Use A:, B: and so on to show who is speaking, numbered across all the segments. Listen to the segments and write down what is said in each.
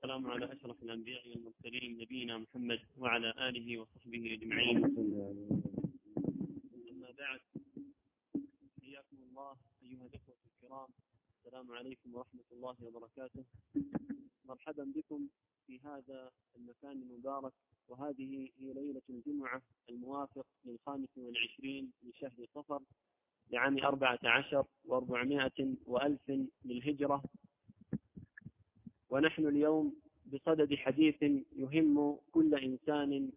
A: والسلام على أشرف الأنبياء والمرسلين نبينا محمد وعلى آله وصحبه أجمعين. أما بعد، حياكم الله أيها الإخوة الكرام، السلام عليكم ورحمة الله وبركاته. مرحبا بكم في هذا المكان المبارك، وهذه هي ليلة الجمعة الموافق لل25 من شهر صفر لعام 14 و400 وألف للهجرة، ونحن اليوم بصدد حديث يهم كل إنسان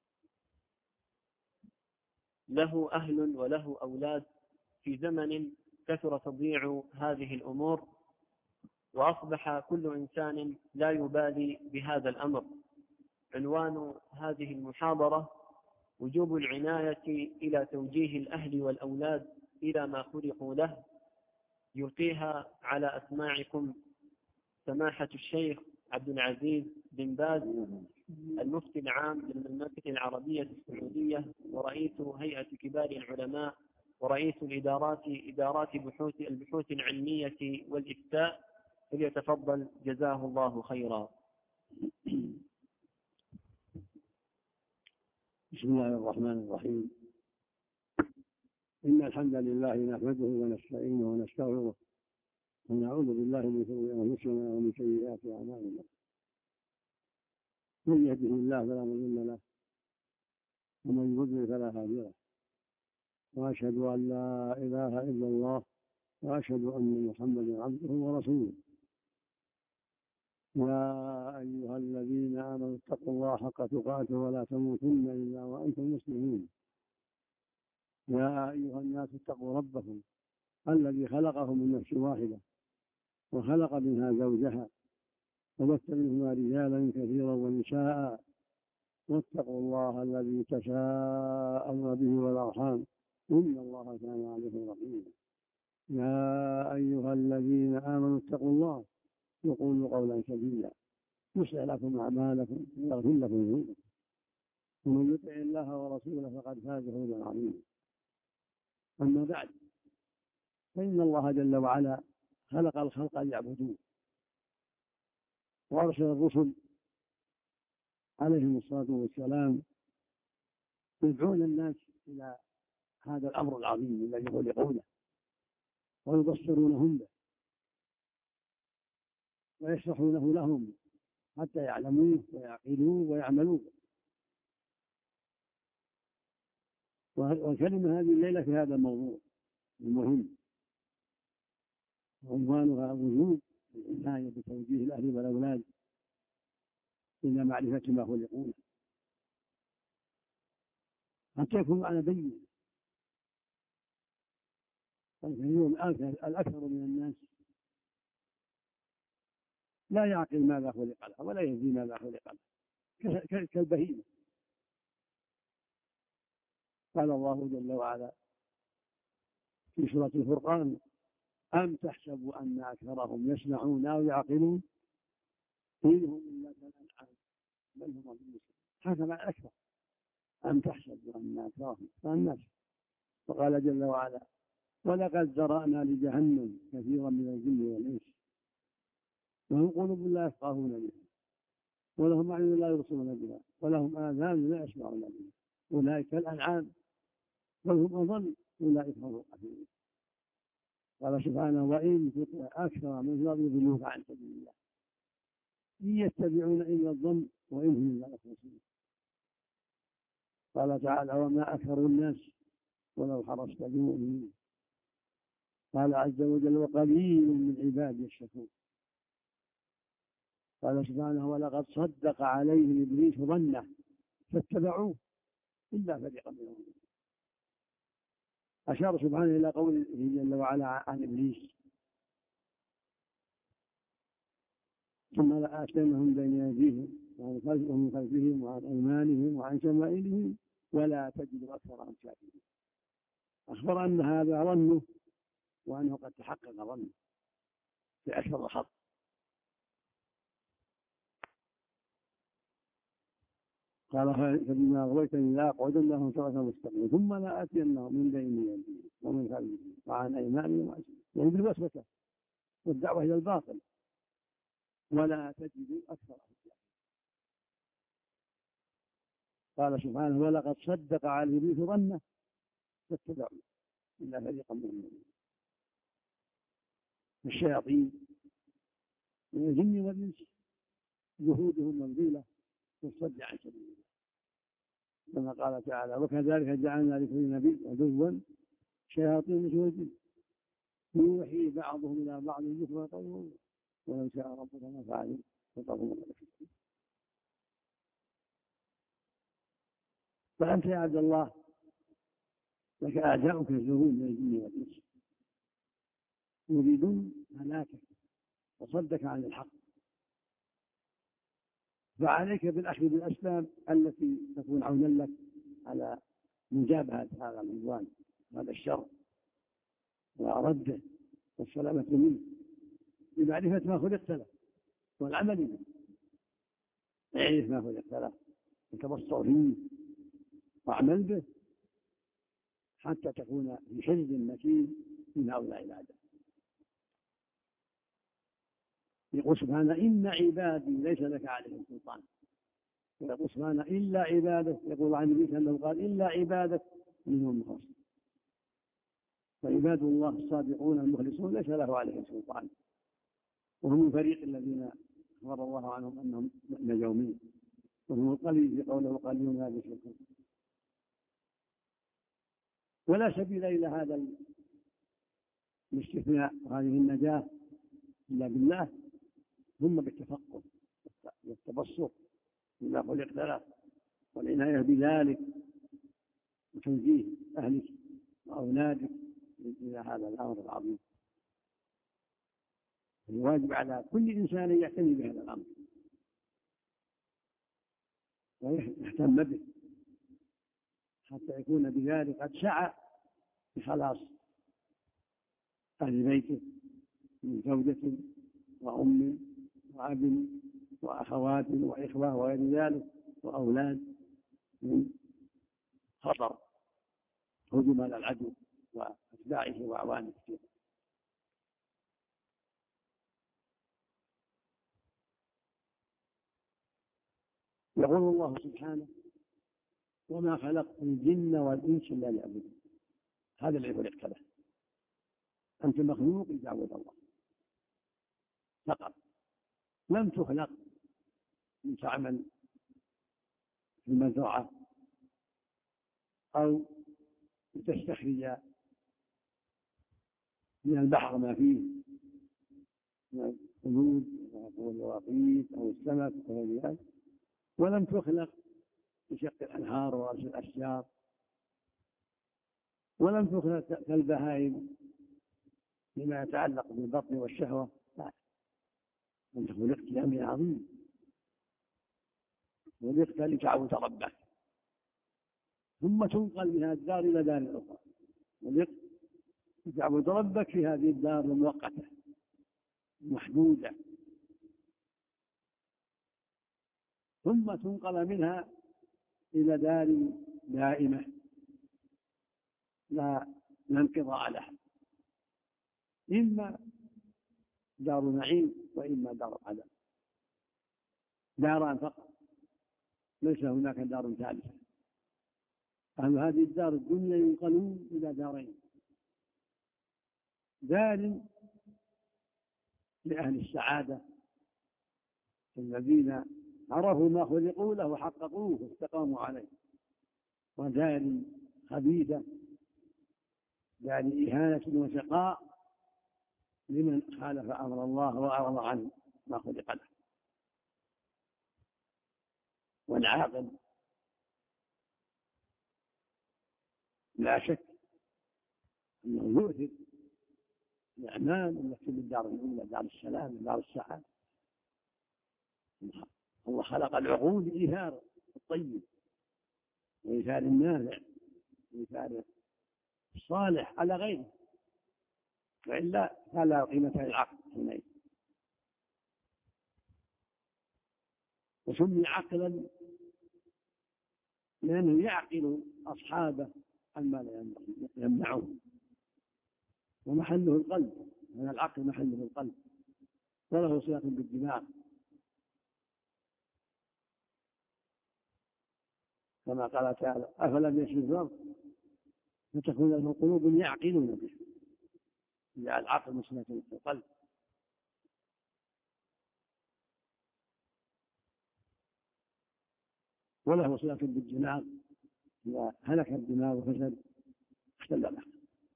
A: له أهل وله أولاد في زمن كثر تضيع هذه الأمور، وأصبح كل إنسان لا يبالي بهذا الأمر. عنوان هذه المحاضرة: وجوب العناية إلى توجيه الأهل والأولاد إلى ما خلقوا له. يلقيها على أسماعكم سماحة الشيخ عبد العزيز بن باز، المفتي العام للمملكة العربية السعودية، ورئيس هيئة كبار العلماء، ورئيس إدارات البحوث العلمية والإفتاء. فليتفضل جزاه الله خيرا.
B: بسم الله الرحمن الرحيم. إن الحمد لله نحمده ونستعينه ونستغفره، ونعوذ بالله من شرور أنفسنا ومن سيئات أعمالنا. من يهده الله فلا مضل له، ومن يضلل فلا هادي له، وأشهد أن لا إله إلا الله، وأشهد أن محمدا عبده ورسوله. يا أيها الذين آمنوا اتقوا الله حق تقاته ولا تموتن إلا وأنتم مسلمون. يا أيها الناس اتقوا ربكم الذي خلقهم من نفس واحدة، وخلق منها زوجها، وبث منهما رجالا كثيرا ونساء، واتقوا الله الذي تساءلون به والأرحام، إن الله كان عليكم رقيبا. يا أيها الذين آمنوا اتقوا الله وقولوا قولا سديدا يصلح لكم أعمالكم ويغفر لكم ذنوبكم، ومن يطع الله ورسوله فقد فاز فوزا عظيما. أما بعد، فإن الله جل وعلا خلق الخلق ليعبدوه، وأرسل الرسل عليهم الصلاة والسلام يدعون الناس إلى هذا الأمر العظيم الذي خلقوا له، ويبصرونهم به، ويشرحونه لهم حتى يعلموه ويعقلوه ويعملوه. وكلمة هذه الليلة في هذا الموضوع المهم، عنوانها وجوب العناية بتوجيه الأهل والأولاد إلى معرفة ما خلقوا له، حتى يكون معنا بين. اليوم الأكثر من الناس لا يعقل ماذا خلق له ولا يهدي ماذا خلق له، كالبهيمة. قال الله جل وعلا في سورة الفرقان: أم تحسب أن أكثرهم يسمعون أو يعقلون إن هم إلا كالأنعام بل هم أضل. هذا مع الأكثر. أم تحسب أن أكثرهم الناس. وقال جل وعلا: ولقد ذرأنا لجهنم كثيرا من الجن والإنس لهم قلوب لا يفقهون بها ولهم أعين لا يبصرون بها ولهم آذان لا يسمعون بها أولئك كالأنعام بل هم أضل أولئك هم الغافلون. قال سبحانه: وإن تطع أكثر من الأرض يضلوك عن سبيل الله إن يتبعون إلا الظن وإن هم إلا يخرصون. قال تعالى: وما أكثر الناس ولو حرصت بمؤمنين. قال عز وجل: وقليل من عبادي الشكور. قال سبحانه: ولقد صدق عليهم إبليس ظنه فاتبعوه إلا فريقا منهم. أشار سبحانه إلى قوله جل وعلا عن إبليس: ثم لآتينهم بين أيديهم ومن خلفهم وعن أيمانهم وعن شمائلهم ولا تجد أكثرهم شاكرين. أخبر أن هذا ظنه، وأنه قد تحقق ظنه في أكثر الخلق. قال: فبما أغويتني لأقعدن لهم صراطا مستقيما ثم لآتينهم من بين يديهم ومن خلفهم وعن أيمانهم وعن شمائلهم. يعني بالوسوسة والدعوة إلى الباطل. ولا تجد أكثرهم شاكرين. قال سبحانه ولقد صدق على إبليس ظنه فاتبعوا إلا فريقا من المؤمنين. الشياطين من الجن والإنس جهودهم والغيلة والصد عن سبيل الله، كما قال تعالى وكذلك جعلنا لكل نبي عدوا شياطين الإنس والجن يوحي بعضهم إلى بعض زخرف القول ولو شاء ربك ما فعلوا فقالوا ملك. فأنت يا عبد الله لك أعداؤك يزورون من الجن والإنس يريدون هلاكك وصدك عن الحق، فعليك بالأخذ بالأسباب التي تكون عونا لك على مجابهة هذا العدوان وهذا الشر ورده والسلامة منه بمعرفة ما خلقت له والعمل به. اعرف ما خلقت له وتبصر فيه واعمل به حتى تكون في حزب مكين من هؤلاء الأعداء. يقول سبحانه إن عبادي ليس لك عليهم سلطان، ويقول سبحانه إلا عبادك، يقول عن النبي أنه قال إلا عبادك منهم المخلصين. فعباد الله الصادقون المخلصون ليس له عليهم سلطان، وهم الفريق الذين أخبر الله عنهم أنهم نجوا منه، وهم القليل في قوله قليل هذا الشرك. ولا سبيل إلى هذا الاستثناء وهذه النجاة إلا بالله، ثم بالتفقه والتبصر بما خلقت له والعناية بذلك وتوجيه أهلك وأولادك إلى هذا الأمر العظيم. الواجب على كل إنسان أن يعتني بهذا الأمر ويهتم به حتى يكون بذلك قد سعى بخلاص أهل بيته من زوجة وأم وأب وأخوات وإخوة وغير ذلك وأولاد من خطر هجوم على العدو وأتباعه وأعوانه فيه. يقول الله سبحانه وما خلقت الجن والإنس إلا ليعبدون. هذا اللي خلقت له، أنت مخلوق لتعبد الله فقط، لم تخلق لتعمل في المزرعة أو لتستخرج من البحر ما فيه من القلود واليواقيت أو السمك وغير ذلك، ولم تخلق لشق الأنهار ورأس الأشجار، ولم تخلق كالبهائم لما يتعلق بالبطن والشهوة. لا، أنت خلقت لأمر عظيم، خلقت لتعبد ربك ثم تنقل من هذه الدار إلى دار أخرى، خلقت لتعبد ربك في هذه الدار المؤقتة محدودة، ثم تنقل منها إلى دار دائمة لا انقضاء لها، إما دار نعيم وإما دار عذاب، داران فقط، ليس هناك دار ثالثة. أهل هذه الدار الدنيا ينقلون إلى دارين، دار لأهل السعادة الذين عرفوا ما خلقوا له وحققوه واستقاموا عليه، ودار خبيثة دار إهانة وشقاء لمن خالف أمر الله وأعرض عن ما خلق له. والعاقل لا شك أنه يؤثر الأعمال التي بالدار الأولى دار السلام ودار السعادة. الله خلق العقول لإيثار الطيب وإيثار النافع وإيثار الصالح على غيره، وإلا فلا قيمة للعقل حينئذ. وسمي عقلا لأنه يعقل أصحابه عما لا يمنعهم، ومحله القلب، هذا العقل محله القلب، وله صلة بالدماغ، كما قال تعالى: أفلم يسيروا في الأرض فتكون لهم قلوب يعقلون بها، جعل العقل مسنة في القلب. وله صلة بالدماغ، إذا هلك الدماغ وفسد اختل العقل.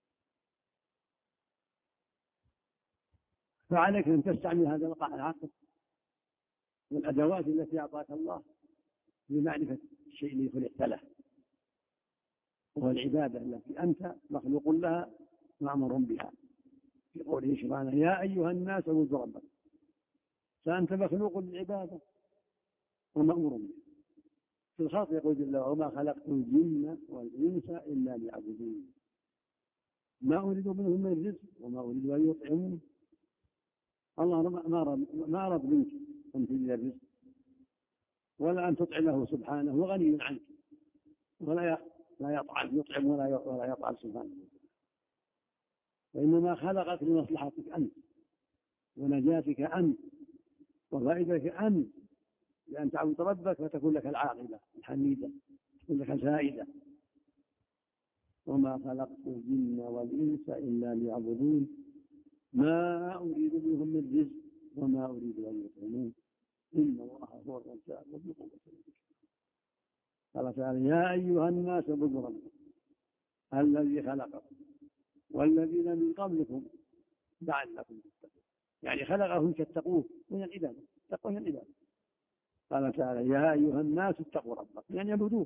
B: فعليك أن تستعمل هذا العقل والأدوات التي أعطاك الله لمعرفة الشيء الذي خلقت له، وهو العبادة التي أنت مخلوق لها مأمور بها، في قوله سبحانه: يا أيها الناس اعبدوا ربكم. فأنت مخلوق للعبادة ومأمور بها. في الخلق يقول جل وعلا: وما خلقت الجن والإنس إلا ليعبدون ما أريد منهم من رزق وما أريد أن يطعمون. الله ما أراد منك أن تجد الرزق ولا أن تطعمه سبحانه، وغني عنك، ولا يطعم ولا يطعم سبحانه، وإنما خلقك لمصلحتك أنت ونجاتك أنت وفائدتك أنت، لأن تعبد ربك فتكون لك العاقبة الحميدة، تكون لك الفائدة. وما خلقت الجن والإنس إلا ليعبدون ما أريد منهم من رزق وما أريد أن يطعمون إن الله هو الرزاق ذو القوة المتين. قال تعالى: يا أيها الناس اعبدوا ربكم الذي خلقكم والذين من قبلكم لعلكم تتقون. يعني خلقهم تتقوه من العبادة، تقوى من العبادة. قال تعالى: يا أيها الناس اتقوا ربكم، يعني اعبدوه.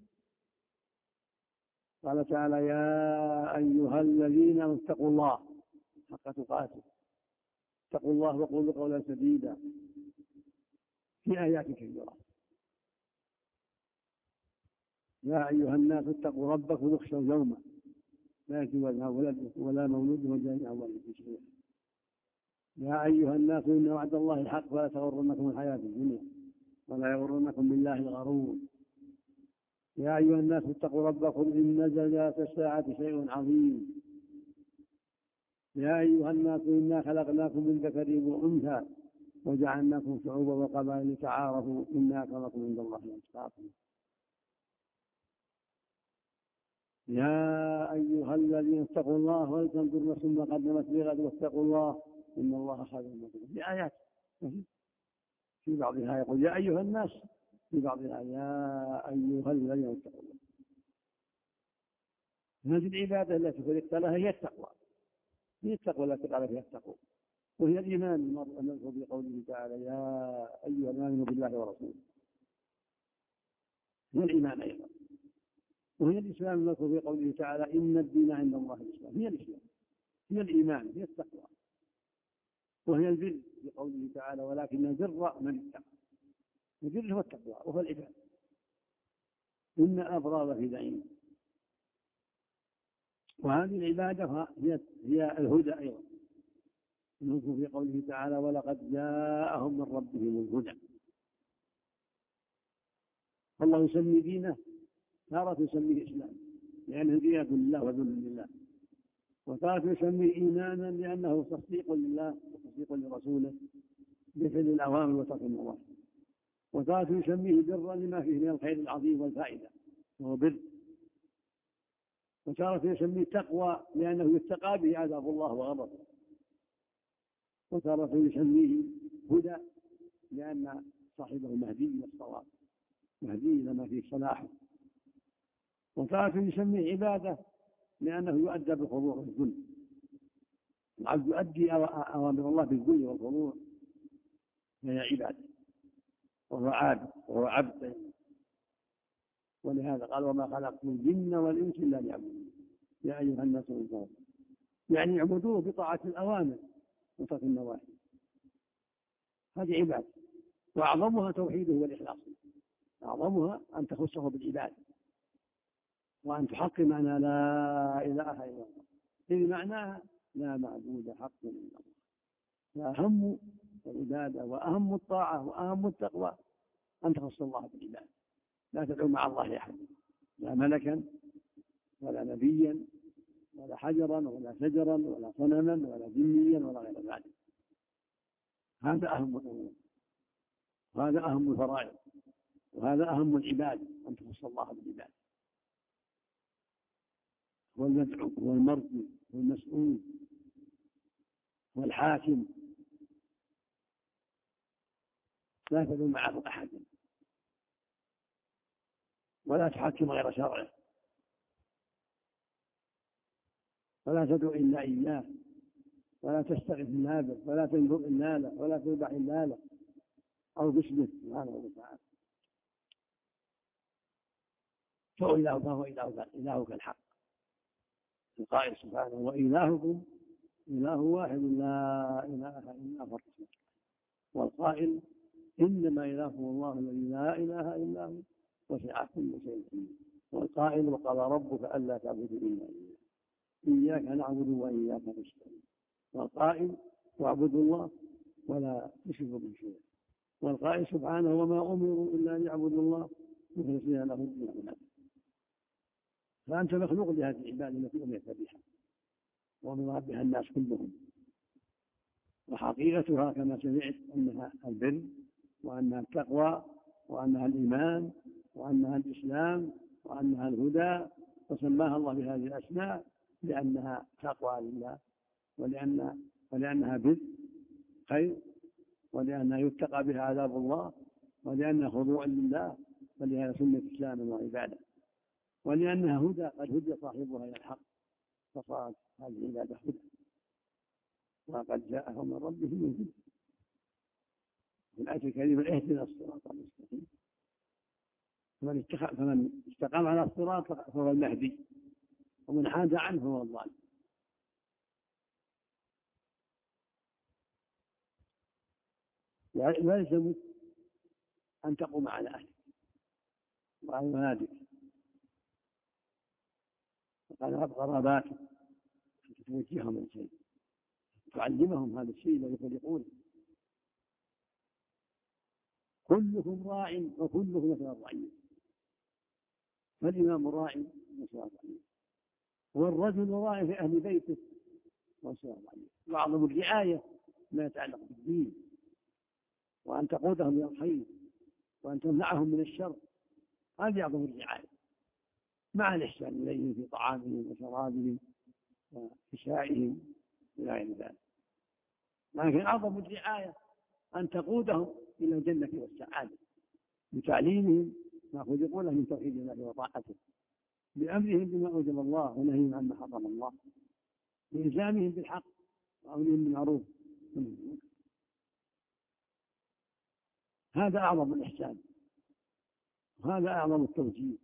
B: قال تعالى: يا أيها الذين اتقوا الله حق تقاته، اتقوا الله وقولوا قولا سديدا، في آيات كثيرة. يا أيها الناس اتقوا ربكم واخشوا يوما لا يجزي ولد ولا مولود وجاء أول شيء. يا أيها الناس إن وعد الله حق فلا تغرنكم الحياة الدنيا ولا يغرنكم بالله الغرور. يا أيها الناس اتقوا ربكم إن زلزلة الساعة شيء عظيم. يا أيها الناس إنا خلقناكم من ذكر وأنثى وجعلناكم شعوبا وقبائل لتعارفوا إن أكرمكم عند الله أتقاكم. يا أيها الذين اتقوا الله ولتنظر نفس ما قدمت لغد واتقوا الله إن الله خبير بما تعملون. في آيات في بعضها يقول يا أيها الناس، في بعضها يا أيها الذين اتقوا الله. هذه العبادة التي خلقت لها هي التقوى، هي التقوى التي قال فيها التقوى، وهي الإيمان المذكور في قوله تعالى: يا أيها الآمنوا بالله ورسوله. هي الإيمان أيضا، وهي الإسلام المذكور في قوله تعالى: إن الدين عند الله الإسلام. هي الإسلام، هي الإيمان، هي التقوى، وهي البر في قوله تعالى: ولكن البر من اتقى. البر هو التقوى وهو العبادة. إن أبرار في نعيم. وهذه العبادة هي الهدى أيضا، المذكور في قوله تعالى: ولقد جاءهم من ربهم الهدى. الله يسمي دينه تارة يسميه إسلام لأنه دينة لله وذل لله، وتارة يسميه إيمانا لأنه تصديق لله وتصديق لرسوله بفعل الأوامر وترك النواهي، وتارة يسميه برا لما فيه من الخير العظيم والفائدة وهو بر، وتارة يسميه تقوى لأنه يتقى به عذاب الله وغضبه، وتارة يسميه هدى لأن صاحبه مهدي إلى الصواب، مهدي إلى ما فيه صلاحه، وتارة يسميه عبادة لأنه يؤدى بالخضوع والذل. العبد يؤدي أوامر الله بالذل والخضوع فهي عبادة، وهو عابد وهو عبد. ولهذا قال: وما خلقت الجن والإنس إلا ليعبدون. يا أيها الناس اعبدوا ربكم، يعني اعبدوه بطاعة الأوامر وترك النواهي. هذه عبادة، وأعظمها توحيده والإخلاص، أعظمها أن تخصه بالعبادة وأن تحقق معنى لا إله إلا الله، إذ معناها لا معبود حق إلا الله. فأهم العبادة وأهم الطاعة وأهم التقوى أن تخص الله بالعبادة، لا تدعو مع الله أحد، لا ملكا ولا نبيا ولا حجرا ولا شجرا ولا صنما ولا جنيا ولا غير ذلك. هذا أهم الأمور، وهذا أهم الفرائض، وهذا أهم العباد، أن تخص الله بالعباد. والمدعو والمرجو والمسؤول والحاكم لا تدعو معه أحدا، ولا تحكم غير شرعه، ولا تدعو إلا إياه، ولا تستغيث إلا به، ولا تنظر إلا له، ولا تذبح إلا له أو باسمه سبحانه وتعالى. فهو إلهك الحق، القائل سبحانه: وإلهكم إله واحد لا إله إلا هو. والقائل: إنما إلهكم الله الذي لا إله إلا هو وسع كل شيء علما. والقائل: وقال ربك ألا تعبدوا إلا إياه إياك نعبد وإياك نستعين. والقائل: واعبدوا الله ولا تشركوا به شيئا. والقائل سبحانه: وما أمروا إلا ليعبدوا الله مخلصين له الدين حنفاء. فأنت مخلوق لهذه العبادة التي أمرت بها وأمر بها الناس كلهم، وحقيقتها كما سمعت أنها البر، وأنها التقوى، وأنها الإيمان، وأنها الإسلام، وأنها الهدى. وسماها الله بهذه الأسماء لأنها تقوى لله، ولأنها بر خير، ولأنها يتقى بها عذاب الله، ولأنها خضوع لله، ولهذا سميت إسلاما وعبادة، ولأنها هدى قد هدي صاحبها إلى الحق فصارت هذه العبادة هدى، وقد جاءهم من ربهم الهدى. في الآية الكريمة: اهدنا الصراط المستقيم. فمن استقام على الصراط فهو المهدي، ومن حاد عنه فهو الضال. يلزمك أن تقوم على أهلك وعلى ولادك وعلى قراباتك، توجههم الشيء، تعلمهم هذا الشيء الذي يخلقونه. كلكم راع وكلكم مثل الرعية، فالإمام راع مثل الرعية، والرجل راع في أهل بيته مثل الرعية. وأعظم الرعاية ما يتعلق بالدين، وأن تقودهم إلى الخير، وأن تمنعهم من الشر. هذه أعظم الرعاية، مع الإحسان إليهم في طعامهم وشرابهم وكسائهم إلى غير ذلك. لكن أعظم الرعاية أن تقودهم إلى الجنة والسعادة بتعليمهم ما خلقوا له من توحيد الله وطاعته، بأمرهم بما أوجب الله ونهيهم عما حرم الله، بإلزامهم بالحق وأمرهم بالمعروف. هذا أعظم الإحسان، وهذا أعظم التوجيه،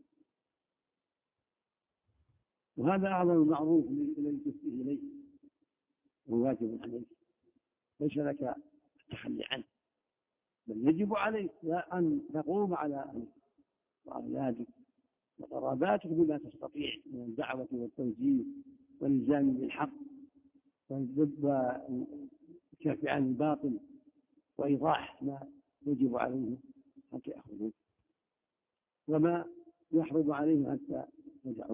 B: وهذا أعظم المعروف الذي تفيه إليه وواجب عليك، ليس لك التخلي عنه، بل يجب عليك أن تقوم على أهلك وأولادك وقراباتك بما تستطيع من الدعوة والتوجيه والإلزام بالحق والكف عن الباطل وإيضاح ما يجب عليهم حتى يأخذوه، وما يحرض عليهم حتى يدعوا.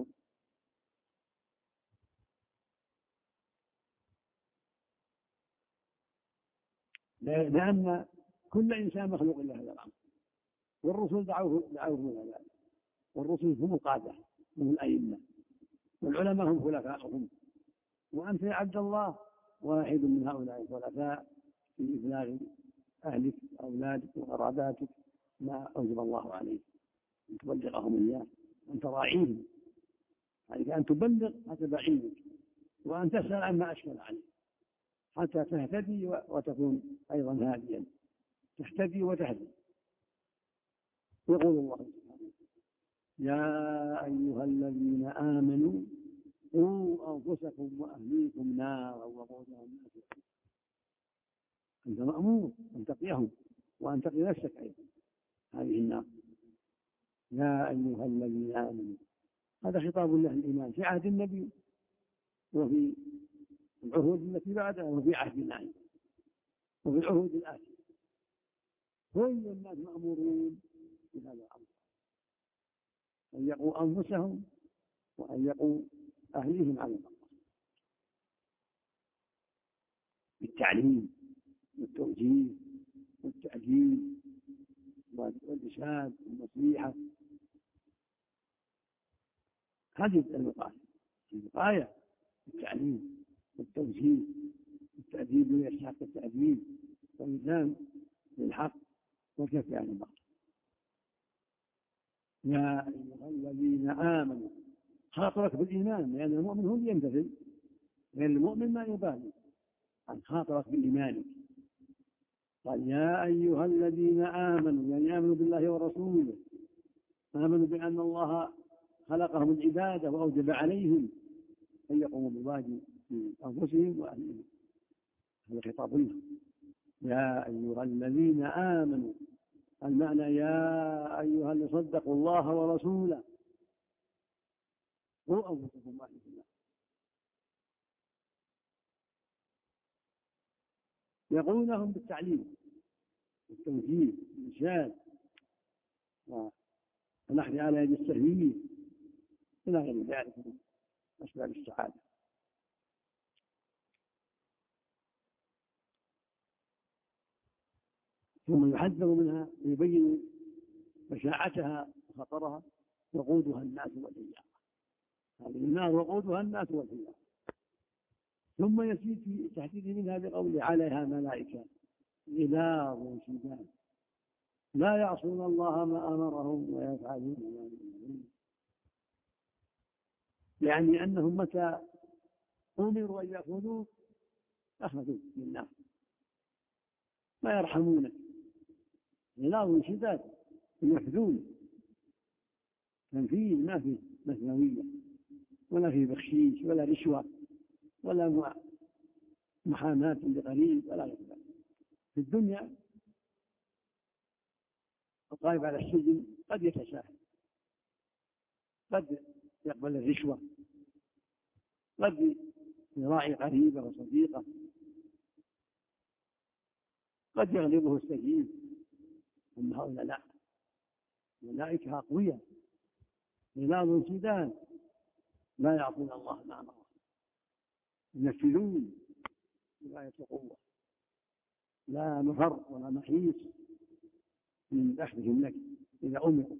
B: لأن كل إنسان مخلوق إلا هذا الأمر، والرسل دعوه إلى ذلك، والرسل هم القادة، هم الأئمة، والعلماء هم خلفاؤهم، وأنت يا عبد الله واحد من هؤلاء الخلفاء في إبلاغ أهلك وأولادك وقراباتك ما أوجب الله عليك، أن تبلغهم إياه، أن تراعيهم، عليك أن تبلغ حتى بعيدك، وأن تسأل عما أشكل عليك حتى تهتدي وتكون أيضا هاديا، تهتدي وتهدي. يقول الله سبحانه: يا أيها الذين آمنوا قوا أنفسكم وأهليكم نارا وقودها الناس والحجارة. أنت مأمور أن تقيهم وأن تقي نفسك أيضا هذه النار. يا أيها الذين آمنوا، هذا خطاب له الإيمان في عهد النبي وفي العهود التي بعدها وفي عهدنا أيضا وفي العهود الآتية. كل الناس مأمورون بهذا الأمر، أن يقوا أنفسهم وأن يقوا أهليهم على الله بالتعليم والتوجيه والتوجيه والإرشاد والنصيحة. هذه الوقاية التعليم والتوجيه والتأديب والإرشاد والتأديب والإلزام بالحق والكف عن الباطل. يا أيها الذين آمنوا، خاطرك بالإيمان، لأن المؤمن هو اللي يمتثل، غير المؤمن ما يبالي، عن خاطرك بالإيمان. قال يا أيها الذين آمنوا، يعني آمنوا بالله ورسوله، آمنوا بأن الله خلقهم العبادة وأوجب عليهم أن يقوموا بالواجب في أنفسهم وأهلهم. هذا خطاب لهم. يا أيها الذين آمنوا، المعنى يا أيها اللي صدقوا الله ورسوله قوا أنفسكم وأهليكم نارا. يقولونهم بالتعليم والتوجيه والإرشاد ونحن على يد السهيل إلى غير ذلك من أسباب السعادة. ثم يحذر منها ويبين بشاعتها وخطرها. وقودها الناس والحجارة، هذه النار وقودها الناس والحجارة. ثم يزيد في تحديد منها بقوله عليها ملائكة غلاظ شداد لا يعصون الله ما أمرهم ويفعلون ما يؤمرون. يعني أنهم متى أمروا أن يأخذوا أخذوا من النار، ما يرحمونك. غلاظ شداد يحذون، تنفيذ ما في مثنوية ولا في بخشيش ولا رشوة ولا محاماة لقريب ولا غير ذلك. في الدنيا القائم على السجن قد يتساهل، قد يقبل الرشوة، قد يراعي قريبه وصديقه، قد يغلبه السجين. أما هؤلاء لا، الملائكة أقوياء غلاظ شداد لا يعصون الله ما أمرهم، ينفذون بغاية القوة، لا مفر ولا محيص من أخذهم لك إذا أمروا.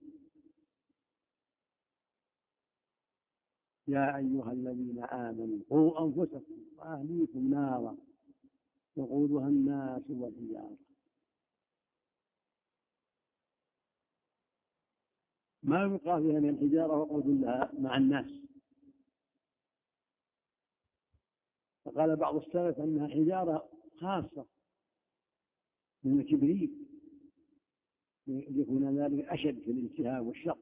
B: يا أيها الذين آمنوا قوا أنفسكم وأهليكم نارا وقودها الناس والحجارة. ما يبقى فيها من الحجارة وقود لها مع الناس. فقال بعض السلف أنها حجارة خاصة من الكبريت ليكون ذلك أشد في الالتهاب والشق.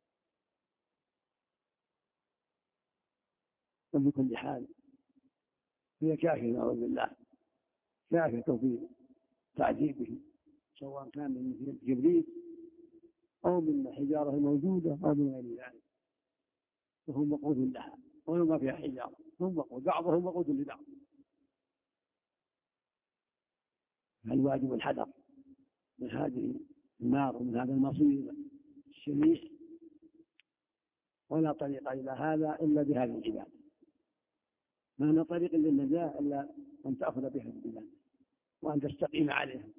B: وبكل حال هي كافية نعوذ بالله، كافية في تعذيبه، سواء كان من الكبريت أو من الحجارة الموجودة أو من غير ذلك، وهم وقود لها وما فيها حجارة، هم وقود، بعضهم وقود لبعض. فالواجب الحذر من هذه النار ومن هذا المصير الشنيع، ولا طريق إلى هذا إلا بهذه العبادة. ما هنا طريق للنجاة إلا أن تأخذ بها العبادة وأن تستقيم عليها.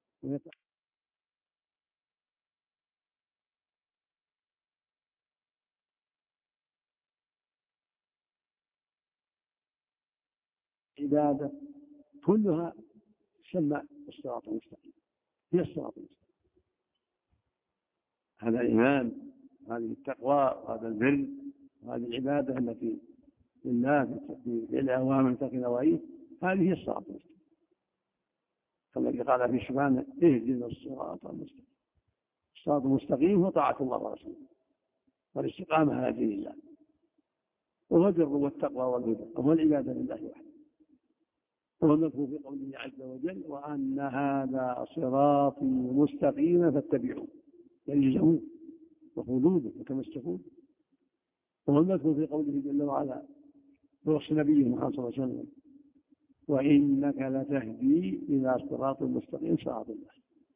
B: عبادة كلها تسمى الصراط المستقيم، هي الصراط المستقيم. هذا الإيمان، هذه التقوى، وهذا البر، وهذه العبادة التي لله بالأوامر وترك النواهي، هذه هي الصراط المستقيم. الذي قال في سبحانه اهدنا الصراط المستقيم. الصراط المستقيم هو طاعة الله ورسوله والاستقامة على دين الله، وهو البر والتقوى والهدى، وهو العبادة لله وحده. وهو المذكور في قوله عز وجل وأن هذا صراطي مستقيما فاتبعوه، يلزموه وخذوه وتمسكوه. وهو المذكور في قوله جل وعلا بوصف نبيه محمد صلى الله عليه وسلم وإنك لتهدي إلى صراط مستقيم صراط الله.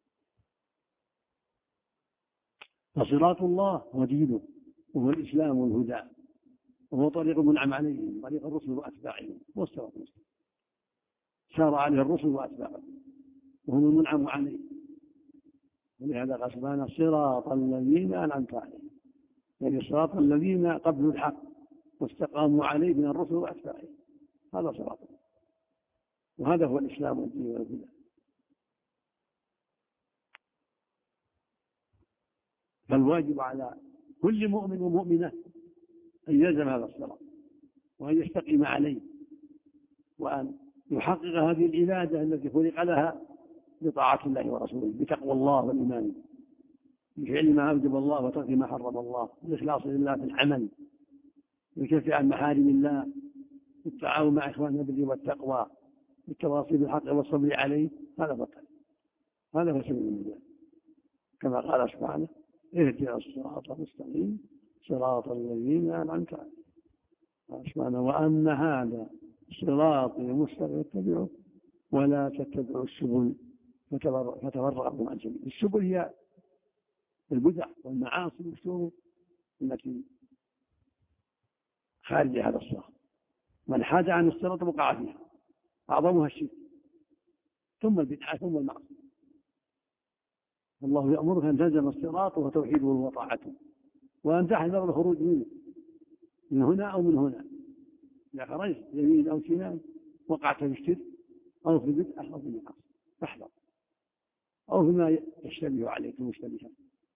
B: فصراط الله هو دينه، وهو الإسلام والهدى، وهو طريق المنعم عليهم، طريق الرسل وأتباعهم، هو الصراط المستقيم. سار عليه الرسل وأتباعهم وهم المنعم عليه، ولهذا قال سبحانه صراط الذين أنعمت عليهم، يعني صراط الذين قبلوا الحق واستقاموا عليه من الرسل وأتباعهم، هذا صراط، وهذا هو الإسلام والدين والهدى. فالواجب على كل مؤمن ومؤمنة أن يلزم هذا الصراط وأن يستقيم عليه، وأن يحقق هذه العبادة التي خلق لها بطاعة الله ورسوله، بتقوى الله والإيمان، بفعل ما أوجب الله وترك ما حرم الله، بالإخلاص لله في العمل، بالكف عن محارم الله، بالتعاون مع إخواننا البر والتقوى، بالتواصي بالحق والصبر عليه. هذا فقط، هذا هو سبيل النجاة، كما قال سبحانه اهدنا الصراط المستقيم صراط الذين أنعمت عليهم. قال سبحانه وأن هذا صراطي مستقيم اتبعوه ولا تتبعوا السبل فتفرق بكم عن سبيله. السبل هي البدع والمعاصي والشرور التي خارج هذا الصراط، من حاد عن الصراط وقع فيها، أعظمها الشرك ثم البدعة ثم المعصية. الله يأمرك أن تلزم الصراط وتوحيده وطاعته، وأن تحذر الخروج منه من هنا أو من هنا، إذا خرجت يمين أو شمال وقعت في الشرك أو في البدعة أو في المعاصي فاحذر، أو فيما يشتبه عليك المشتبهات.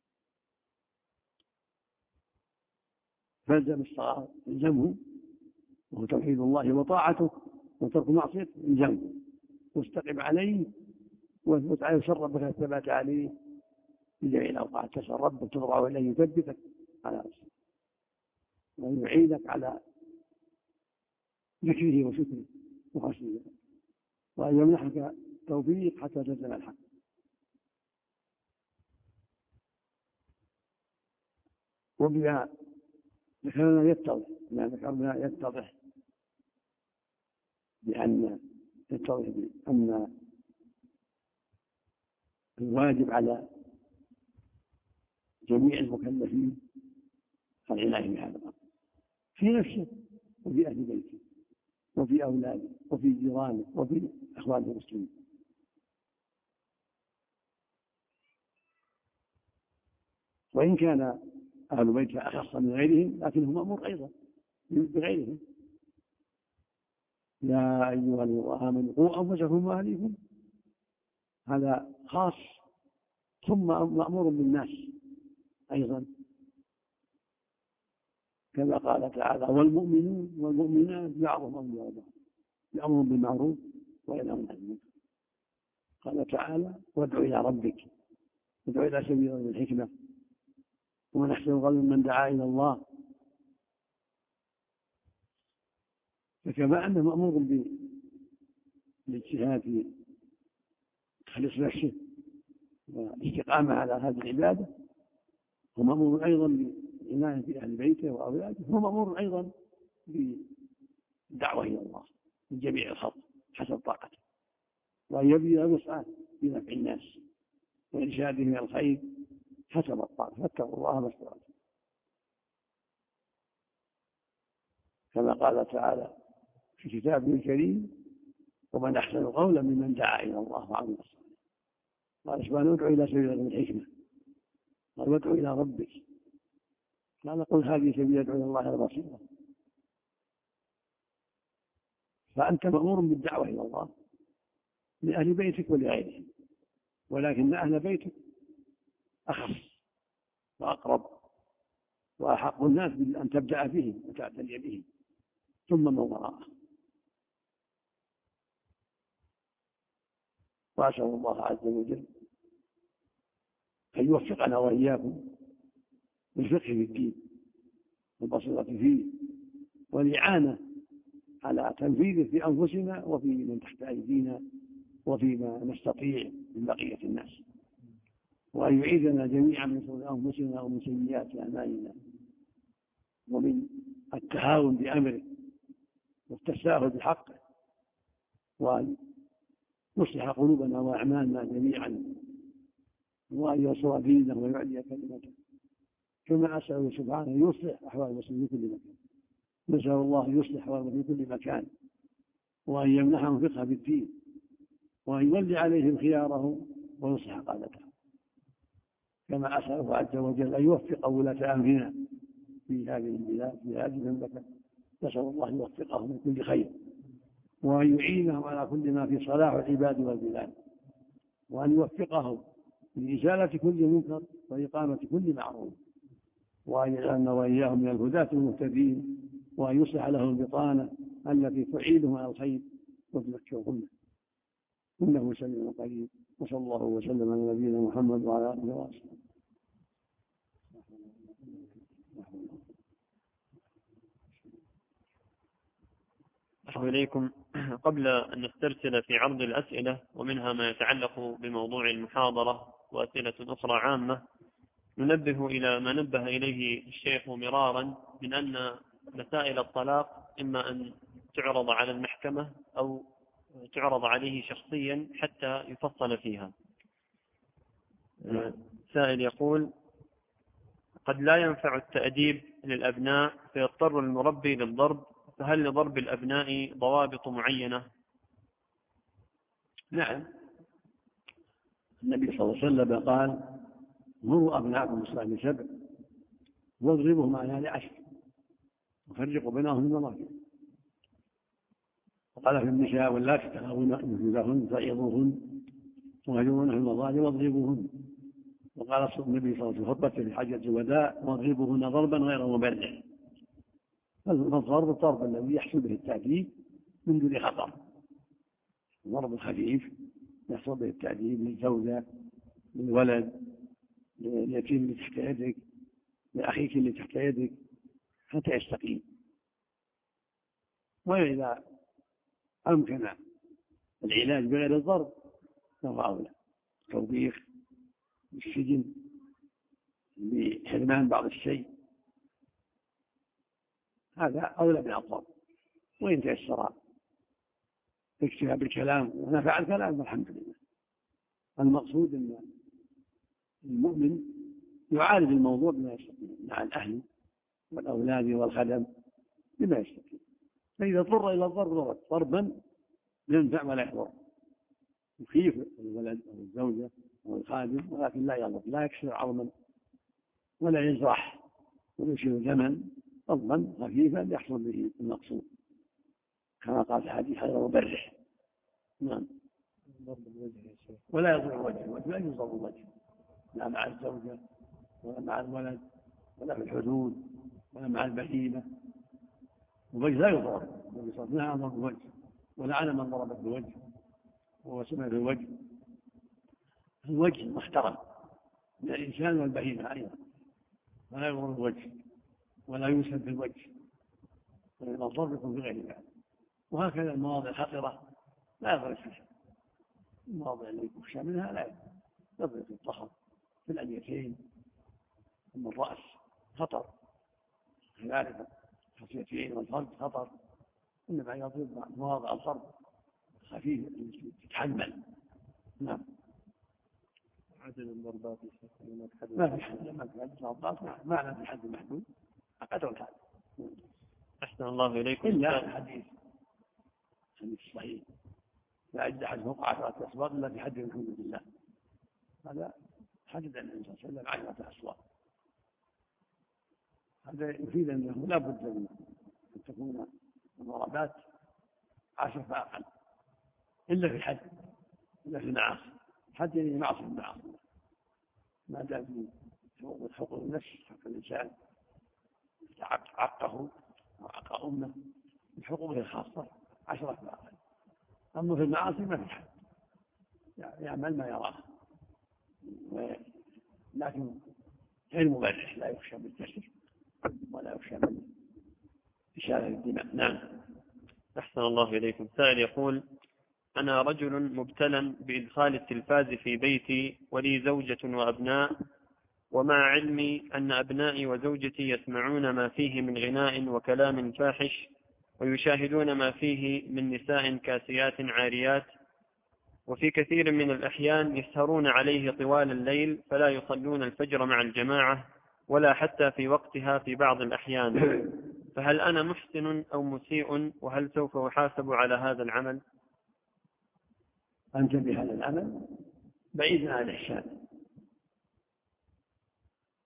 B: فالزم الصراط الزمه وهو توحيد الله وطاعته وترك معصيته الزمه، واستقم عليه واثبت عليه وسر ربك الثبات عليه بجميع الأوقات. تسأل ربك تضرع إليه يثبتك على نفسه وأن يعينك على ذكره وشكره وخشيه، وأن يمنحك توفيق حتى تلزم الحق. وبما ذكرنا يتضح بأن الواجب على جميع المكلفين العناية بهذا الأمر في نفسه وفي أهل بيته وفي أولاده وفي جيرانه وفي أخوانه المسلمين. وإن كان أهل بيته أخص من غيرهم لكنه مأمور أيضا بغيرهم. يا أيها الذين آمنوا قوا أنفسكم وأهليكم، هذا خاص، ثم مأمور بالناس أيضا، كما قال تعالى والمؤمنون والمؤمنات بعضهم أولياء بعض يأمرون بالمعروف وينهون عن المنكر. قال تعالى وادع إلى ربك، ادع إلى سبيل الحكمة، ومن أحسن قولا من دعا إلى الله. فكما أنه مأمور بالاجتهاد في تخليص نفسه والاستقامة على هذه العبادة، هو مأمور أيضا بالعناية بأهل بيته وأولاده، هو مأمور أيضا بالدعوة إلى الله من جميع الخلق حسب طاقته، وأن يبذل وسعه في نفع الناس وإرشادهم إلى الخير حسب الطاقة، فاتقوا الله ما استطعتم، كما قال تعالى في كتابه الكريم ومن أحسن قولا ممن دعا إلى الله وعمل صالحا. قال سبحانه ادعو إلى سبيل الحكمة، قال وادعو إلى ربك، قال قل هذه سبيل ادعو إلى الله على بصيرة. فأنت مأمور بالدعوة إلى الله لأهل بيتك ولغيرهم، ولكن أهل بيتك أخص وأقرب وأحق الناس بأن تبدأ بهم وتعتني بهم ثم من وراءه. وأسأل الله عز وجل أن يوفقنا وإياكم بالفقه في الدين والبصيرة فيه والإعانة على تنفيذه في أنفسنا وفي من تحت أيدينا وفيما نستطيع من بقية الناس، وأن يعيذنا جميعا من شرور أنفسنا ومن سيئات أعمالنا ومن التهاون بأمره والتساهل بحقه، وأن يصلح قلوبنا وأعمالنا جميعا، وأن ينصر دينه ويعلي كلمته، كما أسأل سبحانه يصلح أحوال المسلمين في كل مكان. نسأل الله يصلح أحوال المسلمين في كل مكان، وأن يمنحهم فقه بالدين، وأن يولي عليهم خيارهم ويصلح قادتهم. كما أسأله عز وجل أن يوفق ولاة أمرنا في هذه البلاد في هذه المملكة، نسأل الله أن يوفقهم من كل خير، وأن يعينهم على كل ما في صلاح العباد والبلاد، وأن يوفقهم لإزالة كل منكر وإقامة كل معروف، وأن يجعلنا وإياهم من الهداة المهتدين، وأن يصلح لهم البطانة التي تعينهم على الخير وتذكرهم، إنه سميع قريب. وصلى الله وسلم على نبينا محمد وعلى آله وصحبه.
A: أحسن إليكم. قبل أن نسترسل في عرض الأسئلة ومنها ما يتعلق بموضوع المحاضرة وأسئلة أخرى عامة، ننبه إلى ما نبه إليه الشيخ مرارا من أن مسائل الطلاق إما أن تعرض على المحكمة أو تعرض عليه شخصيا حتى يفصل فيها. سائل يقول: قد لا ينفع التأديب للأبناء فيضطر المربي للضرب، فهل لضرب الأبناء ضوابط معينة؟
B: نعم، النبي صلى الله عليه وسلم قال: مروا أبناءكم بالصلاة 7 واضربوهم على 10 وفرقوا بينهم في المضاجع. وقال في النساء: واللاتي تخافون نشوزهن فعظوهن واهجروهن في المضاجع واضربوهن. وقال النبي صلى الله عليه وسلم خطبة في حجة الوداع: واضربوهن ضربا غير مبرح. فالضرب الضرب الذي يحصل به التأديب من دون خطر، الضرب الخفيف يحصل به التأديب للزوجة، للولد، لليتيم اللي تحت يدك، لأخيك اللي تحت يدك، حتى يستقيم. وإذا أمكن العلاج بغير الضرب فهو أولى، توبيخ، بالسجن، بحرمان بعض الشيء، هذا أولى من الضرب. وإن تيسر اكتفى بالكلام ونفع الكلام فالحمد لله. المقصود أن المؤمن يعالج الموضوع بما يستطيع مع الأهل والأولاد والخدم بما يستطيع، فإذا اضطر إلى الضرب ضربا ينفع ولا يضر، يخيف الولد أو الزوجة أو الخادم، ولكن لا يضر، لا يكسر عظما ولا يجرح ويشير دما، ضربا خفيفا يحصل به المقصود، كما قال في حديث غير مبرح. نعم. ولا يضر الوجه، لا يضر الوجه، لا مع الزوجة ولا مع الولد ولا في الحدود ولا مع البهيمة. الوجه لا يضر، النبي صلى الله عليه وسلم ضرب الوجه ولعن من ضرب بالوجه وهو سمع في الوجه. الوجه محترم من الإنسان والبهيمة أيضا، ولا يضر الوجه ولا يوسف في الوجه، وإن الضرب يكون في غير ذلك. وهكذا المواضع الخطرة لا يضرب فيها، المواضع اللي يخشى منها لا يضرب، في الظهر، في الأليتين، ثم الرأس خطر، كذلك الخصيتين والفرد خطر، إنما يضرب مواضع الضرب خفيف تتحمل. نعم.
A: عدد الضربات
B: ما في حد، ما في حد الضربات، ما في حد محدود، قدر الحد.
A: أحسن الله إليكم.
B: إلا الحديث الصحيح: لا أجد أحد فوق 10 أصوات إلا في حد من حدود الله. هذا حدد النبي صلى الله عليه وسلم 10 أصوات. هذا يفيد أنه لا بد من أن تكون الضربات 10 فأقل، إلا في الحد، إلا في المعاصي. حد يعني معصية المعاصي، ما دام في حقوق النفس، حق الإنسان عقه وعق أمه، بحقوقه الخاصة 10 فأقل. أما في المعاصي ما في حد، يعمل ما يراه، لكن غير مبرح، لا يخشى بالكسر ولا يخشى بإشارة الدماء. نعم.
A: أحسن الله إليكم. سائل يقول: أنا رجل مبتلى بإدخال التلفاز في بيتي ولي زوجة وأبناء، ومع علمي أن أبنائي وزوجتي يسمعون ما فيه من غناء وكلام فاحش، ويشاهدون ما فيه من نساء كاسيات عاريات، وفي كثير من الأحيان يسهرون عليه طوال الليل فلا يصلون الفجر مع الجماعة ولا حتى في وقتها في بعض الأحيان، فهل أنا محسن أو مسيء؟ وهل سوف أحاسب على هذا العمل؟
B: أنت بهذا العمل بعيد عن الإحسان،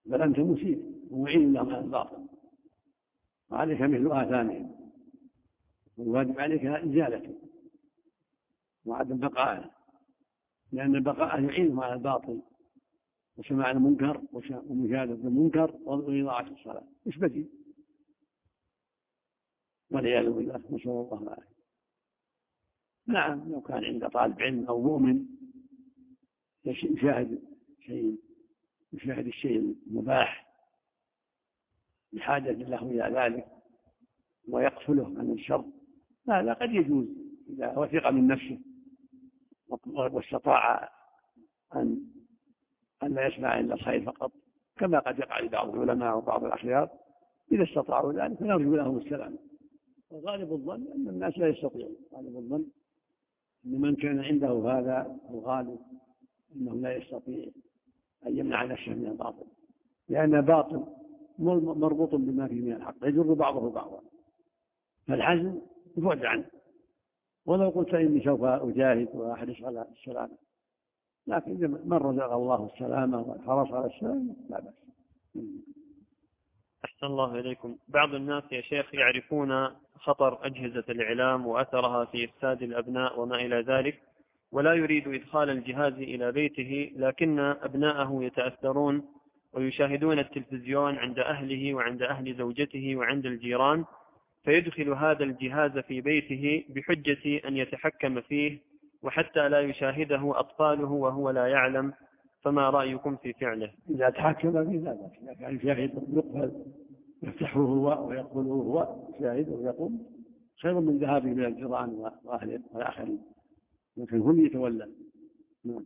B: بل أنت مسيء ومعين لهم على الباطل، وعليك مثل آثامهم، والواجب عليك إزالته وعدم بقائه، لأن بقاءه يعينهم على الباطل وسماع المنكر ومشاهدة المنكر وإضاعة الصلاة. مش بديل، والعياذ بالله، نسأل الله العافية. نعم، لو كان عند طالب علم أو مؤمن يشاهد الشيء المباح بحاجة له إلى ذلك ويقفله عن الشر، هذا قد يجوز إذا وثق من نفسه واستطاع أن لا يسمع إلا الخير فقط، كما قد يقع لبعض العلماء وبعض الأخيار إذا استطاعوا ذلك فنرجو لهم السلام. وغالب الظن أن الناس لا يستطيعون، غالب الظن أن من كان عنده هذا الغالب أنه لا يستطيع أن يمنع نفسه من الباطل، لأن باطل مربوط بما فيه من الحق يجر بعضه بعضا، فالحزم يبعد عنه. ولو قلت إني سوف أجاهد وأحرص على السلامة، لكن من رزق الله السلامة والحرص على السلامة لا بأس.
A: أحسن الله إليكم. بعض الناس يا شيخ يعرفون خطر أجهزة الإعلام وأثرها في إفساد الأبناء وما إلى ذلك، ولا يريد إدخال الجهاز إلى بيته، لكن أبناءه يتأثرون ويشاهدون التلفزيون عند أهله وعند أهل زوجته وعند الجيران، فيدخل هذا الجهاز في بيته بحجة أن يتحكم فيه وحتى لا يشاهده أطفاله وهو لا يعلم، فما رأيكم في فعله؟
B: إذا تحكم فيه لا بأس، إذا كان يشاهد يقفل يفتحه هو ويقفله هو يشاهد ويقوم خير من ذهابه إلى الجيران وأهله والآخرين، لكن هم يتولى. نعم.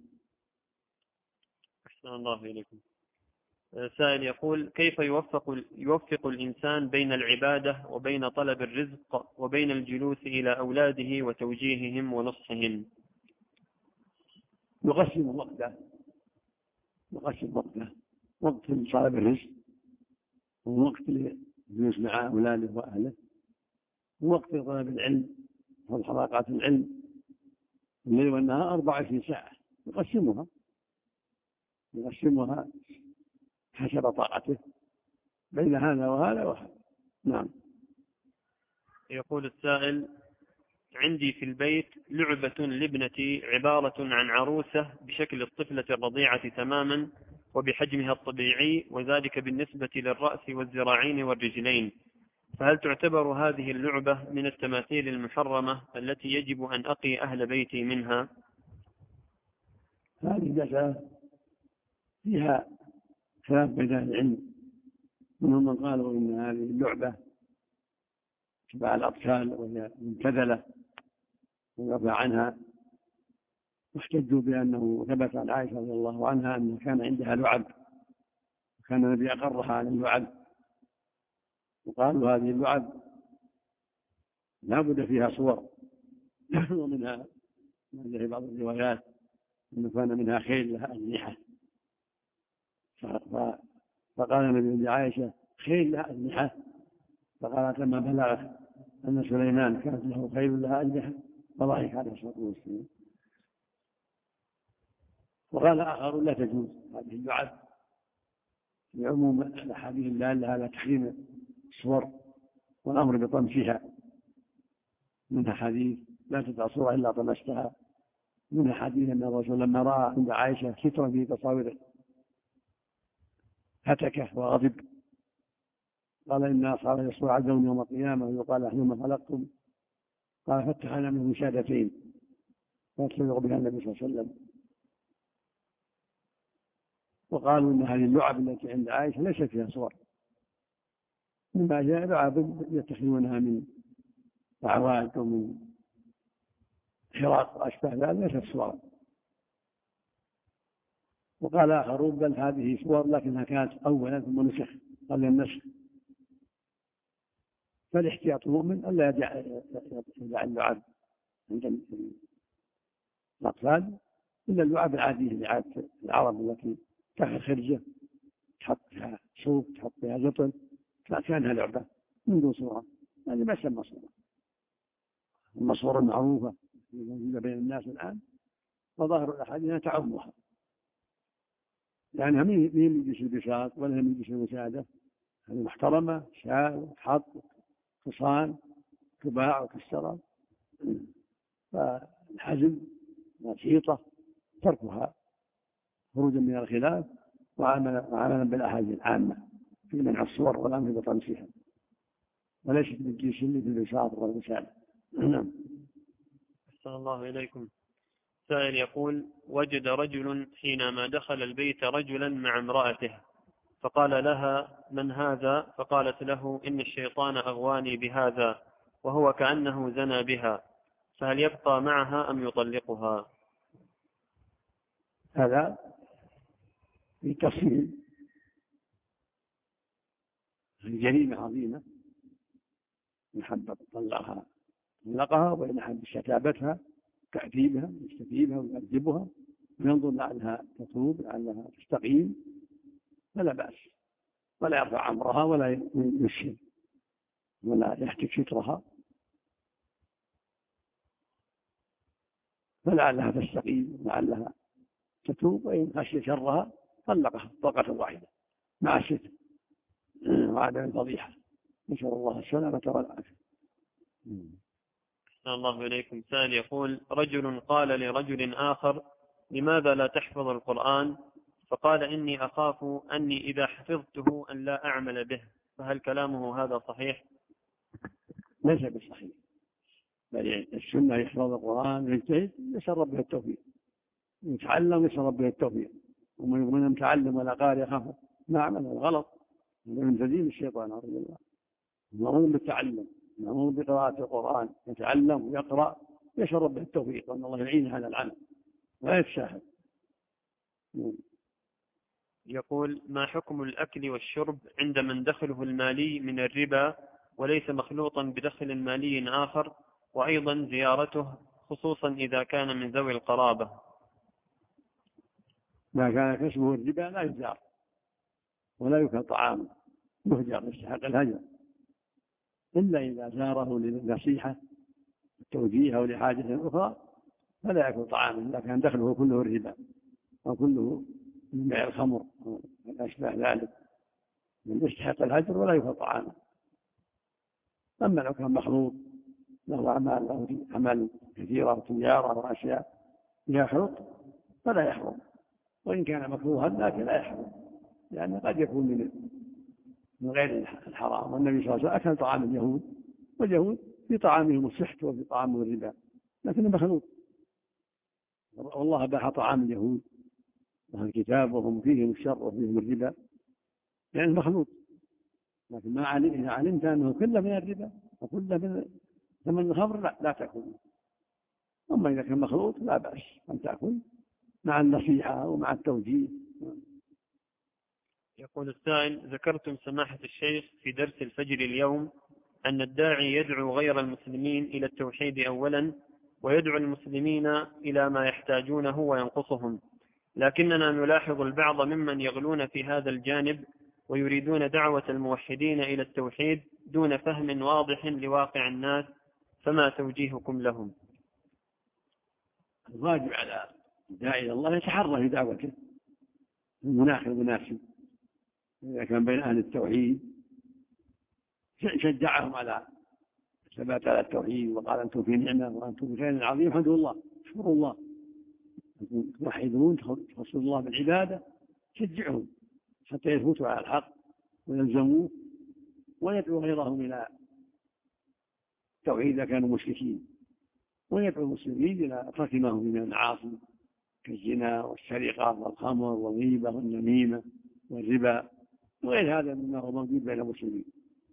A: أحسن الله إليكم. سائل يقول: كيف يوفق الإنسان بين العبادة وبين طلب الرزق وبين الجلوس إلى أولاده وتوجيههم ونصحهم؟
B: يقسم وقته، وقت لطلب الرزق، ووقت للجلوس مع أولاده وأهله، ووقت لطلب العلم وحلقات العلم الليل والنهار 24 ساعة، يقسمها حسب طاقته بين هذا وهذا وهذا. نعم.
A: يقول السائل: عندي في البيت لعبة لابنتي عبارة عن عروسة بشكل الطفلة الرضيعة تماما وبحجمها الطبيعي، وذلك بالنسبة للرأس والذراعين والرجلين، فهل تعتبر هذه اللعبة من التماثيل المحرمة التي يجب أن أقي أهل بيتي منها؟
B: هذه المسألة فيها خلاف بين أهل العلم، منهم من قالوا إن هذه اللعبة تبع الأطفال وهي مبتذلة ويرفع عنها، واحتجوا بأنه ثبت عن عائشة رضي الله عنها أنه كان عندها لعب وكان النبي أقرها على اللعب، وقالوا هذه اللعب لا بد فيها صور ومنها ما في بعض الروايات أنه كان منها خيل لها أجنحة، فقال النبي لعائشة: خيل لها أجنحة؟ فقالت: لما بلغت أن سليمان كانت له خيل لها أجنحة، فضحك عليه الصلاة والسلام. وقال آخر: لا تجوز هذه اللعب لعموم الأحاديث الدالة على تحريم الصور والأمر بطمسها، منها حديث: لا تدع صورة إلا طمستها، منها حديث أن الرسول لما رأى عند عائشة سترا في تصاويره هتكه وغضب، قال: إن أصحاب يصور عزهم يوم القيامة ويقال أحيوم خلقتم، قال: فاتخذنا منه وسادتين فاتبعوا بها النبي صلى الله عليه وسلم. وقالوا إن هذه اللعب التي عند عائشة ليست فيها صور، مما جاء لعب يتخذونها من دعوات ومن حراق وأشباه ذلك ليست صورا. وقال آخرون: بل هذه صور لكنها كانت أولا ثم نسخ قبل النسخ، فالاحتياط المؤمن ألا يدع اللعب عند الأطفال إلا اللعب العادية لعادة العرب التي تاخذ خرجة تحط فيها صوف تحط فيها زطل كانها لعبة من دون صورة، هذه ما تسمى صورة. المصورة المعروفة الموجودة بين الناس الآن وظاهر الأحاديث تعمها، يعني مين يجلس البساط ولا من يجلس المساعدة، هذه محترمة، شاء وتحط تصان تباع وتشترى. فالحزم نشيطة تركها خروجا من الخلاف وعملا بالأحاديث العامة في منع الصور والأمر بطمسها، وليست بالجيش اللي في البساط والمساعدة. نعم.
A: أحسن الله إليكم. سائل يقول: وجد رجل حينما دخل البيت رجلا مع امرأته، فقال لها: من هذا؟ فقالت له: إن الشيطان أغواني بهذا، وهو كأنه زنى بها، فهل يبقى معها أم يطلقها؟
B: هذا في تفصيل، جريمة عظيمة، إن حب طلقها وإن حب شتابتها تأديبها يستتيبها ويؤدبها وينظر لعلها تتوب لعلها تستقيم فلا بأس، ولا يرفع أمرها ولا يشهد ولا يحتك سترها، فلعلها تستقيم ولعلها تتوب، وإن خشي شرها طلقها طلقة واحدة مع الستر وعدم الفضيحة، نسأل الله السلامة والعافية.
A: أحسن الله إليكم. سائل يقول: رجل قال لرجل آخر: لماذا لا تحفظ القرآن؟ فقال: إني أخاف أني إذا حفظته أن لا أعمل به، فهل كلامه هذا صحيح؟
B: ليس بالصحيح، بل السنة يحفظ القرآن ويجتهد يسأل ربه التوفيق، يتعلم يسأل ربه التوفيق، ومن متعلم ولا قارئ يخاف ما عمل الغلط من تزيين الشيطان أعوذ بالله. مأمور بالتعلم، مأمور بقراءة القرآن، يتعلم ويقرأ يسأل ربه التوفيق وأن الله يعينه على العمل ولا يتساهل.
A: يقول: ما حكم الأكل والشرب عند من دخله المالي من الربا وليس مخلوطا بدخل مالي آخر، وأيضا زيارته خصوصا إذا كان من ذوي القرابة؟
B: ما كان كسبه الربا لا يزار ولا يؤكل طعامه، يهجر يستحق الهجر، إلا إذا زاره للنصيحة والتوجيه أو لحاجة أخرى فلا يأكل طعامه إذا كان دخله كله الربا أو كله من بيع الخمر أو أشبه ذلك، من يستحق الهجر ولا يؤكل طعامه. أما لو كان مخلوط له أعمال كثيرة وتجارة وأشياء فيها خلط فلا يحرم، وإن كان مكروها لكن لا يحرم، لأنه قد يكون من غير الحرام. والنبي صلى الله عليه وسلم أكل طعام اليهود، واليهود في طعامهم السحت وفي طعامهم الربا، لكنه مخلوط، والله أباح طعام اليهود وأهل الكتاب وهم فيهم الشر وفيهم الربا لأنه مخلوط، لكن ما إذا علمت أنه كله من الربا وكله من ثمن الخمر لا تأكل. أما إذا كان مخلوط لا بأس أن تأكل مع النصيحة ومع التوجيه.
A: يقول السائل: ذكرتم سماحة الشيخ في درس الفجر اليوم أن الداعي يدعو غير المسلمين إلى التوحيد أولا، ويدعو المسلمين إلى ما يحتاجونه وينقصهم، لكننا نلاحظ البعض ممن يغلون في هذا الجانب ويريدون دعوة الموحدين إلى التوحيد دون فهم واضح لواقع الناس، فما توجيهكم لهم؟
B: الواجب على الداعي إلى الله يتحرى في دعوته المناخ المناسب، إذا كان بين أهل التوحيد شجعهم على الثبات على التوحيد وقال أنتم في نعمة وأنتم بخير عظيم، الحمد لله اشكروا الله، أنتم توحدون تخصصوا الله بالعبادة، شجعهم حتى يثبتوا على الحق ويلزموه، ويدعو غيرهم إلى التوحيد إذا كانوا مشركين، ويدعو المسلمين إلى ترك ما هم من المعاصي كالزنا والسرقة والخمر والغيبة والنميمة والربا وغير هذا مما هو موجود بين المسلمين.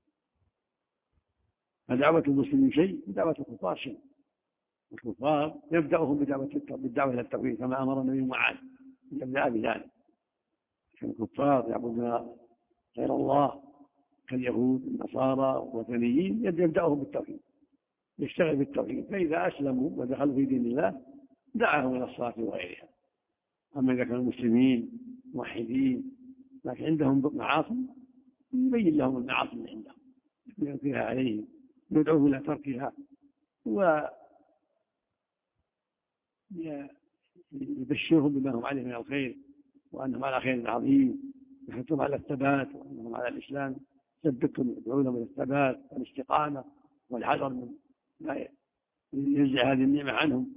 B: فدعوة المسلمين شيء ودعوة الكفار شيء، الكفار يبدأهم بالدعوة إلى التوحيد كما أمر النبي معاذ يبدأ بذلك، الكفار يعبدون غير الله كاليهود النصارى والوثنيين يبدأهم بالتوحيد، يشتغل بالتوحيد، فإذا أسلموا ودخلوا في دين الله دعاهم إلى الصلاة وغيرها. أما إذا كانوا مسلمين موحدين لكن عندهم معاصي يبين لهم المعاصي اللي عندهم ينكرها عليهم، يدعوهم إلى تركها ويبشرهم بما هم عليه من الخير وأنهم على خير عظيم، يحثهم على الثبات، وأنهم على الإسلام، ثبتهم يدعونهم إلى الثبات والاستقامة والحذر من ما ينزع هذه النعمة عنهم.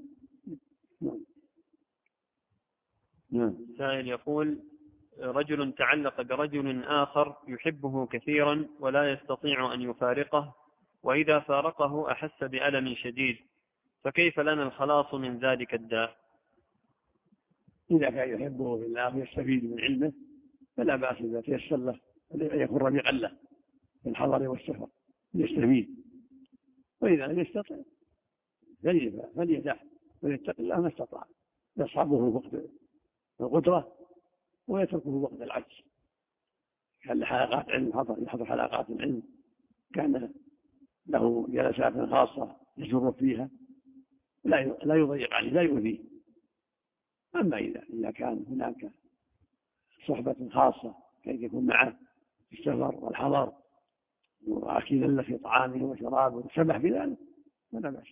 B: نعم.
A: السائل يقول: رجل تعلق برجل آخر يحبه كثيرا ولا يستطيع أن يفارقه، وإذا فارقه أحس بألم شديد، فكيف لنا الخلاص من ذلك الداء؟
B: إذا كان يحبه في الله ويستفيد من علمه فلا بأس إذا تيسر له أن يكون رفيقا له في الحضر والسفر يستفيد، وإذا لم يستطع فليدع وليتق الله ما استطاع، يصحبه وقت القدرة ويتركه وقت العجز. كان حلقات علم يحضر حلقات العلم، كان له جلسات خاصة يسر فيها، لا يضيق عليه لا يؤذيه. أما إذا كان هناك صحبة خاصة كي يكون معه في السفر والحضر وأكيدا له في طعامه وشرابه وسمح بذلك فلا بأس.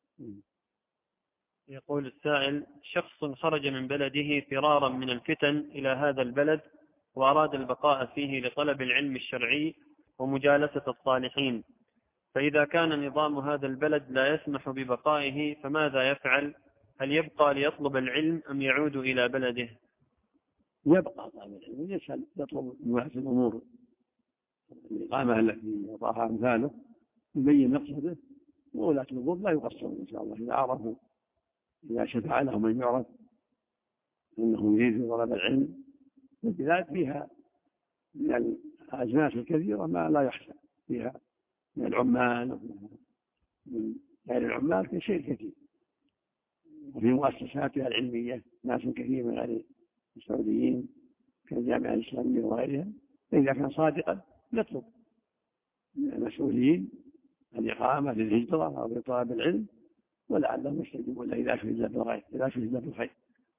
A: يقول السائل: شخص خرج من بلده فرارا من الفتن إلى هذا البلد، وأراد البقاء فيه لطلب العلم الشرعي ومجالسة الصالحين، فإذا كان نظام هذا البلد لا يسمح ببقائه فماذا يفعل؟ هل يبقى ليطلب العلم أم يعود إلى بلده؟
B: يبقى طالب العلم يسأل يطلب مجالسة الأمور الإقامة التي وضعها أمثاله، يبين مقصده، وولاة الأمور لا يقصرون إن شاء الله إذا عرفوا، إذا شفع لهم من يعرف أنهم يريدون طلب العلم. والبلاد فيها من الأجناس الكثيرة ما لا يحصى فيها من العمال ومن غير العمال في شيء كثير، وفي مؤسساتها العلمية ناس كثير من غير السعوديين كالجامعة الإسلامية وغيرها. فإذا كان صادقا يطلب من المسؤولين الإقامة للهجرة أو لطلب العلم، ولعلهم يستجيبون له إذا شهد له بالخير.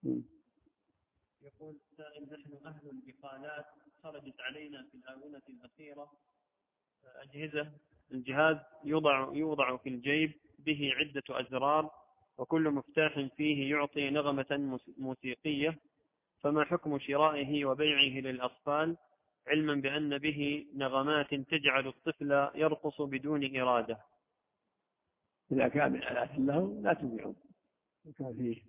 A: يقول السائل: نحن أهل البقالات خرجت علينا في الآونة الأخيرة الجهاز يوضع في الجيب به عدة أزرار، وكل مفتاح فيه يعطي نغمة موسيقية، فما حكم شرائه وبيعه للأطفال، علما بأن به نغمات تجعل الطفل يرقص بدون إرادة؟
B: إذا كان من آلات له لا تبيعه، وكان فيه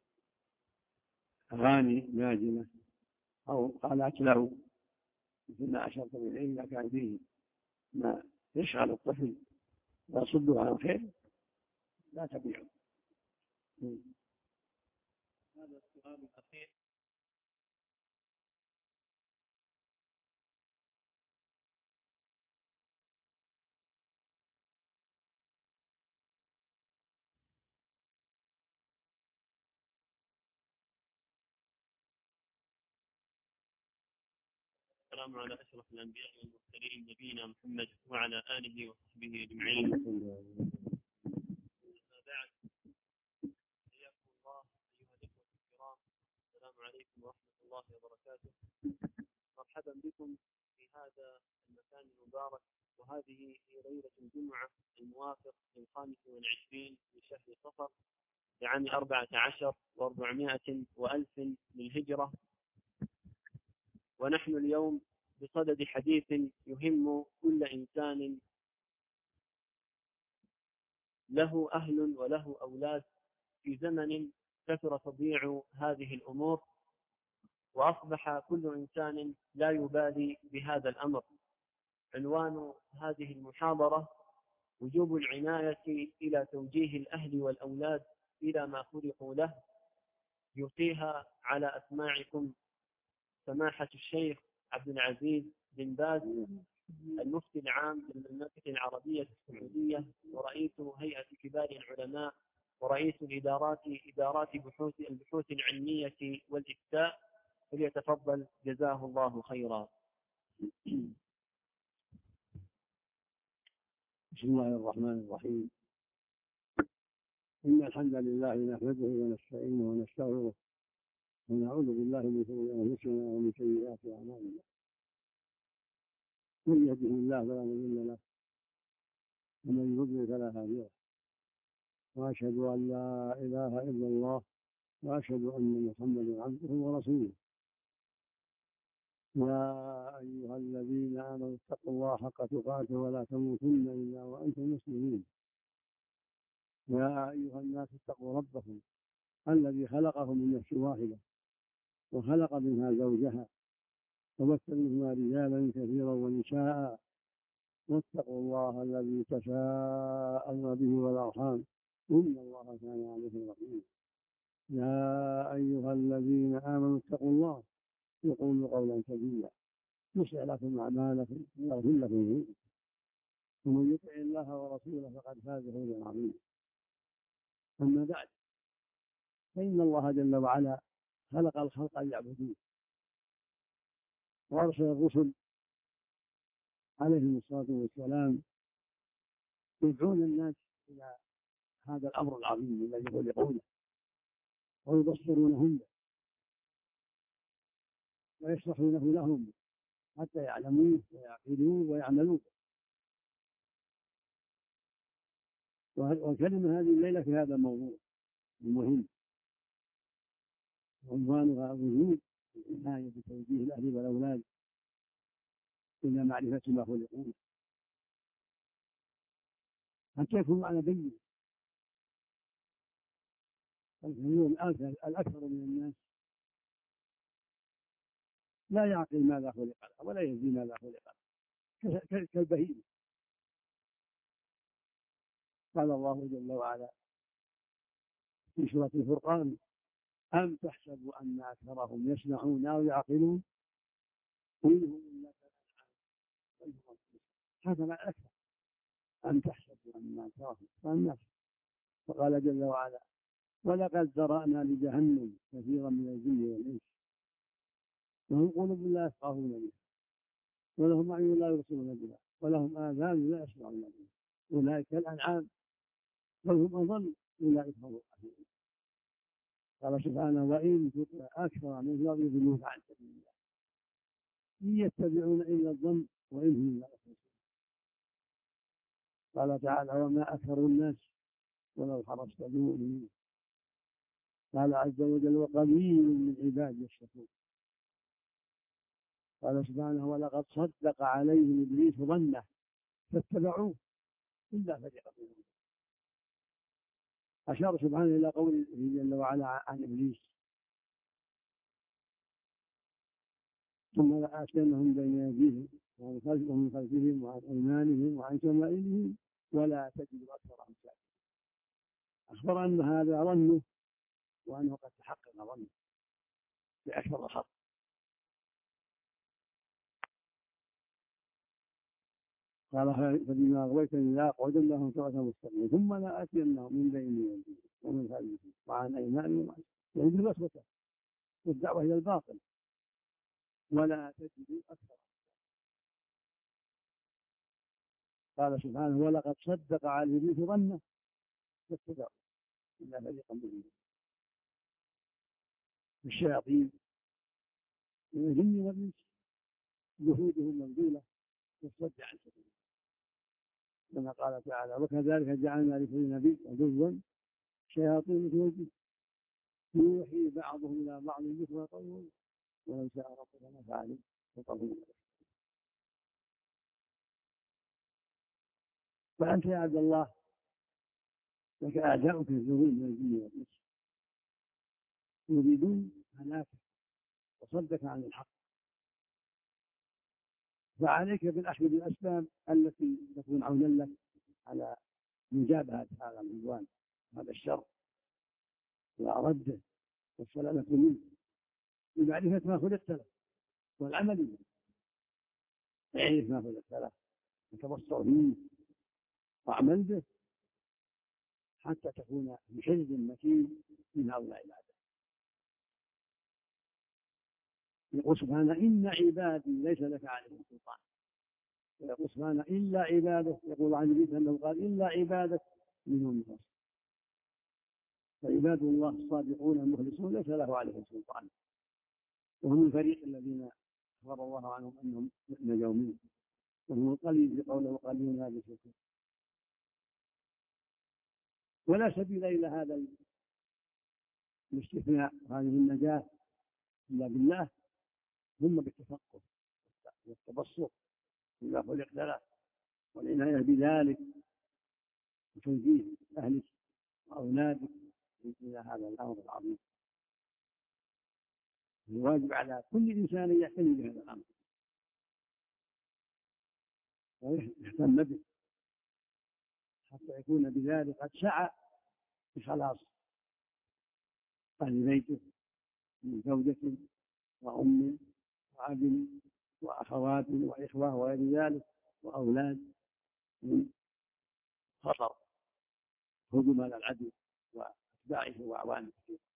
B: أغاني ناجمة أو آلات له مثل ما أشرت إليه، إذا كان فيه ما يشغل الطفل ويصده عن الخير لا تبيعه.
A: هذا السؤال الأخير: السلام على أشرف الأنبياء والمرسلين نبينا محمد وعلى آله وصحبه أجمعين. بعد، حياكم الله أيها الإخوة الكرام، السلام عليكم ورحمة الله وبركاته. مرحبا بكم في هذا المكان المبارك، وهذه هي ليلة الجمعة الموافق ل25 من شهر صفر لعام 14 و400 وألف للهجرة، ونحن اليوم بصدد حديث يهم كل إنسان له أهل وله أولاد في زمن كثر تضييع هذه الأمور، وأصبح كل إنسان لا يبالي بهذا الأمر. عنوان هذه المحاضرة: وجوب العناية إلى توجيه الأهل والأولاد إلى ما خلقوا له. يلقيها على أسماعكم سماحة الشيخ عبد العزيز بن باز، المفتي العام للمملكة العربية السعودية، ورئيس هيئة كبار العلماء، ورئيس إدارات البحوث العلمية والإفتاء، فليتفضل جزاه الله خيرا.
B: بسم الله الرحمن الرحيم. إن الحمد لله نحمده ونستعينه ونستغفره، ونعوذ بالله من شرور أنفسنا ومن سيئات أعمالنا. من يهده الله فلا مضل له، ومن يضلل فلا هادي له، وأشهد أن لا إله إلا الله، وأشهد أن محمدا عبده ورسوله. يا أيها الذين آمنوا اتقوا الله حق تقاته ولا تموتن إلا وأنتم مسلمون. يا أيها الناس اتقوا ربكم الذي خلقكم من نفس واحدة وخلق منها زوجها وبث منهما رجالا كثيرا ونساء واتقوا الله الذي تساءلون به والأرحام إن الله كان عليكم رقيبا. يا أيها الذين آمنوا اتقوا الله وقولوا قولا سديدا يصلح لكم أعمالكم ويغفر لكم ذنوبكم ومن يطع الله ورسوله فقد فاز فوزا عظيما. أما بعد، فإن الله جل وعلا خلق الخلق ليعبدوه وأرسل الرسل عليهم الصلاة والسلام يدعون الناس إلى هذا الأمر العظيم الذي خلقونه ويبصرونهم به ويشرحونه لهم حتى يعلموه ويعقلوه ويعملوه. والكلمة هذه الليلة في هذا الموضوع المهم عنوانها وجود العناية بتوجيه الأهل والأولاد إلى معرفة ما خلقونه حتى يكون معنى بين. اليوم الأكثر من الناس لا يعقل ماذا خلق له ولا يدري ماذا خلق له كالبهيمة. قال الله جل وعلا في سورة الفرقان: أم تحسبوا أن أكثرهم يسمعون أو يعقلون قل هم إلا كالأنعام هذا مع الأكثر. أم تحسبوا أن أكثرهم فالناس. وقال جل وعلا: ولقد ذرأنا لجهنم كثيرا من الجن والإنس لهم قلوب لا يفقهون بها ولهم أعين لا يبصرون بها ولهم آذان لا يسمعون بها أولئك كالأنعام بل هم أضل أولئك هم الغافلون. قال سبحانه: وإن تطع أكثر من الأرض يضلوك عن سبيل الله إن يتبعون إلا الظن وإن هم إلا يخرجون. قال تعالى: وما أكثر الناس ولو حرصت بمؤمنين. قال عز وجل: وقليل من عبادي الشكور. قال سبحانه: ولقد صدق عليهم إبليس ظنه فاتبعوه إلا فريقا منهم. أشار سبحانه إلى قوله جل وعلا عن إبليس: ثم لآتينهم بين أيديهم ومن خلفهم وعن أيمانهم وعن شمائلهم ولا تجد أكثرهم شاكرين. أخبر أن هذا ظنه وأنه قد تحقق ظنه بأكثر الخلق. قال: فبما أغويتني لأقعدن لهم صراطا مستقيما ثم لآتينهم من بين أيديهم ومن خلفهم وعن أيمانهم يعني بالوسوسة والدعوة إلى الباطل ولا تجد أكثرهم. قال سبحانه: ولقد صدق على إبليس ظنه فاتبعوه إلا فريقا منهم. الشياطين من الجن والإنس جهودهم مبذولة والصد عن سبيل الله كما قال تعالى: وكذلك جعلنا لكل نبي عدوا شياطين في الجن يوحي بعضهم إلى بعض ذكر قوله ولو شاء ربك ما فعلوا فقهوا. فأنت يا عبد الله لك أعداء كثيرون من الجن والإنس يريدون هلاكك وصدك عن الحق، فعليك بالأخذ بالأسباب التي تكون عونا لك على مجابهة هذا العدوان هذا الشر ورده والسلامة منه بمعرفة ما خلقت له والعمل به. اعرف ما خلقت له وتبصر فيه واعمل به حتى تكون بحزب متين من هؤلاء العباد. يقول سبحانه: إن عبادي ليس لك عليهم سلطان. ويقول سبحانه: إلا عبادك. يقول عن النبي أنه قال: إلا عبادك منهم المخلصون. فعباد الله الصادقون المخلصون ليس له عليهم سلطان، وهم الفريق الذين أخبر الله عنهم أنهم نجوا منه، وهم القليل بقوله وقليل هذا الشكر. ولا سبيل إلى هذا الاستثناء هذه النجاة إلا بالله ثم بالتفقه والتبصر بما خلق له والعناية بذلك وتوجيه أهلك وأولادك إلى هذا الأمر العظيم. الواجب على كل إنسان أن يعتني بهذا الأمر ويهتم به حتى يكون بذلك قد سعى بخلاص أهل بيته من زوجة وأم وأب وأخوات وإخوة وغير ذلك وأولاد من خطر هجوم على العدو وأتباعه وأعوانه.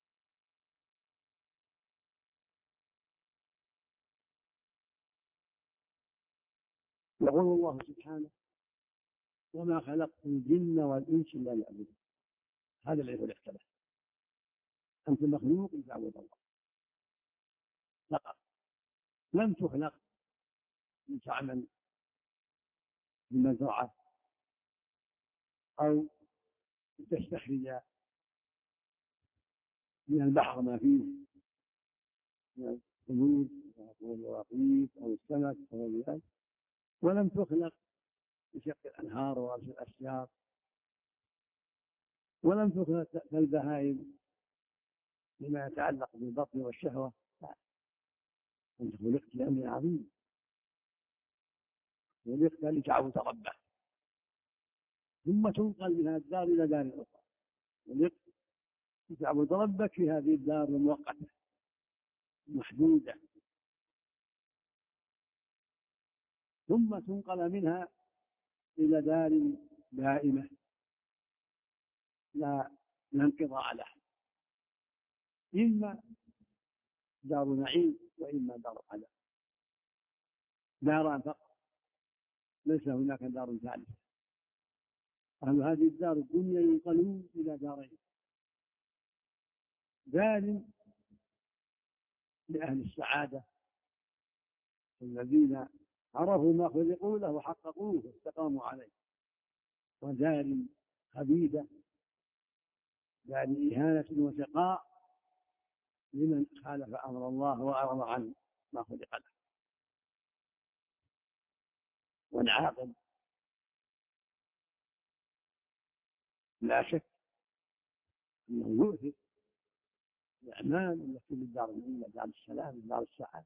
B: يقول الله سبحانه: وما خلقت الجن والإنس إلا ليعبدون. هذا الذي هو الاختلاف. أنت مخلوق لتعبد الله فقط، لم تخلق لتعمل في المزرعة أو تستخرج من البحر ما فيه من الثلوج واليواقيت أو السمك أو غير ذلك، ولم تخلق لشق الأنهار ورش الأشجار، ولم تخلق كالبهائم لما يتعلق بالبطن والشهوة. لا، أنت خلقت لأمر عظيم، خلقت لتعبد ربك ثم تنقل من هذه الدار إلى دار أخرى. خلقت لتعبد ربك في هذه الدار المؤقتة محدودة، ثم تنقل منها إلى دار دائمة لا انقضاء لها، إما دار نعيم وإما دار عذاب، داران فقط، ليس هناك دار ثالثة. أهل هذه الدار الدنيا ينقلون إلى دارين: دار لأهل السعادة الذين عرفوا ما خلقوا له وحققوه واستقاموا عليه، ودار خبيثة دار إهانة وشقاء لمن خالف أمر الله وأعرض عن ما خلق له. والعاقل لا شك أنه يؤثر الأعمال التي للدار الأولى، دار السلام، دار السعادة.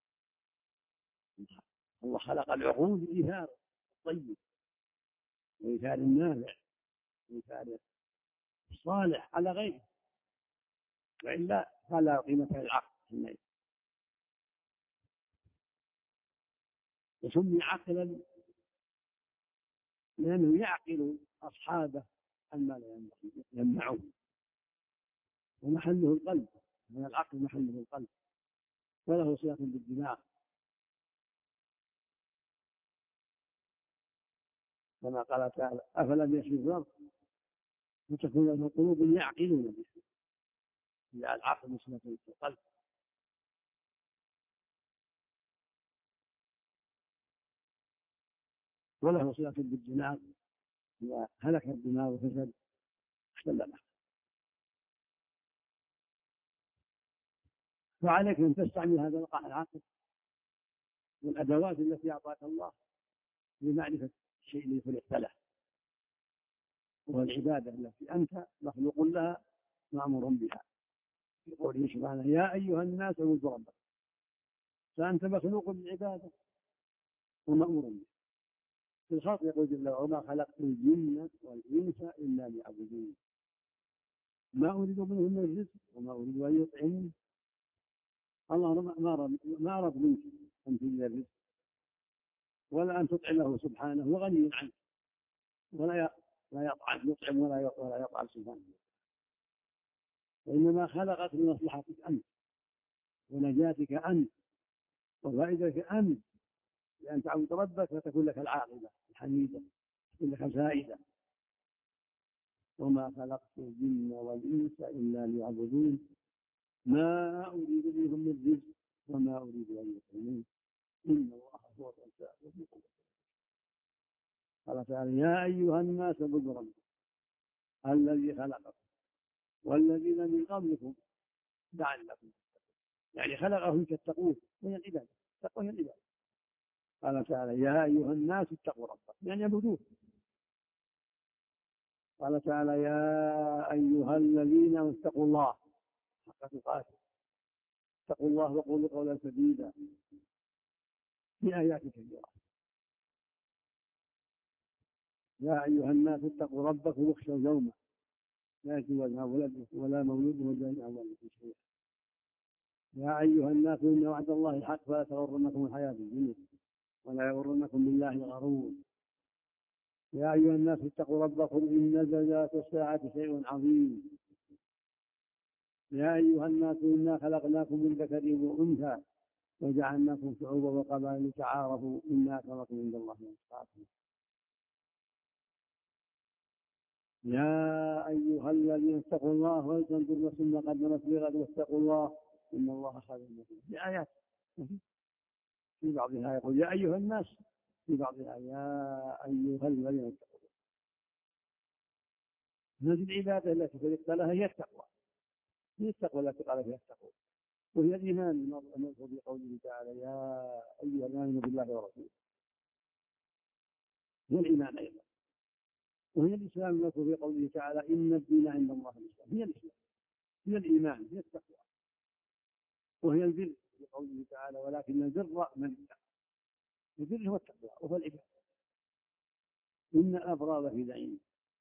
B: الله خلق العقول لإيثار الطيب وإيثار النافع وإيثار الصالح على غيره، وإلا فلا قيمة للعقل حينئذ. وسمي عقلا لأنه يعقل أصحابه عما لا يمنعه، ومحله القلب، من العقل محله القلب، وله صلة بالدماغ، كما قال تعالى: أفلم يسيروا في الأرض فتكون لهم قلوب يعقلون بها. العقل مسلة في القلب. وله صلة بالدماغ، إذا هلك الدماغ وفسد اختل العقل. فعليك أن تستعمل هذا العقل والأدوات التي أعطاك الله لمعرفة الشيء الذي خلقت له، وهو العبادة التي أنت مخلوق لها مأمور بها. يقول سبحانه: يا أيها الناس اعبدوا ربكم. فأنت مخلوق بالعبادة ومأمور بها. في الخلق يقول جل وعلا: وما خلقت الجن والإنس إلا ليعبدون ما أريد منهم من رزق وما أريد أن يطعمون. الله ما أراد منك أن تريد الرزق ولا أن تطعمه سبحانه، وغني عنك، ولا يطعم ولا يطعم سبحانه، وإنما خلقك لمصلحتك أنت ونجاتك أنت وفائدتك أنت، لأن تعبد ربك فتكون لك العاقبة الحميدة، تكون لك الفائدة. وما خلقت الجن والإنس إلا ليعبدون ما أريد منهم من رزق وما أريد أن يطعمون إن الله هو الرزاق ذو القوة. قال تعالى: يا أيها الناس اعبدوا ربكم الذي خلقكم والذين من قبلكم لعلكم تتقون. يعني خلقهم كالتقوى وهي العبادة. التقوى هي العبادة. قال تعالى يا أيها الناس اتقوا ربكم يعني اعبدوه. قال تعالى يا أيها الذين اتقوا الله حق تقاته. اتقوا الله وقولوا قولا سديدا في آيات كثيرة. يا أيها الناس اتقوا ربكم واخشوا يوما لا يجزي وجهه ولد ولا مولود وجه أول شيء. يا أيها الناس إن وعد الله حق فلا تغرنكم الحياة الدنيا ولا يغرنكم بالله الغرور. يا أيها الناس اتقوا ربكم إن زلزلة الساعة شيء عظيم. يا أيها الناس إنا خلقناكم من ذكر وأنثى وجعلناكم شعوبا وقبائل لتعارفوا إن أكرمكم عند الله أتقاكم. يا أيها الذين اتقوا الله ولتنظر نفس ما قدمت لغد واتقوا الله إن الله خبير بكم. بآيات في بعضها يقول يا أيها الناس في بعضها يا أيها الذين اتقوا الله. هذه العبادة التي خلقت لها هي التقوى. هي التقوى التي قال فيها التقوى وهي الإيمان المذكور في قوله تعالى يا أيها الذين بالله ورسوله. هي الإيمان أيضا وهي الإسلام المذكور في قوله تعالى إن الدين عند الله الإسلام. هي الإسلام هي الإيمان هي التقوى وهي البر في قوله تعالى ولكن البر من اتقى. البر هو التقوى وهو العبادة. إن الأبرار في نعيم.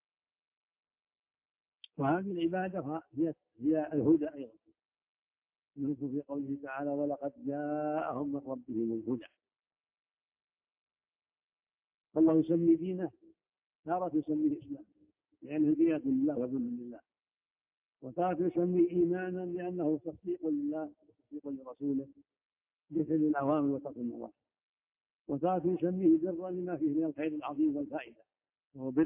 B: وهذه العبادة هي الهدى أيضا يذكر في قوله تعالى ولقد جاءهم من ربهم الهدى. فالله يسمي دينه تارة يسميه الإسلام لأنه هدية لله وذل لله، وتارة يسميه إيمانا لأنه تصديق لله وتصديق لرسوله بفعل الأوامر وترك النواهي، وتارة يسميه برا لما فيه من الخير العظيم والفائدة وهو بر،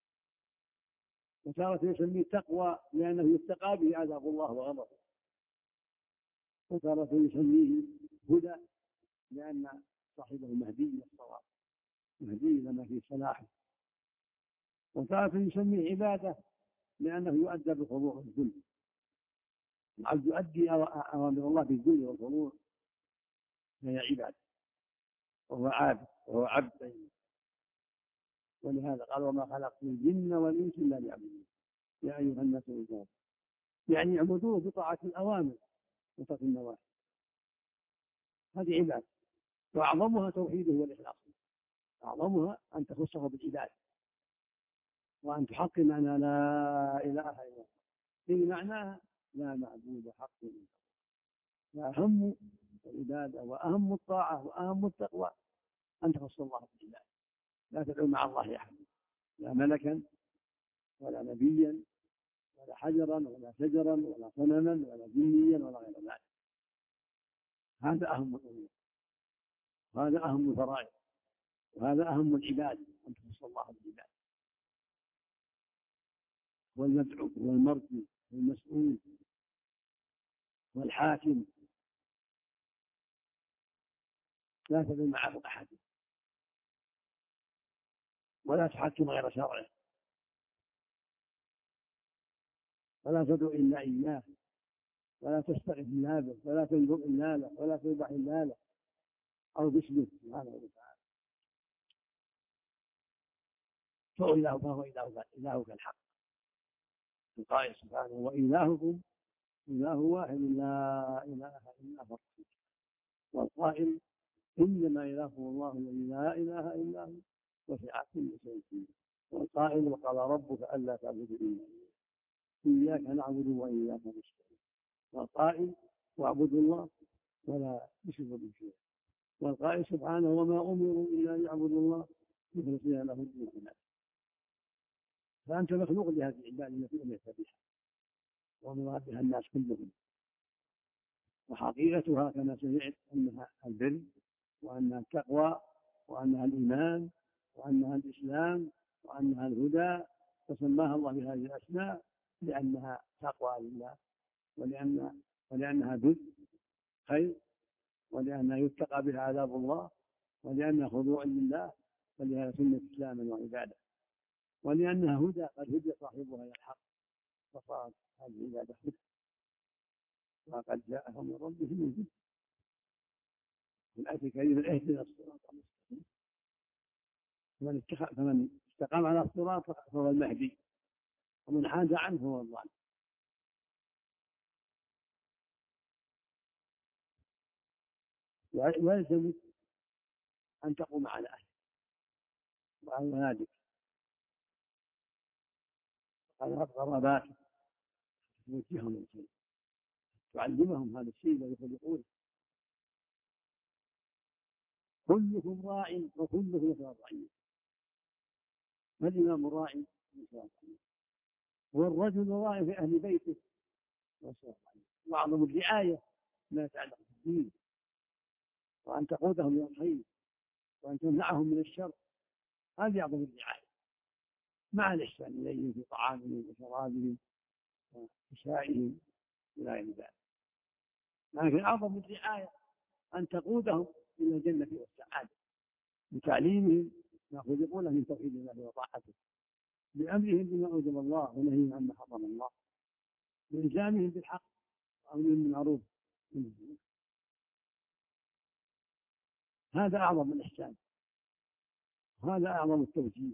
B: وتارة يسميه تقوى لأنه يتقى به عذاب الله وغضبه، وتارة يسميه هدى لأن صاحبه مهدي الصواب مهدي لما فيه صلاحه، وتارة يسميه عبادة لأنه يؤدى بالخضوع والذل. العبد يؤدي أوامر الله بالذل والخضوع فهي عبادة وهو عابد وهو عبد. ولهذا قال وما خلقت الجن والإنس إلا ليعبدون يا أيها الناس اعبدوا يعني يعبدوه بطاعة الأوامر وترك النواهي. هذه عبادة وأعظمها توحيده والإخلاص. أعظمها أن تخصه بالعبادة وأن تحقق معنى لا إله إلا الله في معناها لا معبود حق إلا الله. وأهم العبادة وأهم الطاعة وأهم التقوى أن تخص الله بالعبادة. لا تدعو مع الله أحدا لا ملكا ولا نبيا ولا حجرا ولا شجرا ولا صنما ولا جنيا ولا غير ذلك. هذا أهم الأمور وهذا أهم الفرائض وهذا أهم العبادة أن تخص الله بالعبادة. والمدعو والمرجو والمسؤول والحاكم لا تدعو معه أحد ولا تحكم غير شرعه ولا تدعو إلا إياه ولا تستغيث إلا به ولا تنظر إلا له ولا تذبح إلا له أو باسمه سبحانه وتعالى. فهو إلهك الحق القائل سبحانه وإلهكم إله واحد لا إله إلا هو، والقائل إنما إلهكم الله الذي لا إله إلا هو وسع كل شيء، والقائل وقال ربك ألا تعبدوا إلا إياك نعبد وإياك نستعين، والقائل واعبدوا الله ولا تشركوا به شيئا، والقائل سبحانه وما أمروا إلا ليعبدوا الله مخلصين له الدين حنفاء. فأنت مخلوق لهذه العبادة التي أمرت بها ومراد بها الناس كلهم، وحقيقتها كما سمعت أنها البر وأنها التقوى وأنها الإيمان وأنها الإسلام وأنها الهدى، فسماها الله بهذه الأسماء لأنها تقوى لله ولأنها بر خير ولأنها يتقى بها عذاب الله ولأنها خضوع لله ولأنها سنة إسلام وعبادة ولأنها هدى قد هدي صاحبها إلى الحق فصارت هذه العبادة هدى. وقد جاءهم من ربهم الهدى. في الآية الكريمة اهدنا الصراط المستقيم. فمن استقام على الصراط فهو المهدي، ومن حاد عنه فهو الضال. ويلزمك أن تقوم على أهلك وعلى ولادك وعلى قراباتك، توجههم الخير، تعلمهم هذا الشيء الذي يخلقونه. كلكم راع وكلكم مسؤول عن رعيته. والإمام راع مسؤول عن رعيته، والرجل راع في أهل بيته مسؤول عن رعيته. وأعظم الرعاية ما يتعلق بالدين، وأن تقودهم إلى الخير، وأن تمنعهم من الشر. هذه أعظم الرعاية، مع الإحسان إليهم في طعامهم وشرابهم وكسائهم إلى غير ذلك. لكن أعظم الرعاية أن تقودهم إلى الجنة والسعادة بتعليمهم ما خلقوا له من توحيد الله وطاعته، بأمرهم بما أوجب الله ونهيهم عما حرم الله، بإلزامهم بالحق وأمرهم بالمعروف. هذا أعظم الإحسان، وهذا أعظم التوجيه،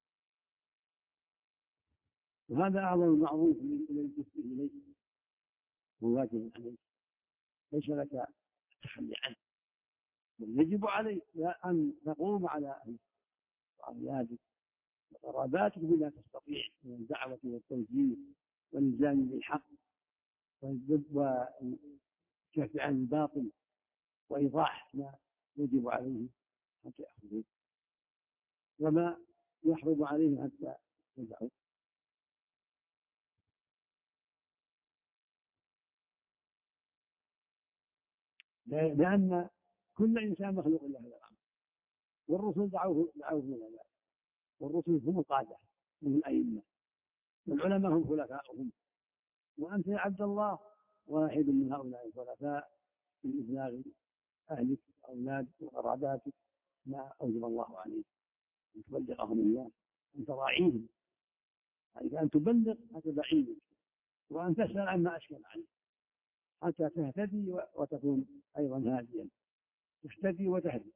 B: وهذا أعظم المعروف الذي تسبه إليه وواجب عليك، ليس لك التخلي عنه. بل يجب عليك أن تقوم على أهلك وأولادك وقراباتك بما تستطيع من الدعوة والتوجيه والإلزام بالحق والكف عن الباطل وإيضاح ما يجب عليه حتى يأخذوه، وما يحرم عليه حتى يدعوه. لأن كل إنسان مخلوق له هذا الأمر، والرسل دعوه من ذلك، والرسل هم القادة، هم الأئمة، والعلماء هم خلفاؤهم. وأنت يا عبد الله واحد من هؤلاء الخلفاء في إبلاغ أهلك وأولادك وقراباتك ما أوجب الله عليك، أن تبلغهم إياه، أن تراعيهم، يعني أن تبلغ حتى بعيدك، وأن تسأل عما أشكل عليك حتى تهتدي وتكون أيضا هاديا، تهتدي وتهدي.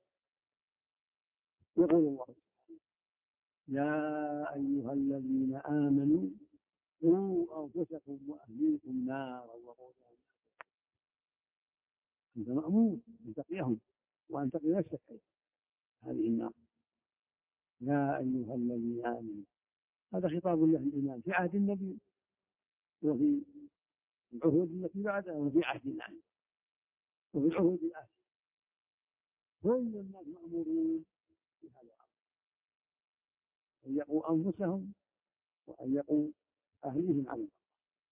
B: يقول الله يا أيها الذين آمنوا قوا أنفسكم وأهليكم نارا وقودها الناس. أنت مأمور أن تقيهم وأن تقي نفسك هذه النار. يا أيها الذين آمنوا، هذا خطاب له الإيمان في عهد النبي وفي العهود التي بعدها وفي عهد النبي وفي العهود الآخرة. كل الناس مأمورون في هذا الأمر، أن يقوا أنفسهم وأن يقوا أهليهم على الله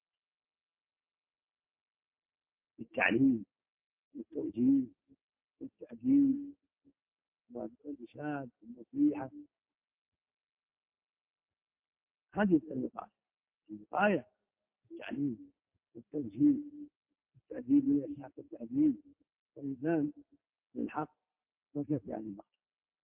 B: بالتعليم والتوجيه والتأديب والإرشاد والنصيحة. هذه الوقاية، التعليم والتوجيه والتأديب بالإرشاد والتأديب والإلزام بالحق والكف عن الباطل.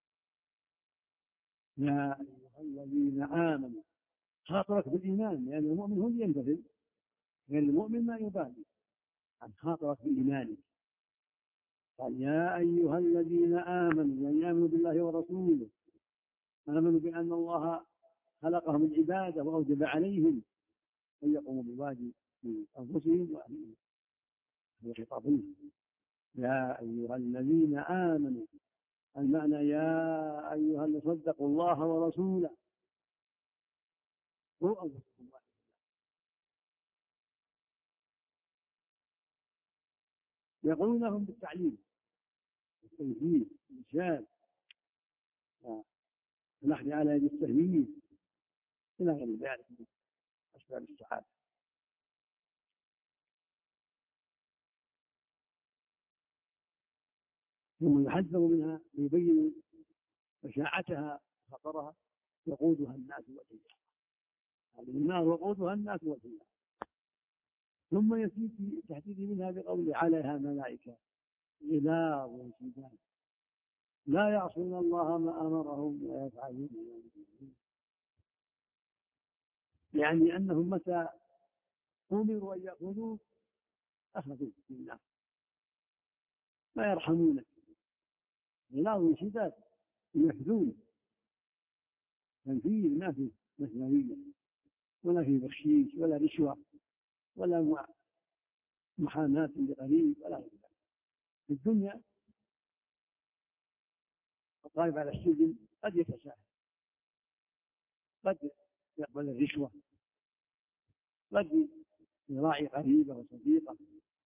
B: يا أيها الذين آمنوا، خاطرك بالإيمان، لأن المؤمن هو اللي يمتثل، غير المؤمن ما يبالي. عن خاطرك بإيمانك قال يا أيها الذين آمنوا، يعني آمنوا بالله ورسوله، آمنوا بأن الله خلقهم العبادة وأوجب عليهم أن يقوموا بواجب أنفسهم وأهلهم. هذا خطابهم يا أيها الذين آمنوا، المعنى يا أيها الذين صدقوا الله ورسوله قوا أنفسكم وأهليكم. يقولون لهم بالتعليم والتوجيه والإرشاد ونحن على يد التهميد إلى غير ذلك من أسباب السعادة. ثم يحذر منها ويبين بشاعتها خطرها. وقودها الناس والحجارة، هذه النار وقودها الناس والحجارة. ثم يزيد في تحديد منها بقوله عليها ملائكة غلاظ شداد لا يعصون الله ما أمرهم ويفعلون ما يؤمرون. يعني أنهم متى أمروا أن يأخذوا أخذوا في النار ما يرحمونك، غلاظ شداد يحدون تنفيذ، ما في مثلية ولا في بخشيش ولا رشوة ولا محاماة لقريب ولا غير ذلك. في الدنيا الطالب على السجن قد يتساهل، قد يقبل الرشوة، قد يراعي قريبه وصديقه،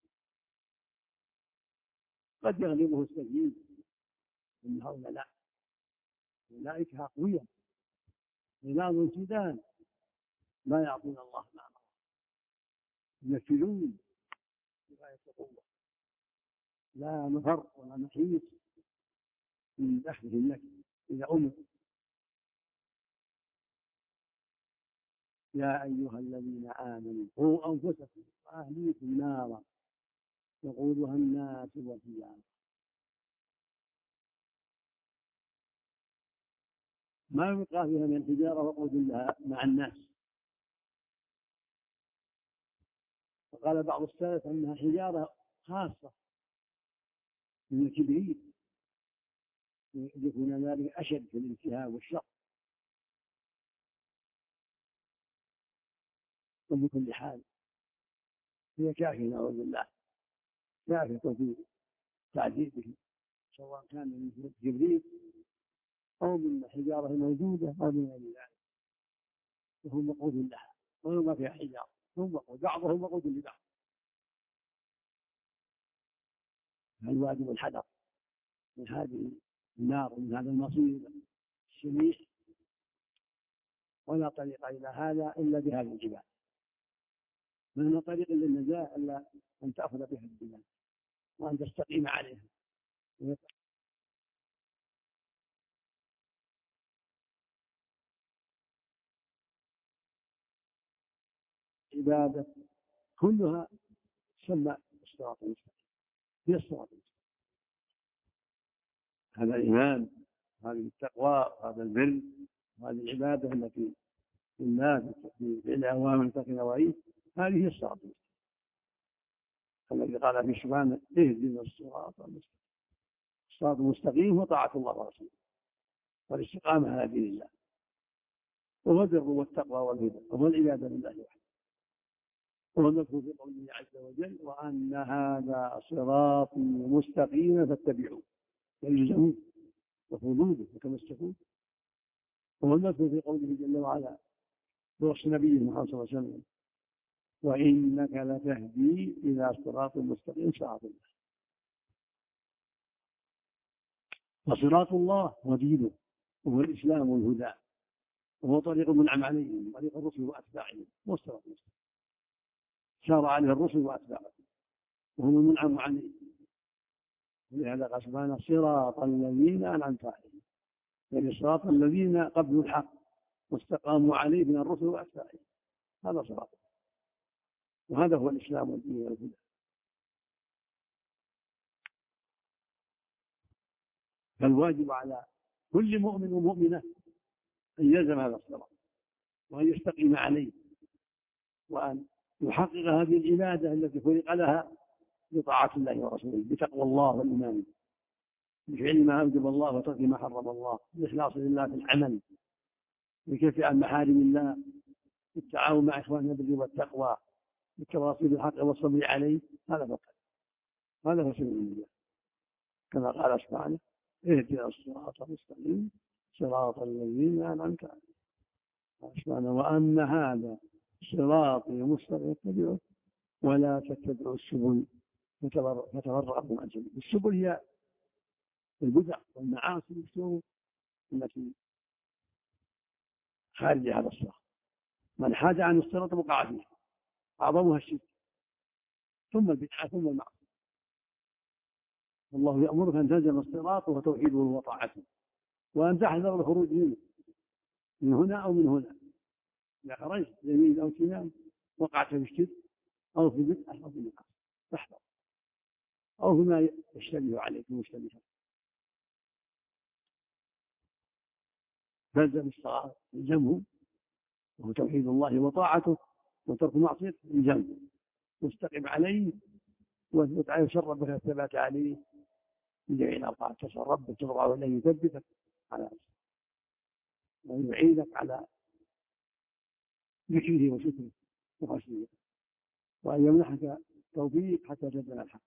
B: قد يغلبه السجين. إن هؤلاء لا، أولئك أقوياء غلاظ شداد لا يعصون الله ما أمر، ينفذون بغاية القوة، لا مفر ولا محيص من أخذهم لك إذا أمر. يا أيها الذين آمنوا قوا أنفسكم وأهليكم نارا وقودها الناس والحجارة. ما يبقى فيها من الحجارة وقود لها مع الناس. وقال بعض السلف أنها حجارة خاصة من الكبريت، يكون ذلك أشد في الالتهاب والشق. وبكل حال هي كافية نعوذ بالله، كافية في تعذيبه، سواء كان من الكبريت أو من الحجارة الموجودة أو من غير ذلك، وهو مقود لها ولو ما فيها حجارة، بعضه مقود لبعض. الواجب الحذر من هذه النار ومن هذا المصير الشنيع، ولا طريق إلى هذا إلا بهذه الجبال، من طريق للنجاة إلا أن تأخذ بها الجبال وأن تستقيم عليها. عبادة كلها تسمى الصراط المستقيم، هي الصراط المستقيم. هذا الإيمان، هذه التقوى، هذا البر، هذه العبادة التي لله بالأوامر وترك النواهي، هذه هي الصراط المستقيم الذي قال في سبحانه اهدنا الصراط المستقيم. الصراط المستقيم هو طاعة الله ورسوله والاستقامة على دين الله، وهو البر والتقوى والهدى، وهو العبادة لله وحده. ونذكر في قوله عز وجل وأن هذا صراطي مستقيما فاتبعوه، يلزمون وخذوه وتمسكوه. ونذكر في قوله جل وعلا بوصف نبيه محمد صلى الله عليه وسلم وإنك لتهدي إلى صراط مستقيم صراط الله. فصراط الله هو دينه، وهو الإسلام والهدى، وهو طريق المنعم عليهم، طريق الرسل وأتباعهم، والصراط المستقيم شار عليه الرسل وأتباعهم وهم المنعم عليهم. ولهذا قال سبحانه صراط الذين أنعمت عليهم، يعني صراط الذين قبلوا الحق واستقاموا عليه من الرسل وأتباعهم، هذا صراط، وهذا هو الإسلام والدين والهدى. فالواجب على كل مؤمن ومؤمنة أن يلزم هذا الصراط وأن يستقيم عليه، وأن يحقق هذه العبادة التي خلق لها بطاعة الله ورسوله، بتقوى الله والإيمان، بفعل ما أوجب الله وترك ما حرم الله، بالإخلاص لله في العمل، بالكف عن محارم الله، بالتعاون مع إخواننا بالبر والتقوى، بالتواصي بالحق والصبر عليه. هذا فقط، هذا هو سبيل الله، كما قال سبحانه اهدنا الصراط المستقيم صراط الذين أنعمت عليهم سبحانه وأن هذا صراطي مستقيم فاتبعوه ولا تتبعوا السبل فتفرقكم عن سبيله. السبل هي البدع والمعاصي والشرور التي خارج هذا الصراط. من حاد عن الصراط وقع فيه، أعظمها الشرك ثم البدعة ثم المعصية. والله يأمرك أن تلزم الصراط وهو توحيده وطاعته، وأن تحذر الخروج منه من هنا أو من هنا. إذا خرجت يمين أو شمال وقعت في الشرك أو في البدعة أو في المعصية فاحذر، أو فيما يشتبه عليك المشتبهات. فالزم الصراط الزمه وهو توحيد الله وطاعته وترك معصيته الزمه، واستقم عليه واثبت عليه شر ربك الثبات عليه في جميع الأوقات. تسأل ربك تضرع إليه يثبتك على ويعينك على ذكره وشكره وحسنه، وأن يمنحك توفيق حتى تبدأ الحق.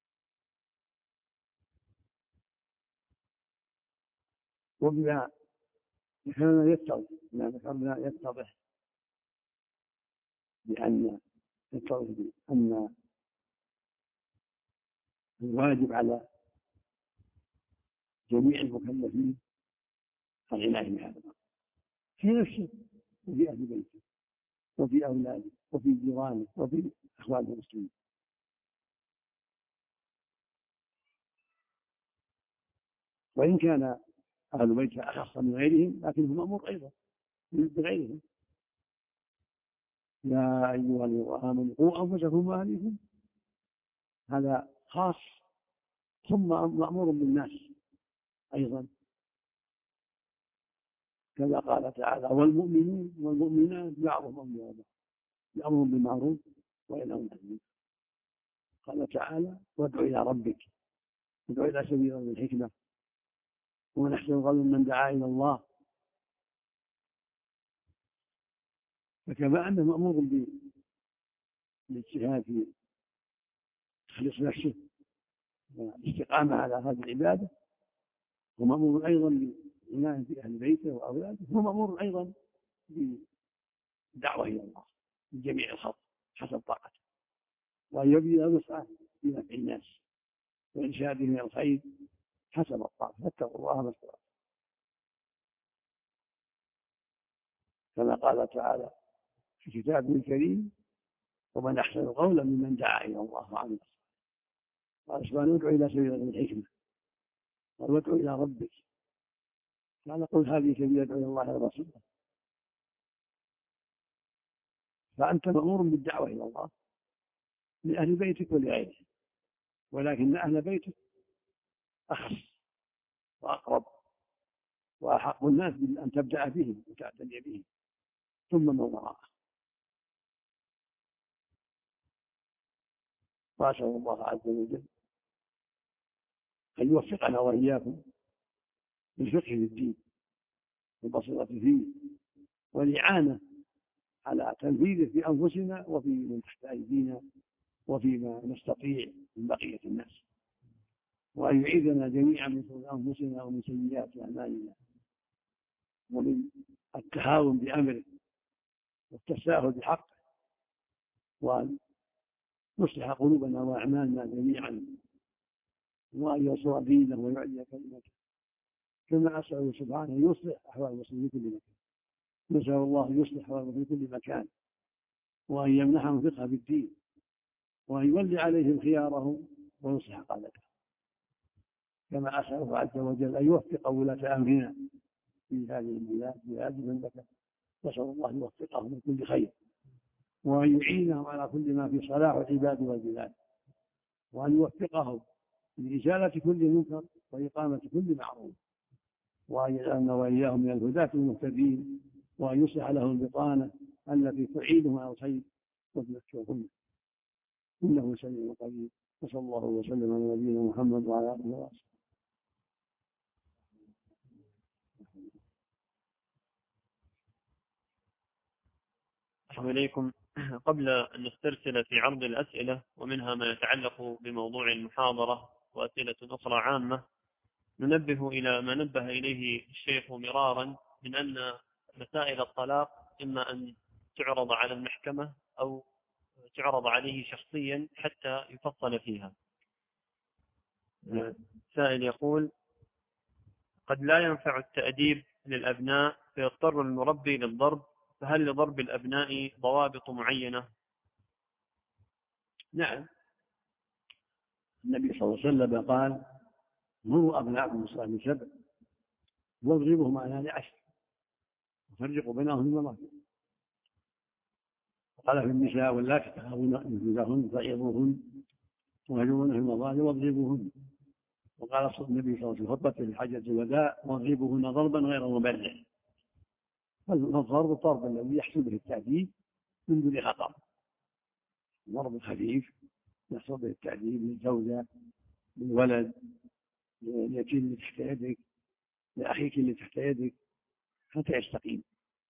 B: وبما ذكرنا يتضح بأن الواجب على جميع المكلفين العناية بهذا الأمر في نفسه وفي أهل بيته وفي أولاده وفي جيرانه وفي إخوانه المسلمين. وإن كان أهل بيته أخص من غيرهم لكنهم مأمور أيضا بغيرهم. يا أيها الذين آمنوا قوا أنفسكم وأهليكم، هذا خاص، ثم مأمور بالناس أيضا كما قال تعالى والمؤمنون والمؤمنات بعضهم أولياء بعض يأمرون بالمعروف وينهون عن المنكر. قال تعالى وادع إلى ربك، ادع إلى سبيل بالحكمة ومن أحسن قولا من دعا إلى الله. فكما أنه مأمور بالاجتهاد في تخليص نفسه والاستقامة على هذه العبادة، ومأمور أيضا بالعناية بأهل بيته وأولاده، ومأمور أيضا بالدعوة إلى الله بجميع الخلق حسب طاقته، وأن يبذل وسعه في نفع الناس وإرشادهم إلى الخير حسب الطاقة، فاتقوا الله ما استطعتم. كما قال تعالى في كتابه الكريم ومن أحسن قولا ممن دعا إلى الله وعمل صالحا. قال سبحانه ادع إلى سبيل الحكمة، قال وادع إلى ربك، قال قل هذه سبيل ادعو إلى الله ورسوله. فأنت مأمور بالدعوة إلى الله لأهل بيتك ولغيره، ولكن أهل بيتك أخص وأقرب وأحق الناس بأن تبدأ بهم وتعتني بهم ثم من وراءه. وأسأل الله عز وجل أن يوفقنا وإياكم بالفقه في الدين والبصيرة فيه والإعانة على تنفيذه في أنفسنا وفي من تحت أيدينا وفيما نستطيع من بقية الناس، وأن يعيذنا جميعا من شرور أنفسنا ومن سيئات أعمالنا ومن التهاون بأمره والتساهل بحقه، وأن يصلح قلوبنا وأعمالنا جميعا، وأن ينصر دينه ويعلي كلمته، كما أسأله سبحانه أن يصلح أحوال المسلمين في كل مكان. نسأل الله أن يصلح أحوالهم في كل مكان، وأن يمنحهم فقه في الدين، وأن يولي عليهم خيارهم ويصلح قادتهم، كما أسأله عز وجل أن يوفق ولاة أمرنا في هذه البلاد في هذه المملكة. نسأل الله أن يوفقهم من كل خير، وأن يعينهم على كل ما في صلاح العباد والبلاد، وأن يوفقهم لإزالة كل منكر وإقامة كل معروف، وأن يجعلنا وإياهم من الهداة المهتدين، وأن يصلح لهم البطانة التي تعينهم على الخير وتذكرهم، إنه سميع قريب. وصلى الله وسلم على نبينا محمد وعلى آله وصحبه.
A: السلام عليكم. قبل أن نسترسل في عرض الأسئلة ومنها ما يتعلق بموضوع المحاضرة وأسئلة أخرى عامة، ننبه إلى ما نبه إليه الشيخ مرارا من أن مسائل الطلاق إما أن تعرض على المحكمة أو تعرض عليه شخصيا حتى يفصل فيها. سائل يقول قد لا ينفع التأديب للأبناء فيضطر المربي للضرب، فهل لضرب الأبناء ضوابط معينة؟
B: نعم، النبي صلى الله عليه وسلم قال مروا أبناءكم بالصلاة من 7 واضربوهم على 10 وفرقوا بينهم المضاجع. وقال في النساء واللاتي تخافون نشوزهن فعظوهن واهجروهن في المضاجع واضربوهن. وقال النبي صلى الله عليه وسلم في خطبته في حجة الوداع واضربوهن ضربا غير مبرح. فالضرب الضرب الذي يحصل به التأديب من دون خطر، ضرب خفيف يحصل به التعذيب للزوجة، للولد، لليتيم اللي تحت يدك، لأخيك اللي تحت يدك، حتى يستقيم.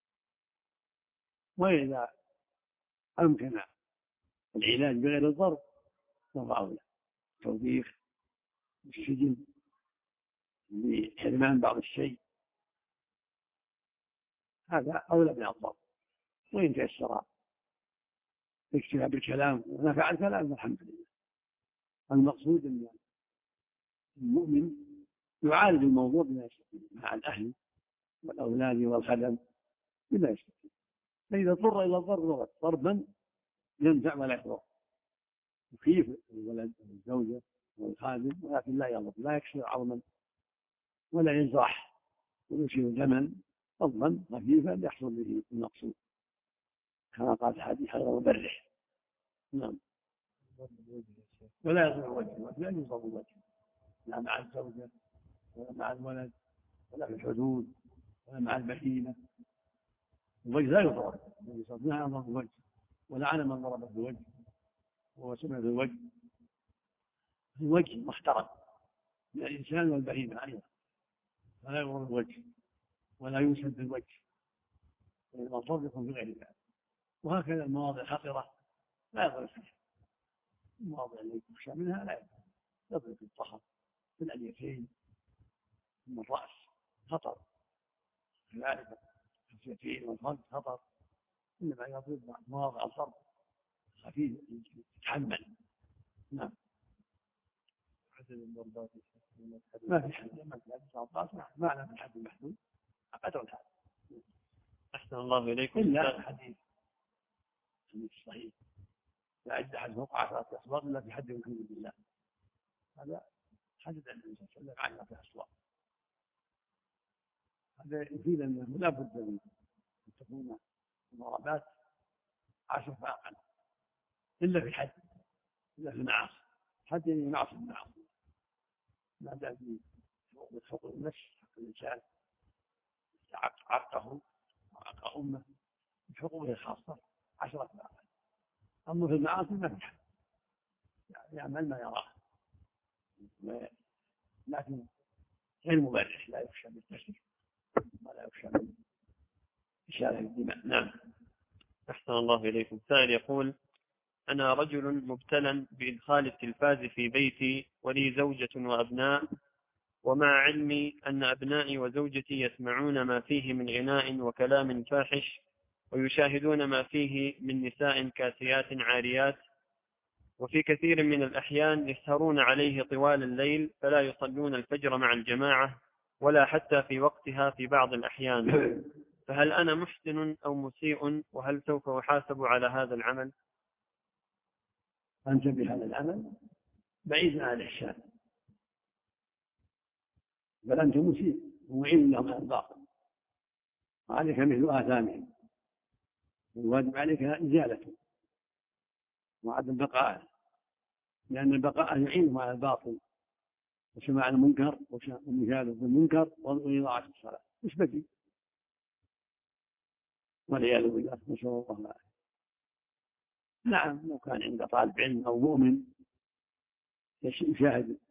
B: وإذا أمكن العلاج بغير الضرب فهو أولى، توبيخ بالسجن بحرمان بعض الشيء، هذا أولى من الضرب. وإن تيسر اكتفى بالكلام ونفع الكلام فالحمد لله. المقصود أن المؤمن يعالج الموضوع بما يستطيع مع الأهل والأولاد والخدم بما يستطيع، فإذا اضطر إلى الضرب ضربا ينفع ولا يضر، يخيف الولد والزوجة والخادم، ولكن لا يضر، لا يكسر عظما ولا يجرح ويصيب دما، ضربا خفيفا يحصل به المقصود كما قال الحديث غير مبرح. نعم. ولا يضر الوجه، لا يضر الوجه، لا مع الزوجة ولا مع الولد ولا في الحدود ولا مع البهيمة. الوجه لا يضرب، لا يضرب الوجه، ولعن من ضرب في الوجه وهو سمع في الوجه. الوجه محترم من الإنسان والبهيمة أيضا، فلا يضرب الوجه ولا يوسد بالوجه، المنظور يكون في غير ذلك. وهكذا المواضع الخطرة لا يضرب فيها، المواضع التي يخشى منها لا يضرب في الظهر، في اليدين، من الرأس خطر، كذلك اليدين والفرج خطر، إنما يضرب مواضع الضرب خفيف يتحمل. نعم.
A: حسب الضربات
B: ما في حد، ما في الضربات معنى من حد المحدود قدر الحد.
A: أحسن الله إليكم.
B: إلا الحديث الصحيح لا أجد أحد فوق 10 أصوات إلا في حد من حدود الله، هذا حدد النبي صلى الله عليه وسلم عن 10 أصوات. هذا يفيد أنه لا بد من أن تكون الضربات 10 فأقل، إلا في الحد، إلا في المعاصي، حد ينعصي المعاصي ما دام في حقوق النفس، حق الإنسان عقه وعق أمه، بحقوقه الخاصة 10 فأقل. أما في المعاصي ما في حد، يعمل ما يراه، لكن غير مبرح، لا يخشى بالتشريف ولا يخشى من إشارة الدماء. نعم.
A: أحسن الله إليكم. سائل يقول: أنا رجل مبتلى بإدخال التلفاز في بيتي ولي زوجة وأبناء، ومع علمي أن أبنائي وزوجتي يسمعون ما فيه من غناء وكلام فاحش، ويشاهدون ما فيه من نساء كاسيات عاريات، وفي كثير من الأحيان يسهرون عليه طوال الليل فلا يصلون الفجر مع الجماعة ولا حتى في وقتها في بعض الأحيان، فهل أنا محسن أو مسيء؟ وهل سوف أحاسب على هذا العمل؟
B: أنت بهذا العمل بعيد عن الإحسان، بل أنت مسيء ومعين لهم على الباطل، وعليك مثل آثامهم، والواجب عليك إزالته وعدم بقائه، لأن البقاء يعينهم على الباطل وسماع المنكر ومشاهدة المنكر وإضاعة الصلاة، مش بدي والعياذ بالله، نسأل الله العافية. نعم، لو كان عند طالب علم أو مؤمن يشاهد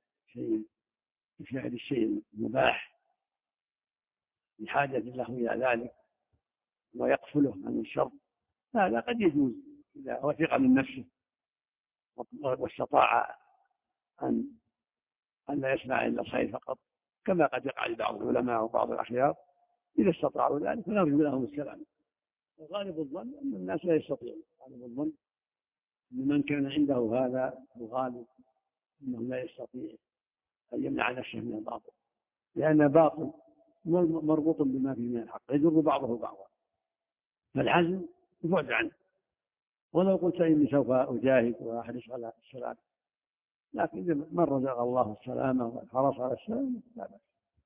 B: الشيء المباح بحاجة له إلى ذلك ويقفله عن الشر، هذا قد يجوز إذا وثق من نفسه واستطاع أن لا يسمع إلا الخير فقط، كما قد يقع لبعض العلماء وبعض الأخيار إذا استطاعوا ذلك فنرجو لهم السلام. وغالب الظن أن الناس لا يستطيعون، غالب الظن أن من كان عنده هذا الغالب أنه لا يستطيع أن يمنع نفسه من الباطل، لأن الباطل مربوط بما فيه من الحق يجر بعضه بعضا، فالعزم يبعد عنه. ولو قلت إني سوف أجاهد وأحرص على السلام، لكن إذا من رزق الله السلامة والحرص على السلامة لا بأس.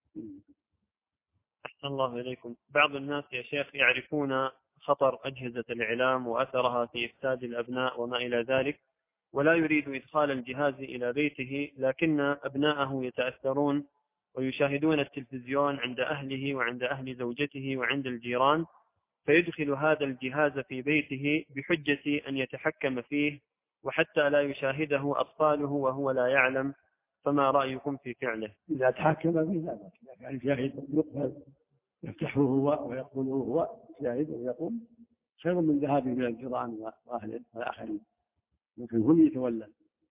A: أحسن الله إليكم. بعض الناس يا شيخ يعرفون خطر أجهزة الإعلام وأثرها في إفساد الأبناء وما إلى ذلك، ولا يريد إدخال الجهاز إلى بيته، لكن أبناءه يتأثرون ويشاهدون التلفزيون عند أهله وعند أهل زوجته وعند الجيران، فيدخل هذا الجهاز في بيته بحجة أن يتحكم فيه وحتى لا يشاهده أطفاله وهو لا يعلم، فما رأيكم في فعله؟
B: إذا تحكم في ذلك، إذا كان يشاهد يقبل يفتحه هو ويقوله هو يشاهد ويقول خير من ذهابه إلى الجيران وأهله والآخرين، لكن هم يتولى.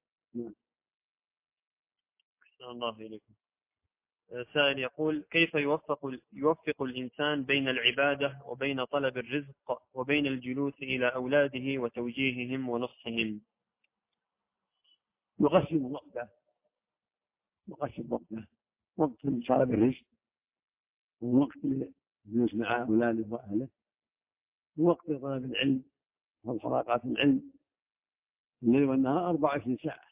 A: أحسن الله إليكم. سائل يقول: كيف يوفق الإنسان بين العبادة وبين طلب الرزق وبين الجلوس إلى أولاده وتوجيههم ونصحهم؟
B: يقسم وقته، وقت طلب الرزق، ووقت للجلوس مع أولاده وأهله، ووقت طلب العلم والحلقات العلم الليل والنهار 24 ساعة،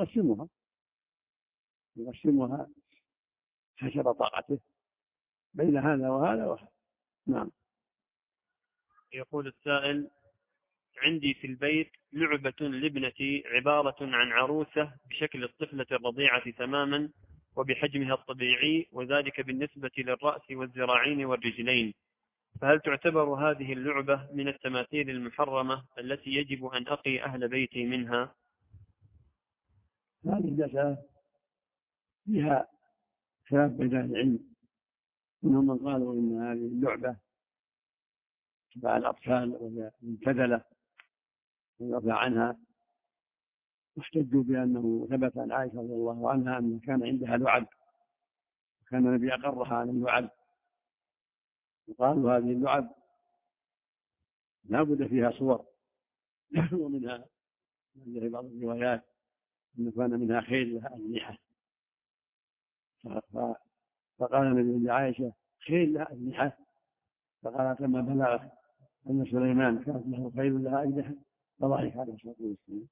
B: يقسمها حسب طاقته بين هذا وهذا وهذا. نعم.
A: يقول السائل: عندي في البيت لعبة لابنتي عبارة عن عروسة بشكل الطفلة الرضيعة تماما وبحجمها الطبيعي، وذلك بالنسبة للرأس والذراعين والرجلين، فهل تعتبر هذه اللعبة من التماثيل المحرمة التي يجب أن أقي أهل بيتي منها؟
B: هذه المسألة فيها خلاف بين أهل العلم، منهم من قالوا إن هذه اللعبة تبع الأطفال والمبتذلة ويرفع عنها، واحتجوا بأنه ثبت عن عائشة رضي الله عنها أن كان عندها لعب، وكان النبي أقرها عن اللعب، وقالوا هذه اللعب لا بد فيها صور، ومنها في بعض الروايات أن كان منها خيل لها أجنحة، فقال النبي لعائشة: خيل لها أجنحة؟ فقالت: لما بلغ أن سليمان كانت له خيل لها أجنحة فضحك عليه الصلاة والسلام.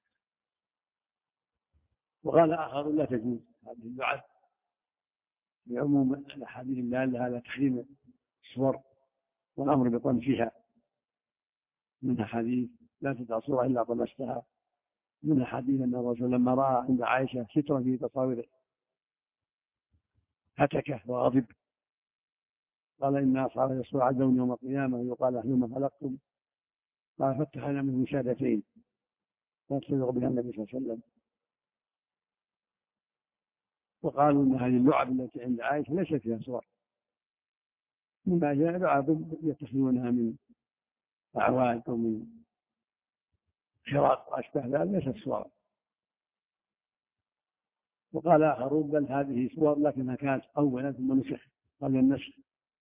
B: وقال آخر: لا تجوز هذه اللعب لعموم الأحاديث الدالة على تحريم الصور والأمر بطمسها، من حديث لا تدع صورة إلا طمستها، من حديث أن الرسول لما رأى عند عائشة سترا في تصاويره هتكه وغضب، قال: إن أصحاب الرسول عزون يوم القيامة يقال أحيوم خلقتم، قال: فتحنا منه شهادتين فاتصدق بها النبي صلى الله عليه وسلم. وقالوا إن هذه اللعب التي عند عائشة ليس فيها صور، مما جاء لعب يتخذونها من أعواد ومن خراق وأشبه ذلك ليست صور. وقال آخرون: بل هذه صور لكنها كانت أولا ثم نسخ قبل النسخ،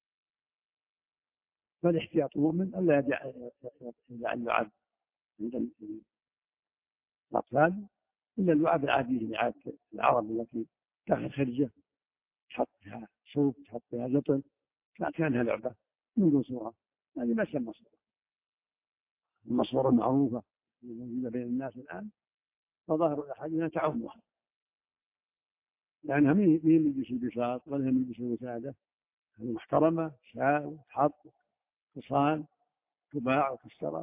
B: فالاحتياط المؤمن ألا يدع اللعب عند الأطفال إلا اللعب العادية لعادة العرب التي تأخذ خرجة تحط فيها صوف تحط فيها زطل كانها لعبة من دون صورة، هذه ما تسمى صورة. المصورة المعروفة الموجودة بين الناس الآن فظاهر الأحاديث تعمها، لأنها من يلبس البساط ولا من يلبس الوسادة، هذه محترمة، شال تحط تصان تباع وتشترى،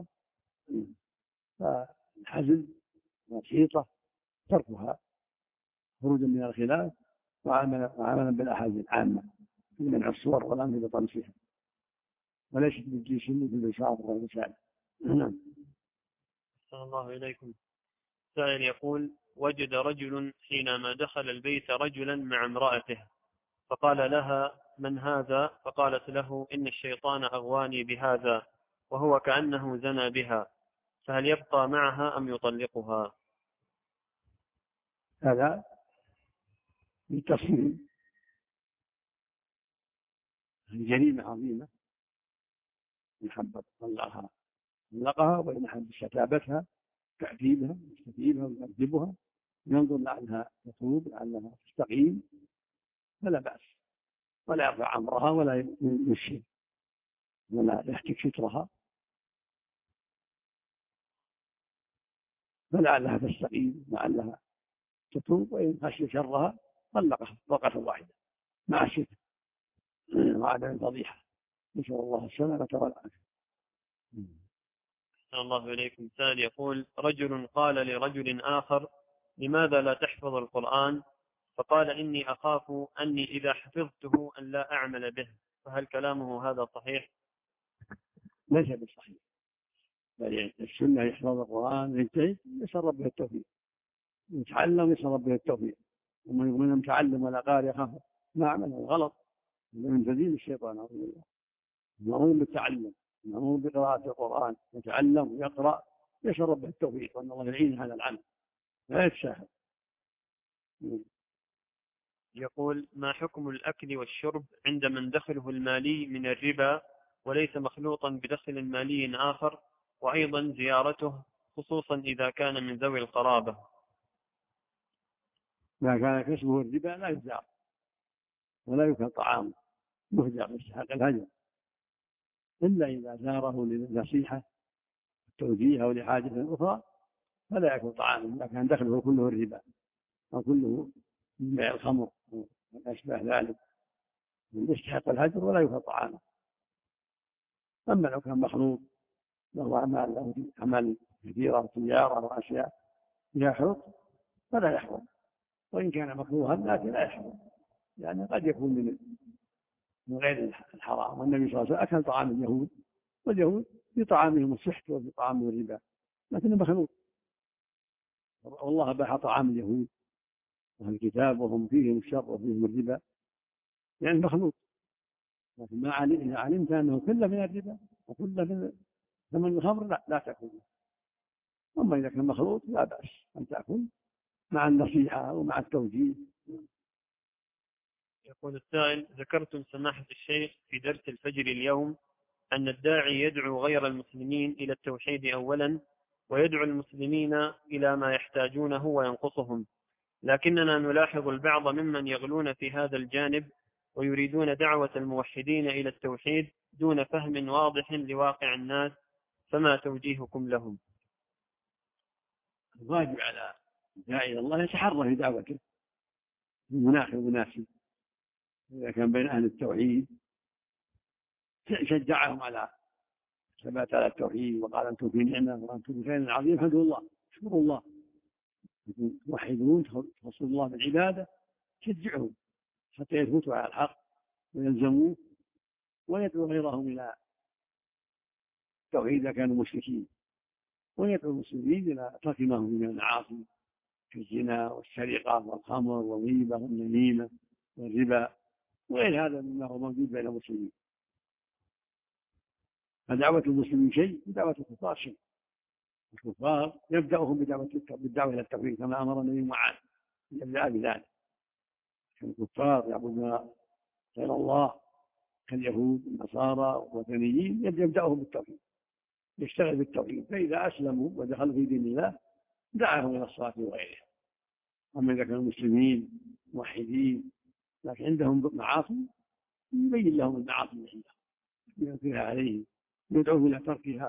B: فالحزن والحيطة تركها خروجا من الخلاف وعملا بالأحاديث العامة في منع الصور والأمر بطمسها، وليست بالجيش في البساط والوسادة. نعم.
A: أحسن الله إليكم. سائل يقول: وجد رجل حينما دخل البيت رجلا مع امرأته، فقال لها: من هذا؟ فقالت له: إن الشيطان أغواني بهذا، وهو كأنه زنى بها، فهل يبقى معها أم يطلقها؟
B: هذا بالتفصيل جريمة عظيمة، إن حب طلقها وإن حب استتابتها تأديبها يستتيبها ويؤدبها، ينظر لعلها تتوب لعلها تستقيم فلا بأس، ولا يرفع أمرها ولا يشهد ولا يحتك سترها، فلعلها تستقيم لعلها تتوب، وإن خشي شرها طلقها طلقة واحدة مع الستر وعدم الفضيحة، نسأل الله السلامة والعافية.
A: أحسن الله إليكم. سائل يقول: رجل قال لرجل آخر: لماذا لا تحفظ القرآن؟ فقال: إني أخاف أني إذا حفظته أن لا أعمل به، فهل كلامه هذا صحيح؟
B: ليس بالصحيح، بل السنة يحفظ القرآن يجتهد يسأل ربه التوفيق، يتعلم يسأل ربه التوفيق. ومن يقول متعلم ولا قارئ يخاف ما عمله غلط، من تزيين الشيطان أعوذ بالله. مأمور بالتعلم، مأمور بقراءة القرآن، يتعلم ويقرأ يسأل ربه التوفيق وأن الله يعين على العمل لا يتساهل.
A: يقول: ما حكم الأكل والشرب عند من دخله المالي من الربا وليس مخلوطا بدخل مالي آخر، وأيضا زيارته خصوصا إذا كان من ذوي القرابة؟
B: ما كان كسبه الربا لا يزار ولا يؤكل طعامه، مهجر يستحق الهجر، إلا إذا زاره للنصيحة والتوجيه أو لحاجة أخرى فلا يأكل طعامه، إذا كان دخله كله الربا أو كله من بيع الخمر وأشبه ذلك يستحق الهجر ولا يؤكل طعامه. أما لو كان مخلوط له أعمال كثيرة وتجارة وأشياء فيها حرص فلا يحرم، وإن كان مكروها لكن لا يحرم، يعني قد يكون من غير الحرام. والنبي صلى الله عليه وسلم أكل طعام اليهود، واليهود في طعامهم السحت وفي طعامهم الربا، لكنه مخلوط. والله أباح طعام اليهود وأهل الكتاب وهم فيهم الشر وفيهم الربا يعني مخلوط، لكن ما إذا علمت أنه كله من الربا وكله من ثمن الخمر لا تأكله. أما إذا كان مخلوط لا بأس أن تأكل مع النصيحة ومع التوجيه.
A: يقول السائل: ذكرتم سماحة الشيخ في درس الفجر اليوم أن الداعي يدعو غير المسلمين إلى التوحيد أولا، ويدعو المسلمين إلى ما يحتاجونه وينقصهم، لكننا نلاحظ البعض ممن يغلون في هذا الجانب ويريدون دعوة الموحدين إلى التوحيد دون فهم واضح لواقع الناس، فما توجيهكم لهم؟
B: الواجب على الداعي إلى الله يتحرى في دعوته المناخ المناسب، إذا كان بين أهل التوحيد شجعهم على الثبات على التوحيد وقال أنتم في نعمة وأنتم بخير عظيم الحمد لله اشكروا الله، توحدون توصلوا الله بالعبادة، شجعهم حتى يثبتوا على الحق ويلزموه، ويدعو غيرهم إلى التوحيد إذا كانوا مشركين، ويدعو المسلمين إلى ترك ما هم من المعاصي كالزنا والسرقة والخمر والغيبة والنميمة والربا وغير هذا مما هو موجود بين المسلمين. فدعوة المسلمين شيء ودعوة الكفار شيء. الكفار يبدأهم بالدعوة إلى التوحيد كما أمر النبي معاذ يبدأ بذلك. الكفار يعبدون غير الله كاليهود والنصارى والوثنيين يبدأهم بالتوحيد، يشتغل بالتوحيد، فإذا أسلموا ودخلوا في دين الله دعاهم إلى الصلاة وغيرها. أما إذا كانوا مسلمين موحدين لكن عندهم معاصي يبين لهم المعاصي اللي عندهم ينكرها عليهم، يدعوهم إلى تركها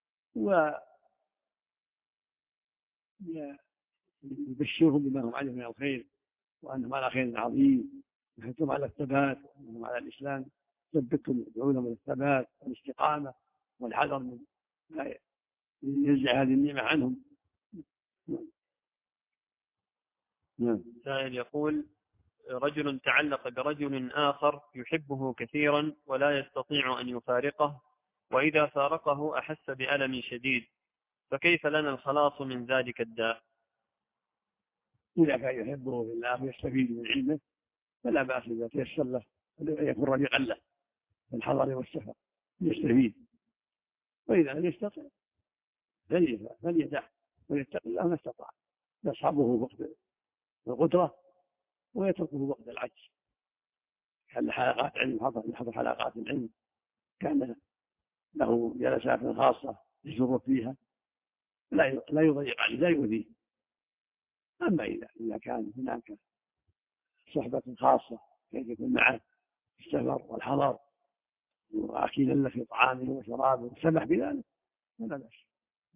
B: ويبشرهم بما هم عليه من الخير وأنهم على خير عظيم ويحثهم على الثبات وأنهم على الإسلام، ثبتهم يدعونهم إلى الثبات والاستقامة والحذر من لا ينزع هذه النعمة عنهم.
A: سائل يقول: رجل تعلق برجل آخر يحبه كثيرا ولا يستطيع أن يفارقه، وإذا فارقه أحس بألم شديد، فكيف لنا الخلاص من ذلك الداء؟
B: إذا كان يحبه في الله ويستفيد من علمه فلا بأس إذا تيسر له يكون رفيقا له في الحضر والسفر يستفيد، وإذا لم يستطع فليدع ويتق الله ما استطاع، يصحبه وقت القدرة ويتركه وقت العجز. كان حلقات علم حضر حلقات العلم كان له جلسات خاصة يسر فيها لا يضيق عليه لا يؤذيه. أما إذا كان هناك صحبة خاصة كيف يكون معه في السفر والحضر وأكيلا له في طعامه وشرابه والسمح بذلك فلا بأس.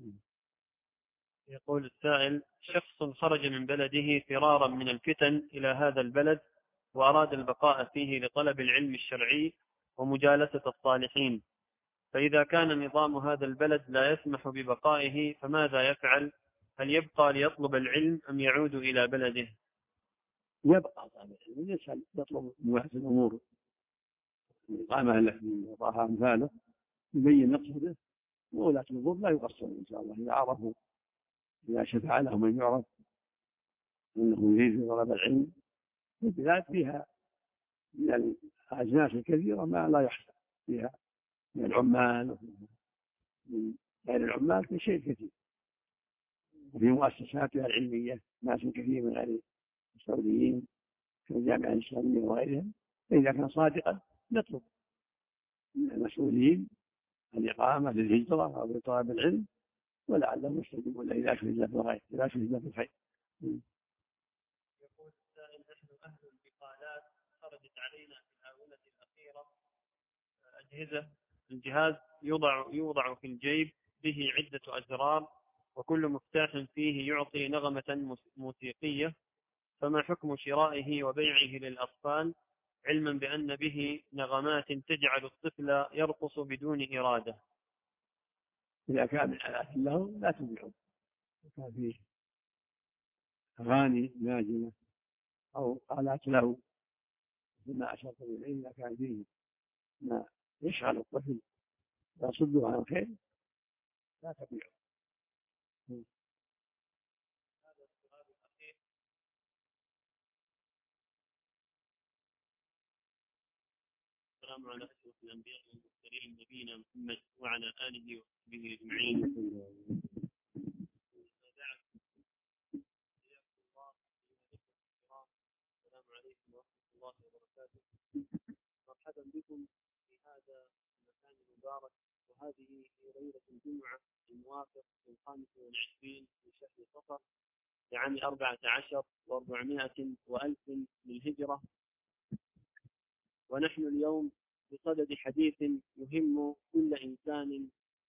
A: يقول السائل: شخص خرج من بلده فرارا من الفتن إلى هذا البلد وأراد البقاء فيه لطلب العلم الشرعي ومجالسة الصالحين، فإذا كان نظام هذا البلد لا يسمح ببقائه فماذا يفعل؟ هل يبقى ليطلب العلم أم يعود إلى بلده؟
B: يبقى طالب العلم يسأل يطلب مواحد الأمور الإقامة التي وضعها أمثاله يبين مقصده وولاة الأمور لا يقصرون إن شاء الله إذا عرفوا، إذا شفع لهم من يعرف أنه يريد في طلب العلم. البلاد فيها من الأجناس الكثيرة ما لا يحصى، فيها من العمال ومن غير العمال في شيء كثير، وفي مؤسساتها العلمية ناس كثير من غير السعوديين في الجامعة الإسلامية وغيرهم. فإذا كان صادقا نطلب من المسؤولين الإقامة للهجرة أو لطلب العلم، ولعلهم يستجيبون إذا أشهد الله في الخير، إذا أشهد الله في الخير.
A: يقول السائل: نحن أهل البقالات خرجت علينا في الآونة الأخيرة الجهاز يوضع في الجيب به عدة أزرار، وكل مفتاح فيه يعطي نغمة موسيقية، فما حكم شرائه وبيعه للأطفال، علما بأن به نغمات تجعل الطفل يرقص بدون إرادة؟
B: إذا كان من آلات له لا تبيعه، كان فيه أغاني ناجمة أو آلات له ما أشرت إليه، إذا كان فيه ما يشغل الطفل ويصده عن الخير لا تبيعه.
A: هذا السؤال الأخير: السلام على أشرف الأنبياء والمرسلين نبينا محمد وعلى آله وصحبه أجمعين. السلام عليكم ورحمة الله وبركاته. مرحبا بكم في هذا المكان المبارك، وهذه هي ليلة الجمعة الموافق في 25 من شهر صفر لعام 14 و400 وألف للهجرة، ونحن اليوم بصدد حديث يهم كل إنسان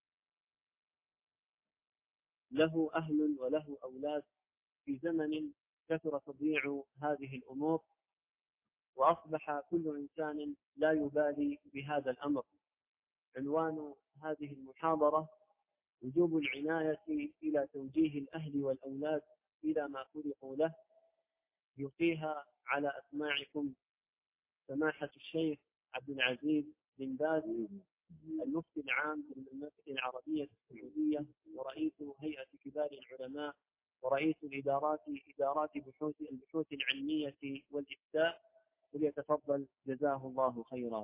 A: له أهل وله أولاد في زمن كثر تضييع هذه الأمور، وأصبح كل إنسان لا يبالي بهذا الأمر. عنوان هذه المحاضرة: وجوب العناية إلى توجيه الأهل والأولاد إلى ما خلقوا له. يلقيها على أسماعكم سماحة الشيخ عبد العزيز بن باز، المفتي العام للمملكة العربية السعودية، ورئيس هيئة كبار العلماء، ورئيس إدارات البحوث العلمية والإفتاء. وليتفضل جزاه الله خيرا.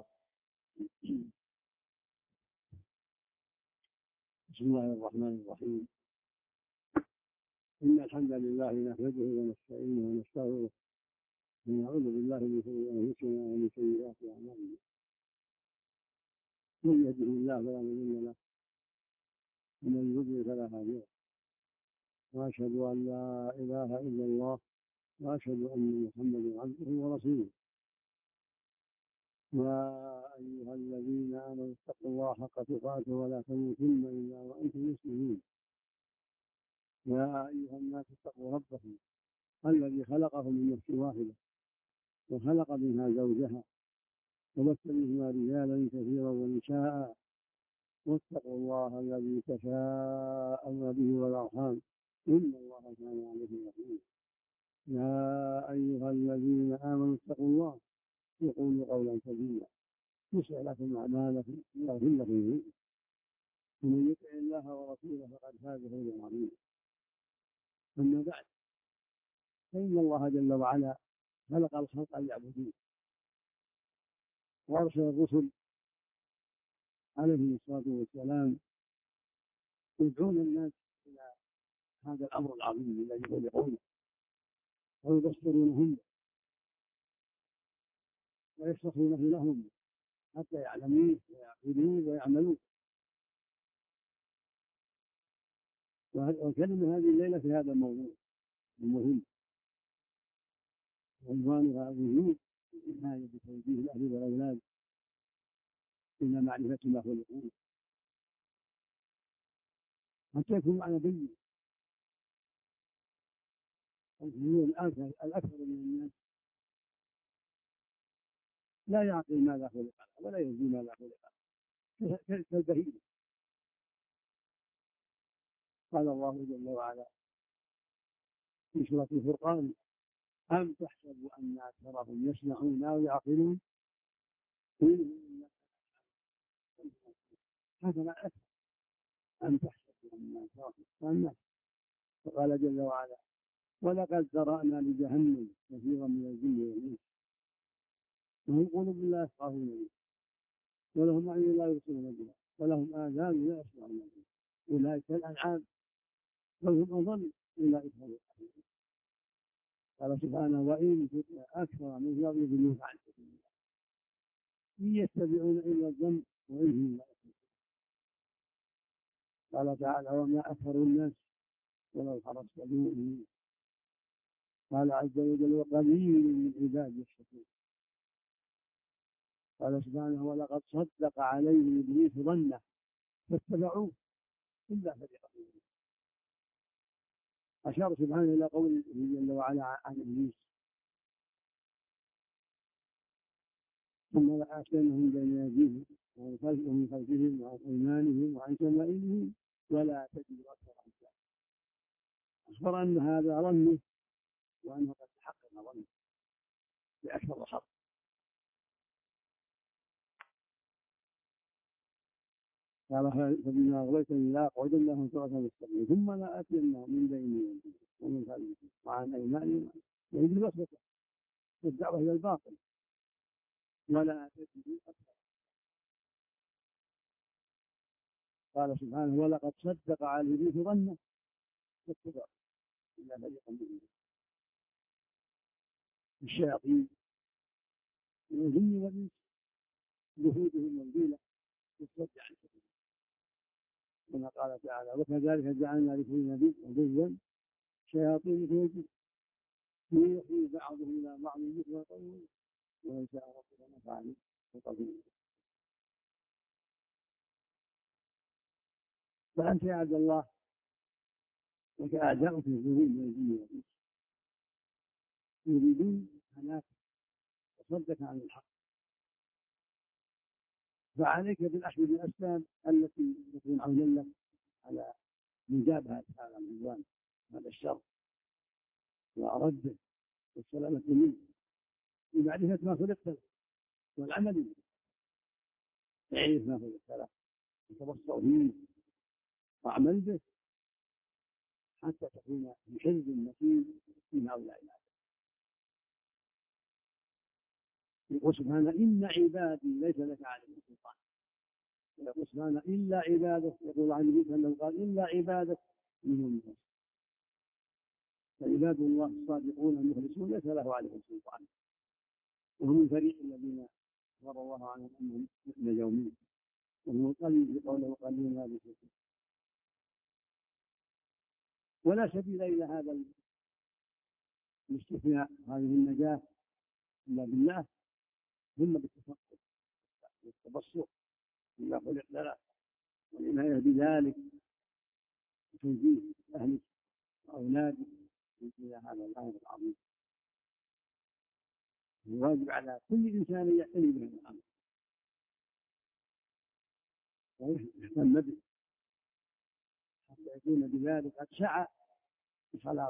B: بسم الله الرحمن الرحيم. إن الحمد لله نحمده ونستعينه ونستغفره ونعوذ بالله من شرور أنفسنا ومن سيئات أعمالنا. من يهده الله فلا مضل له ومن يضلل فلا هادي له، وأشهد أن لا إله إلا الله وأشهد أن محمدا عبده ورسوله. يا أيها الذين آمنوا اتقوا الله حق تقاته ولا تموتن إلا وأنتم مسلمون. يا أيها الناس اتقوا ربكم الذي خلقكم من نفس واحدة وخلق منها زوجها وبث منهما رجالا كثيرا ونساء، واتقوا الله الذي تساءلون به والأرحام إن الله كان عليكم رقيبا. يا أيها الذين آمنوا اتقوا الله وقولوا قولا سديدا يصلح لكم أعمالكم ويغفر لكم ذنوبكم، ومن يطع الله ورسوله فقد فاز فوزا عظيما. أما بعد، فإن الله جل وعلا خلق الخلق أن يعبدوه، وأرسل الرسل عليهم الصلاة والسلام يدعون الناس إلى هذا الأمر العظيم الذي خلقوه، ويبصرونهم ويشرحونه لهم حتى يعلمون ويعقلون ويعملون. وكلمة هذه الليلة في هذا الموضوع المهم، عنوانها وجوب العناية بتوجيه الأهل والأولاد إلى معرفة ما خلقوه حتى يكون على بينة. الأكثر من الناس لا يعقل ماذا خلق ولا يدري ماذا خلق، كالبهيمة. قال الله جل وعلا في سورة الفرقان: أم تحسبوا أن أكثرهم يسمعون أو يعقلون هذا لا أكثر. أم تحسب أن الناس. فقال جل وعلا: ولقد ذرأنا لجهنم كثيرا من الجن والإنس لهم قلوب لا يفقهون بها ولهم أعين لا يبصرون بها ولهم آذان لا يسمعون بها أولئك الأنعام بل هم أضل أولئك هم الغافلون. قال سبحانه: وإن تطع أكثر من يضلوك عن سبيل الله إن يتبعون إلا الظن وإن هم لا يهتدون. قال تعالى: وما أكثر الناس ولو حرصت بمؤمنين. قال عز وجل: وقليل من عبادي الشكور. قال سبحانه: ولقد صدق عليهم إبليس ظنه فاتبعوه إلا فريقا منهم. أشار سبحانه إلى قوله جل وعلا عن إبليس: ثم لآتينهم بين أيديهم ومن خلفهم وعن أيمانهم وعن شمائلهم ولا تجد أكثرهم شاكرين. أخبر أن هذا ظنه وأنه قد تحقق ظنه بأكثر الحظ. قال: فبما أغويتني لأقعدن لهم صراطا مستقيما ثم لآتينهم من بين يديهم ومن خلفهم وعن أيمانهم. وهي بالوسوسة والدعوة إلى الباطل. ولا تجد أكثر. قال سبحانه: ولقد صدق على إبليس ظنه فاتبعوه إلا فريقا منهم. الشياطين من الجن والإنس جهودهم والبيلة والصد عن سبيل الله، كما قال تعالى: وكذلك جعلنا لكل نبي عدوا شياطين في الجن يوحي بعضهم إلى بعض مثل القول وإن شاء ربك ما فعل وقبيل. فأنت يا عبد الله لك أعداء في الظهور من الجن والإنس يريدون هلاكك وصدك عن الحق، فعليك بالأخذ بالأسباب التي تكون عونا لك على مجابهة هذا العدوان هذا الشر ورده والسلامة منه بمعرفة ما خلقت له والعمل به. تعرف ما خلقت له وتبصر فيه واعمل به حتى تكون في حزب متين من هؤلاء الناس. يقول سبحانه: إن عبادي ليس لك عليهم سلطان. ويقول سبحانه: إلا عبادك. يقول عن النبي أنه قال: إلا عبادك منهم المخلصون. فعباد الله الصادقون المخلصون ليس له عليهم سلطان، وهم الفريق الذين أخبر الله عنهم أنهم نجوا وهم القليل بقوله قليل ما بشكل. ولا سبيل إلى هذا الاستثناء هذه النجاة إلا بالله، ثم بالتفكر والتبصر بما خلق لنا والعناية بذلك وتوجيه أهلك وأولادك إلى هذا الأمر العظيم. الواجب على كل إنسان أن يعتني بهذا الأمر ويهتم به حتى يكون بذلك قد سعى بخلاص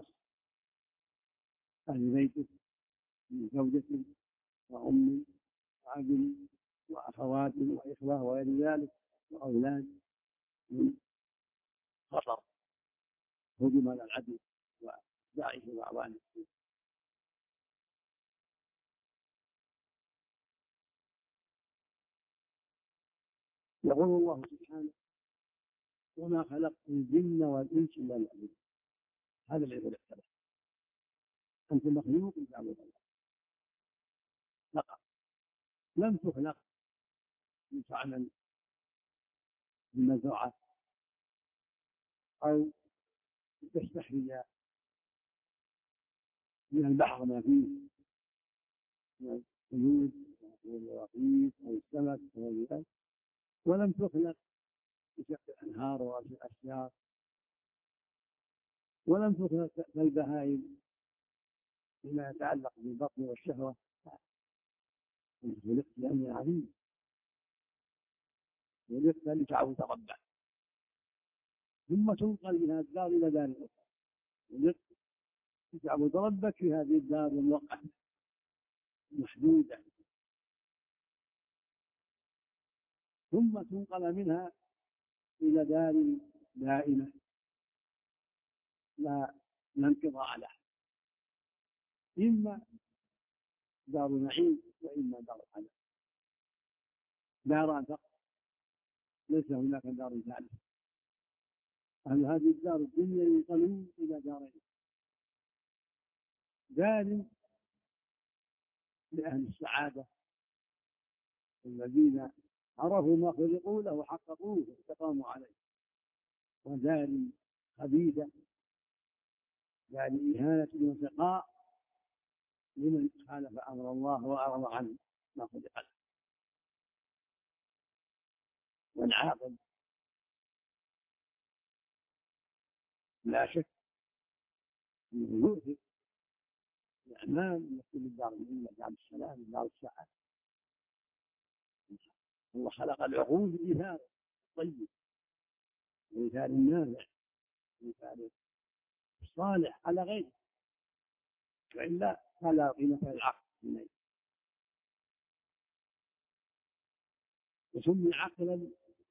B: أهل بيته من زوجة وأم وأب وأخوات وإخوة وغير ذلك وأولاد من خطر هجم على العدو وداعش وأعوانه. يقول الله سبحانه: وما خلقت الجن والإنس إلا ليعبدون. هذا الذي خلقت له. أنت مخلوق لتعبد الله فقط، لم تخلق لتعمل بالمزرعة أو تستخرج من البحر ما فيه من الحدود واليواقيت أو السمك وغير ذلك، ولم تخلق لشق الأنهار ورأس الأشجار، ولم تخلق كالبهائم فيما يتعلق بالبطن والشهوة. أنت خلقت لأمر عظيم، خلقت لتعبد ربك ثم تنقل من هذه الدار إلى دار أخرى. خلقت لتعبد ربك في هذه الدار الموقتة محدودة، ثم تنقل منها إلى دار دائمة لا انقضاء لها، إما دار نعيم وإما دار عذاب، داران فقط، ليس هناك دار ثالثة. هذه الدار الدنيا ينقلون إلى دارين: دار لأهل السعادة الذين عرفوا ما خلقوا له وحققوه واستقاموا عليه، ودار خبيثة دار إهانة وسقاء لمن خالف أمر الله وأعرض عن ما خلق له. والعاقل لا شك أنه يؤثر الأعمال التي للدار الأولى، دار السلام، دار السعادة. الله خلق العقول بإيثار الطيب وإيثار النافع وإيثار الصالح على غيره، وإلا فلا قيمة للعقل منه. وسمي عقلا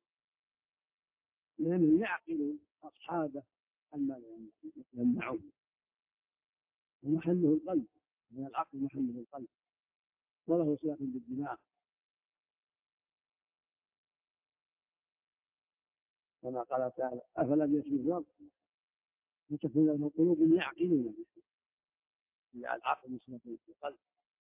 B: لأنه يعقل أصحابه عما يمنعون، ومحله القلب، من العقل محله القلب، وله صلة بالدماغ، كما قال تعالى: أفلم يسيروا في الأرض فتكون لهم قلوب يعقلون بها. العقل صلة بالقلب.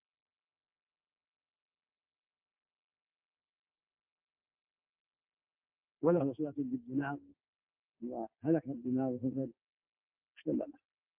B: وله صلة بالدماغ، إذا هلك الدماغ وفسد اشتل.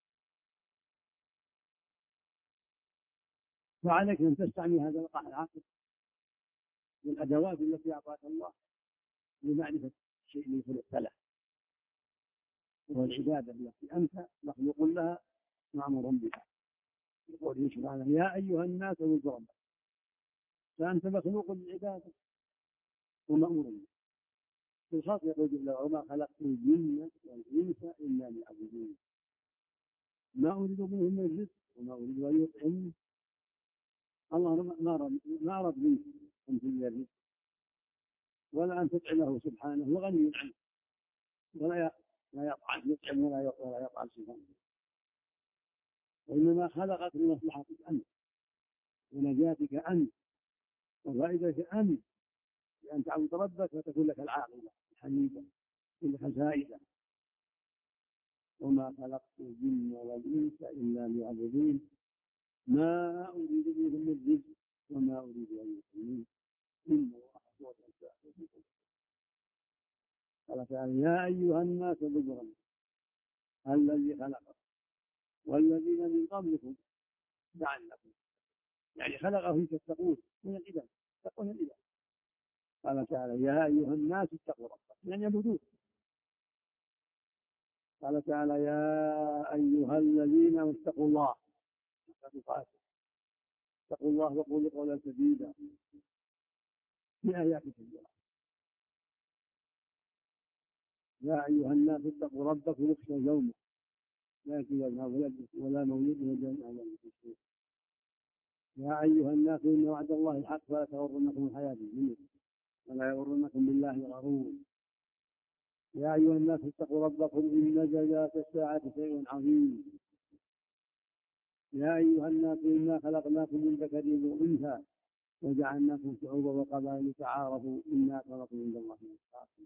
B: فعليك أن تستعمل هذا العقل والأدوات التي أعطاك الله لمعرفة الشيء الذي خلقت له، وهو العبادة التي أنت مخلوق لها مأمور بها. يقول سبحانه: يا أيها الناس اعبدوا ربكم، فأنت مخلوق للعبادة ومأمور بها. في الخاص يقول جل وعلا: وما خلقت الجن والإنس إلا ليعبدون ما أريد منهم من رزق وما أريد أن يطعمون. الله ما أراد منك أن تجد الرزق ولا أن تطعمه سبحانه، وغني عنه، ولا يطعم ولا يطعم سبحانه، وإنما خلقك لمصلحتك أنت ونجاتك أنت وفائدتك أنت، لأن تعبد ربك فتكون لك العاقبة الحميدة، تكون لك الفائدة. وما خلقت الجن والإنس إلا ليعبدون ما أريد منهم من رزق وما أريد أن يطعمون إن الله هو الرزاق. قال تعالى: يا أيها الناس اعبدوا ربكم الذي خلقكم والذين من قبلكم لعلكم، يعني خلقه تتقون من العباد، تتقون العباد. قال تعالى: يا أيها الناس اتقوا ربكم، يعني يعبدون. قال تعالى: يا أيها الذين اتقوا الله حق تقاته، اتقوا الله وقولوا قولا سديدا، في آيات كثيرة. يا أيها الناس اتقوا ربكم واخشوا يوما لا يأتي ولد ولا مولود ولا أعلم. يا أيها الناس إن وعد الله الحق فلا تغرنكم الحياة الدنيا ولا يغرنكم بالله الغرور. يا أيها الناس اتقوا ربكم إن زلزلة الساعة شيء عظيم. يا أيها الناس إنا خلقناكم من ذكر وأنثى وجعلناكم شعوبا وقبائل لتعارفوا إن أكرمكم عند الله أتقاكم.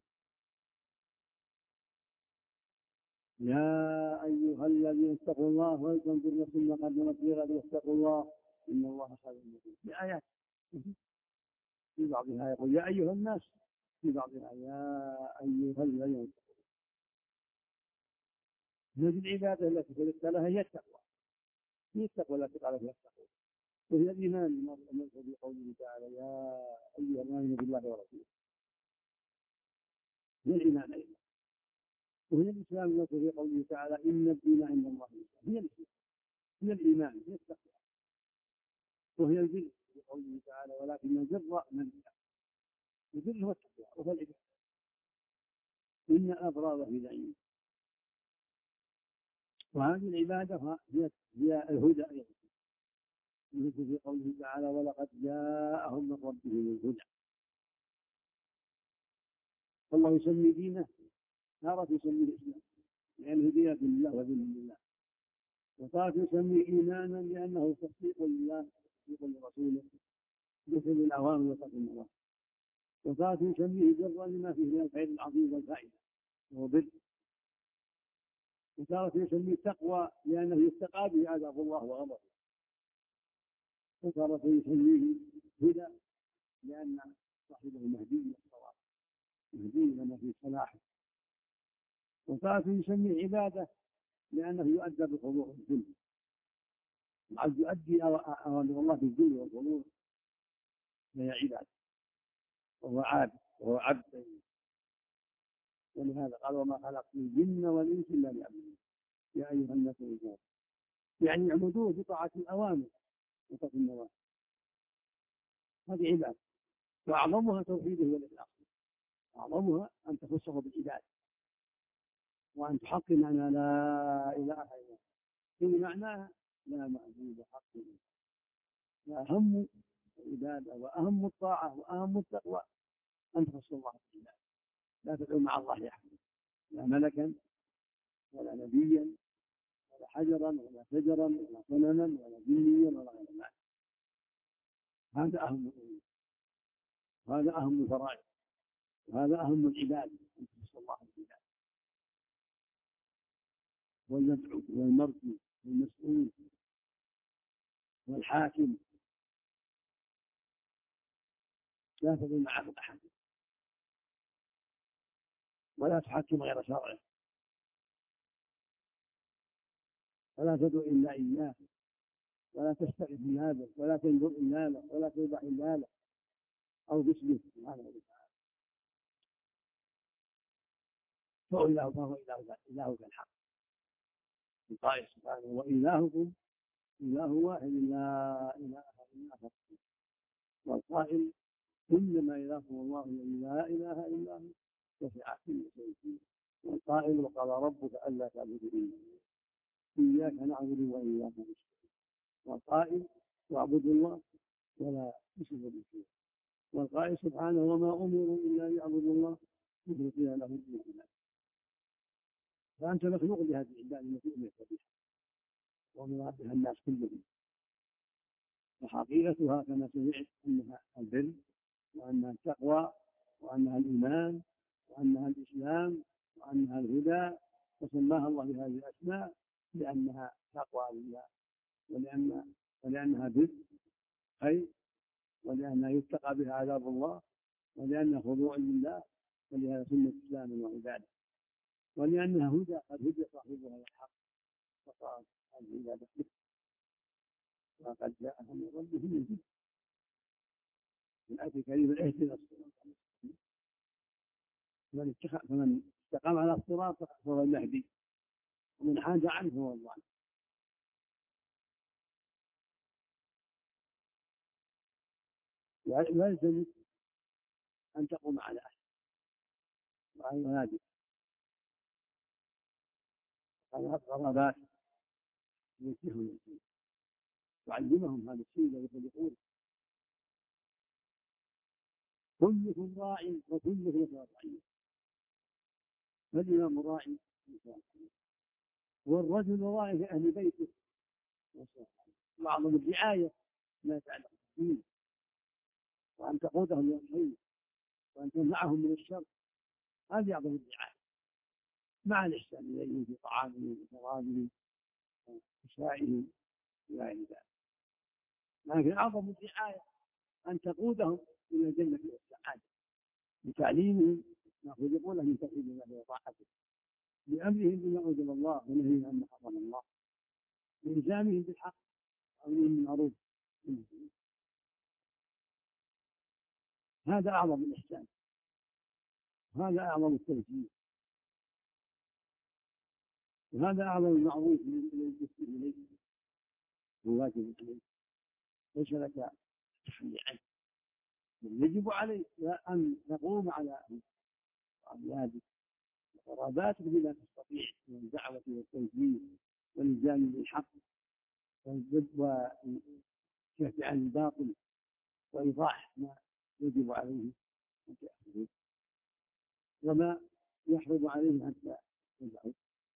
B: يا أيها الذين اتقوا الله ولتنظر نفس ما قدمت لغد واتقوا الله إن الله خبير بما. بآيات في بعضها يقول يا أيها الناس، في بعضها يا أيها الذين اتقوا. هذه العبادة التي خلقت لها هي التقوى، هي التقوى التي قال فيها التقوى، وهي الإيمان المرء في قوله تعالى: يا أيها الذين بالله ورسوله. هي الإيمان أيضا، وهي الإسلام المرء في قوله تعالى: إن الدين عند الله الإسلام. هي الإسلام، هي الإيمان، هي التقوى، وهي البر في قوله تعالى: ولكن البر من اتقى. البر هو التقوى وهو العبادة. إن الأبرار في نعيم. وهذه العبادة هي الهدى أيضا، مثل في قوله تعالى: ولقد جاءهم من ربهم الهدى. فالله يسمي دينه تارة يسميه الإسلام لأنه هدية لله وذل لله، وتارة يسميه إيمانا لأنه تصديق لله تصديق لرسوله مثل الأوامر وترك النواهي، وتارة يسميه برا لما فيه من الخير العظيم والفائدة وهو بر، وتارة يسميه تقوى لأنه يتقى به عذاب الله وغضبه، وتارة يسميه هدى لأن صاحبه مهدي الصواب مهدي لما فيه صلاح، وتارة يسميه عبادة لأنه يؤدى بالخضوع والذل، العبد يؤدي أوامر الله بالذل والخضوع فهي عبادة وهو عابد وهو عبد، ولهذا قال وما خلقت الجن والإنس إلا ليعبدون يا أيها الناس اعبدوا، يعني اعبدوه بطاعة الأوامر وترك النواهي، هذه عبادة، وأعظمها توحيده والإخلاص، أعظمها أن تخصه بالعبادة وأن تحقق معنى لا إله إلا الله، في معناها لا معبود حق إلا الله، أهم العبادة وأهم الطاعة وأهم التقوى أن تخص الله بالعبادة، لا تدعو مع الله أحدا، لا ملكا ولا نبيا ولا حجرا ولا شجرا ولا صنما ولا جنيا ولا غير ذلك، هذا أهم الأمور، وهذا أهم الفرائض، وهذا أهم العبادة أن تخص الله بالعبادة، والمدعو والمرجو والمسؤول والحاكم لا تدعو معه أحد ولا تحكم غير شرعه ولا تدعو إلا إياه ولا تستغيث إلا به ولا تنظر إلا له ولا تذبح إلا له أو باسمه سبحانه وتعالى، فهو إلهك الحق، القائل سبحانه وإلهكم إله واحد لا إله إلا هو، والقائل إنما إلهكم الله الذي لا إله إلا هو وسع كل شيء، والقائل وقال ربك ألا تعبدوا إلا إياك نعبد وإياك نستعين، والقائل واعبدوا الله ولا تشركوا به شيئا، والقائل سبحانه وما أمروا إلا ليعبدوا الله مخلصين له الدين، فأنت مخلوق لهذه العبادة التي أمرت بها وأمر بها الناس كلهم، وحقيقتها كما سمعت أنها البر وأنها التقوى وأنها الإيمان وأنها الإسلام وأنها الهدى، وسماها الله بهذه الأسماء لأنها تقوى لله ولأنها بر خير ولأنها يتقى بها عذاب الله ولأنها خضوع لله ولهذا سنة إسلام وعبادة، ولأنها هدى قد هدي صاحبها الحق فصارت هذه عبادة وقد جاءهم من ربهم الهدى، من الآية الكريمة اهدنا الصراط المستقيم، فمن استقام على الصراط فهو المهدي ومن حاد عنه هو الضال. يلزم أن تقوم على أهل وعلى ولادك على القرابات يوجههم الدين تعلمهم هذا الشيء الذي يخلقون، كلكم راع وكلكم مسؤول عن، فالإمام راعي والرجل راعي في أهل بيته، وأعظم الرعاية ما يتعلق بالدين وأن تقودهم إلى الخير وأن تمنعهم من الشر، هذه أعظم الرعاية مع الإحسان إليهم في طعامهم وشرابهم وكسائهم إلى ذلك، لكن أعظم الرعاية أن تقودهم إلى الجنة والسعادة بتعليمهم ما خلقوا من توحيد الله وطاعته، بأمرهم بما أوجب الله ونهيهم عما حرم الله، بإلزامهم بالحق وأمرهم بالمعروف، هذا أعظم الإحسان وهذا أعظم التوجيه وهذا أعظم المعروف الذي يسلم إليه وواجب عليه، ليس لك تخلي عنه، يجب عليك أن تقوم على أولادك وقراباتك بما تستطيع من الدعوة والتوجيه والإلزام بالحق والكف عن الباطل وإيضاح ما يجب عليه أن تأخذه، وما يحرض عليه حتى يدعو.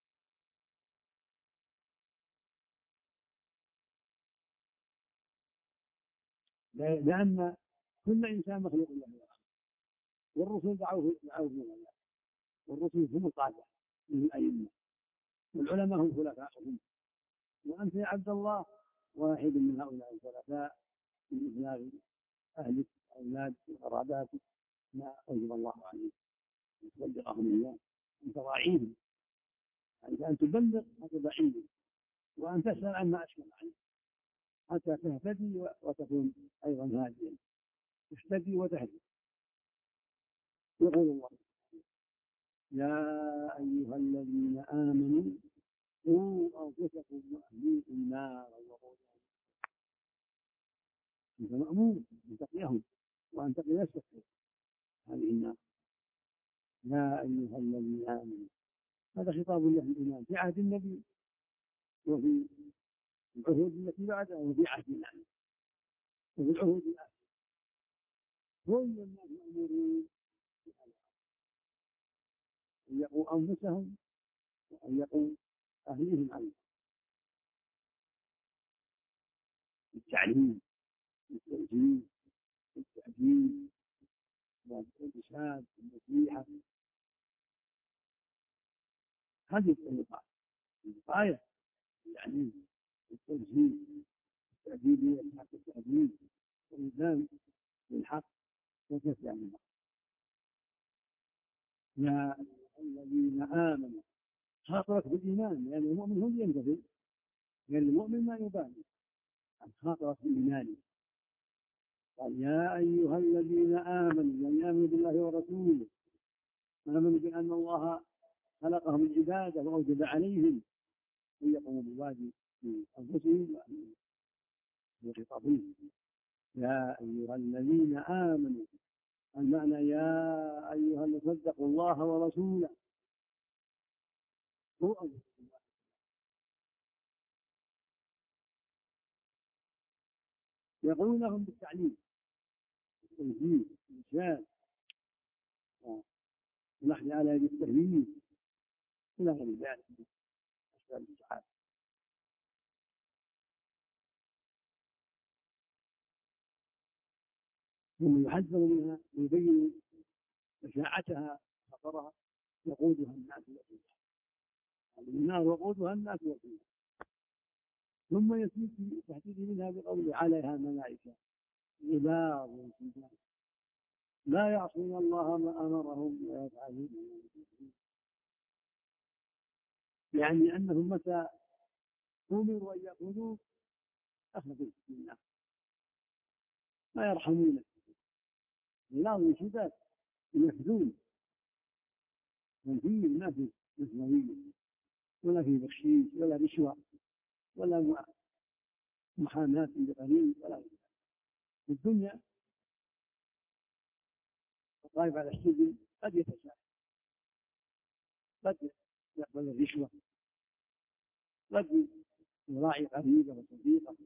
B: لأن كل إنسان مخلوق له، والرسل دعوه من الله، والرسل هم القادة من الأئمة، والعلماء هم خلفاؤهم، وأنت يا عبد الله واحد من هؤلاء الخلفاء من إبلاغ أهلك أولادك وقراباتك ما أوجب الله عليك تبلغهم إياه، أنت راعيهم، أنت أن تبلغ حتى بعيد، وأن تسأل عما أشكل عليك حتى تهتدي وتكون أيضا هاديا، تهتدي وتهدي. يقول الله: يا أيها الذين آمنوا قوا أنفسكم وأهليكم نارا وقودها. أنت مأمور أن تقيهم وأن تقي نفسك هذه النار. يا أيها الذين آمنوا، هذا خطاب لأهل الإيمان في عهد النبي وفي العهود التي بعده وفي عهد النبي وفي العهود الآخرة. كل الناس مأمورون أن يقوا أنفسهم وأن يقوا أهليهم عنه بالتعليم، بالتوجيه، بالتأديب، بالإرشاد، بالنصيحة. هذه الطريقة الغاية، التعليم، التوجيه، التأديب للحق، التأديب والإلزام بالحق وكفى عن الحق. يا الذين آمنوا، خاطرك بالإيمان، لأن المؤمن هو اللي ينتفع، لأن المؤمن ما يبالي، خاطرك بالإيمان. قال: يا أيها الذين آمنوا، يعني آمنوا بالله ورسوله، آمنوا بأن الله خلقهم العبادة وأوجب عليهم أن يقوموا بالواجب في أنفسهم وخطابهم. يا أيها الذين آمنوا، المعنى يا أيها الذين صدقوا الله ورسوله. هو يقول لهم بالتعليم، التوجيه، الإرشاد، ونحن على يد التهيئ إلى غير ذلك من أسباب السعادة. ثم يحذر منها ويبين بشاعتها خطرها. يقودها الناس والحجاره، هذه النار وقودها الناس والحجاره. ثم يسير في تحديد منها بقوله: عليها ملائكه غلاظ شداد لا يعصون الله ما امرهم ويفعلون ما يؤمرون. يعني انهم متى امروا ان يقولوا اخذوا النار، ما يرحمون. غلاظ شداد ينفذون، تنفيذ ما في نسويه ولا في بخشيش ولا رشوه ولا محاماة بقليل ولا غير. في الدنيا الطالب على السجن قد يتساهل، قد يقبل الرشوة، قد يراعي قريبه وصديقه،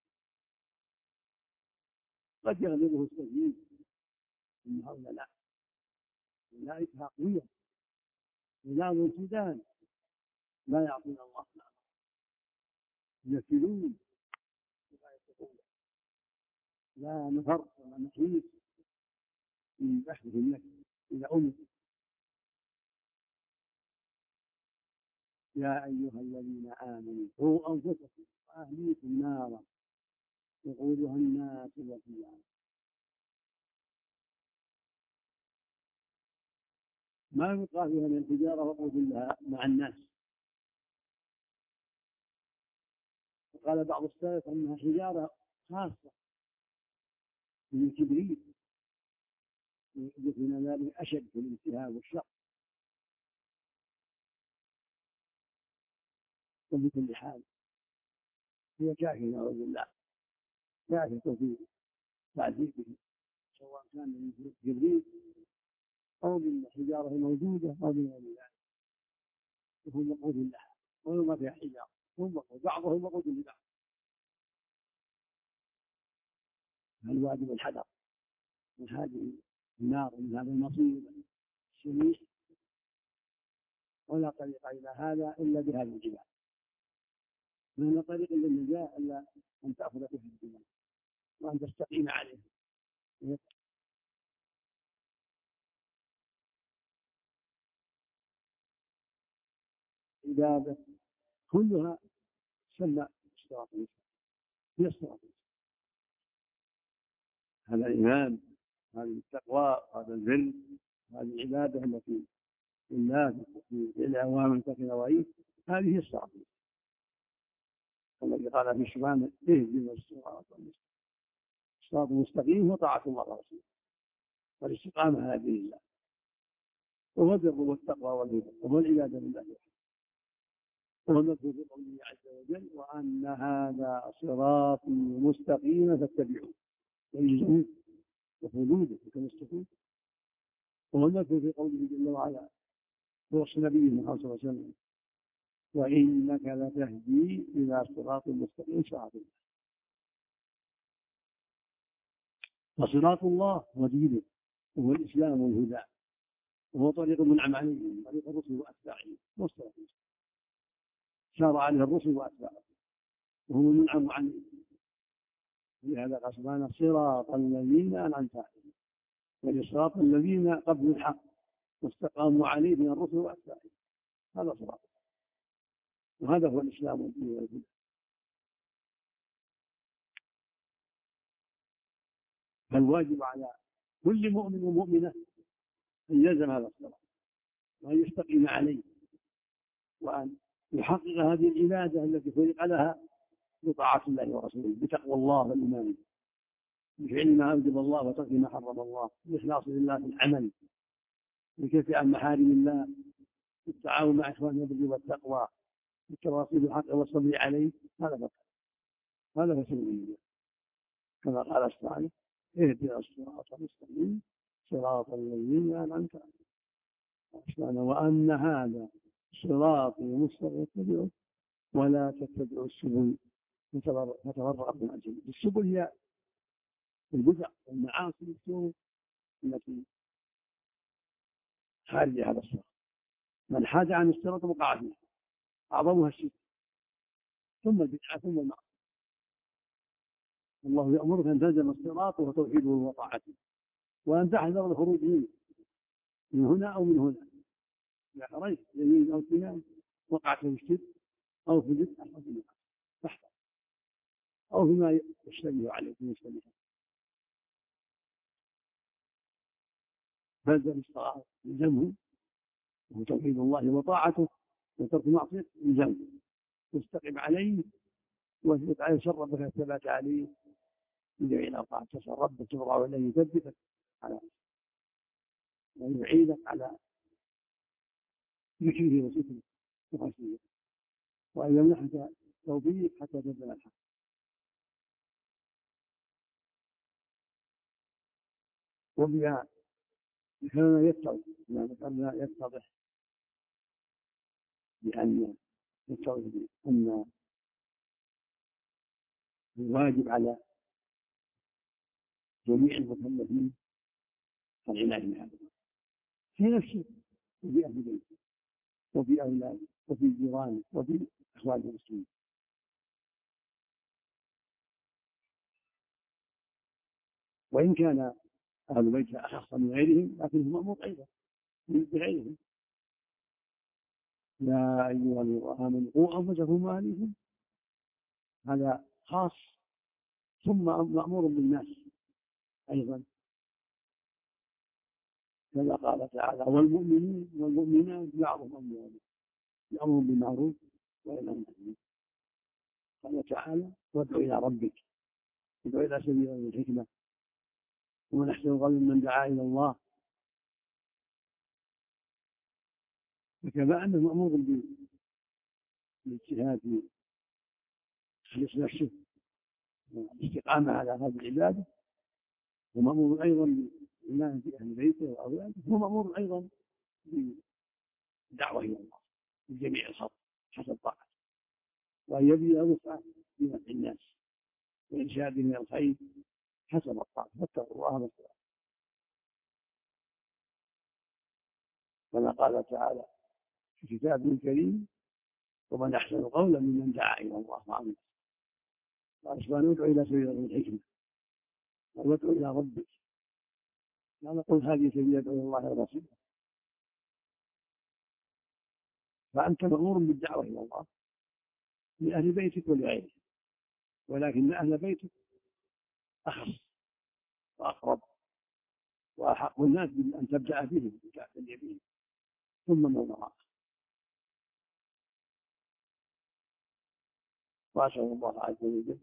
B: قد يغلبه السجين. إن هؤلاء لا، أولئك أقوياء غلاظ شداد لا يعصون الله ما أمر، ينفذون بما يتقون، لا نفر ولا نحيص من بحث النفس إذا أمر. يا أيها الذين آمنوا قوا أنفسكم وأهليكم نارا وقودها الناس والحجارة. ما يبقى فيها من الحجارة وقود لها مع الناس. وقال بعض السلف أنها حجارة خاصة من الكبريت، يحدث من ذلك أشد في الالتهاب والشق. وبكل حال هي كافية نعوذ بالله، كافية في تعذيبه، سواء كان من الكبريت أو من الحجارة الموجودة أو من غير ذلك، وهو وقود لها وما فيها حجارة، بعضهم وقود لبعض. الواجب الحذر من هذه النار ومن هذا المصير الشنيع ولا طريق إلى هذا إلا بهذه الجبال، ما طريق إلى النجاة إلا أن تأخذ بها الجبال وأن تستقيم عليه. عبادة كلها تسمى الصراط المستقيم، هي الصراط المستقيم. هذا الإيمان، هذه التقوى، هذا الذل، هذه العبادة التي لله في الأوامر وترك النواهي، هذه هي الصراط المستقيم. الذي قال في سبحانه اهدنا الصراط المستقيم. الصراط المستقيم هو طاعة الله ورسوله والاستقامة هذه الله، وهو البر والتقوى والهدى، وهو العبادة لله وحده. ونذكر في قوله عز وجل وأن هذا صراطي مستقيما فاتبعوه ويلزموه وخذوه وتمسكوه. ونذكر في قوله جل وعلا بوصف نبيه محمد صلى الله عليه وسلم وإنك لتهدي إلى صراط مستقيم صراط الله. فصراط الله هو دينه، وهو الإسلام والهدى، وهو طريق منعم عليه، طريق الرسل وأتباعه، والصراط المستقيم شار عليه الرسل وأتباعه وهو المنعم عليه. لهذا قال سبحانه صراط الذين أنعمت عليهم، ولصراط الذين قبلوا الحق واستقاموا عليه من الرسل وأتباعه، هذا صراط، وهذا هو الإسلام والدين والهدى. فالواجب على كل مؤمن ومؤمنة أن يلزم هذا الصراط وأن يستقيم عليه، وأن يحقق هذه العبادة التي خلق لها بطاعة الله ورسوله، بتقوى الله والإيمان، بفعل ما أوجب الله وترك ما حرم الله، بالإخلاص لله في العمل، بالكف عن محارم الله، بالتعاون مع إخوان البر والتقوى، بالتواصي بالحق والصبر عليه. هذا فقط، هذا فسر الله، كما قال سبحانه اهدنا الصراط المستقيم صراط الذين أنعمت عليهم وأن هذا صراطي مستقيم فاتبعوه ولا تتبعوا السبل فتفرق بكم عن سبيله. السبل هي البدع والمعاصي والسوء التي خارجة على الصراط. من حاد عن الصراط وقع فيها، أعظمها الشرك ثم البدعة ثم المعصية. الله يأمرك أن تلزم الصراط وهو توحيده وطاعته، وأن تحذر الخروج منه من هنا أو من هنا. إذا خرجت يمين أو شمال وقعت في الشرك أو في البدعة أو في المعصية فاحذر، أو فيما يشتبه عليك من الشبهات. فالزم الصراط يلزمه وهو توحيد الله وطاعته وترك معصيته يلزمه، واستقم عليه واثبت عليه شر ربك الثبات عليه يدعي الى طاعه تسال ربك تضرع واليه يثبتك على ويعينك على ذكره وشكره وخشيته، وان يمنحك توفيق حتى تبلغ الحق. وبها كان يتضح بأن يتضح أن الواجب على جميع المكلفين العناية بهذا في نفسه وفي أهل بيته وفي أولاده وفي جيرانه وفي إخوانه المسلمين. وإن كان أهل بيته أخص من غيرهم لكنه مأمور أيضا بغيرهم. يا أيها الذين آمنوا قوا أنفسكم وأهليكم، هذا خاص، ثم مأمور بالناس أيضا، كما قال تعالى والمؤمنين والمؤمنات بعضهم أولياء بعض يأمرون بالمعروف وينهون عن المنكر. قال تعالى وادع إلى ربك، ادع إلى سبيل الحكمة ومن أحسن قولا من دعا إلى الله. فكما أنه مأمور بالاجتهاد في خلص نفسه والاستقامة على هذه العبادة، ومأمور أيضا بالإيمان في أهل بيته وأولاده، ومأمور أيضا بالدعوة إلى الله بجميع الخلق حسب طاعته، وأن يبذل وسعه في نفع الناس وإرشادهم إلى الخير حسب الطاعة، فاتقوا الله ما استطعتم. كما قال تعالى في كتابه الكريم: ومن أحسن قولا ممن دعا إلى الله وعمل. قال سبحانه: ادع إلى سبيل الحكمة وادع إلى ربك. لا نقول هذه سبيل يدعو إلى الله ورسوله. فأنت مأمور بالدعوة إلى الله لأهل بيتك ولغيرك، ولكن أهل بيتك أخص وأقرب وأحق الناس بأن تبدأ بهم وتعتني بهم ثم من وراءه. وأسأل الله عز وجل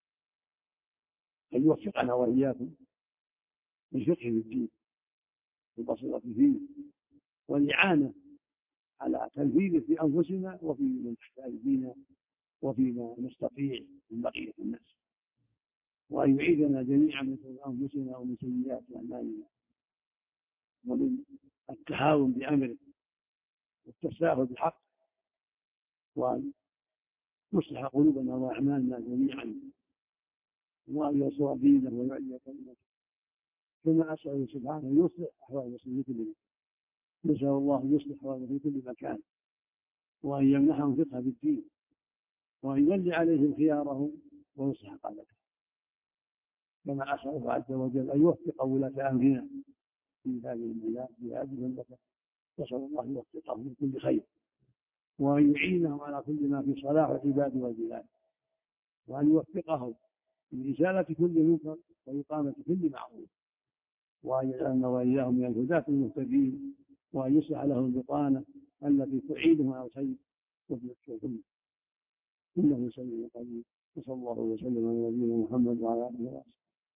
B: أن يوفقنا وإياكم للفقه في الدين والبصيرة فيه والإعانة على تنفيذه في أنفسنا وفي من تحتاج فينا وفيما نستطيع من بقية الناس، وأن يعيذنا جميعا من شرور أنفسنا ومن سيئات أعمالنا ومن التهاون بأمره والتساهل بالحق، وأن يصلح قلوبنا وأعمالنا جميعا، وأن ينصر دينه ويعلي كلمته، كما أسأل سبحانه أن يصلح أحوال المسلمين في كل مكان. نسأل الله أن يصلح أحوالهم في كل مكان، وأن يمنحهم فقه في الدين، وأن يولي عليهم خيارهم ويصلح قادتهم، كما أسأله عز وجل أن يوفق ولاة أمرنا في هذه البلاد في هذه المملكة. نسأل الله أن يوفقهم من كل خير، وأن يعينهم على كل ما في صلاح العباد والبلاد، وأن يوفقهم لإزالة كل منكر وإقامة كل معروف، وأن يجعلنا وإياهم من الهداة المهتدين، وأن يصلح لهم البطانة التي تعينهم على الخير وتذكرهم، إنه سميع قريب. وصلى الله وسلم على نبينا محمد وعلى آله وصحبه.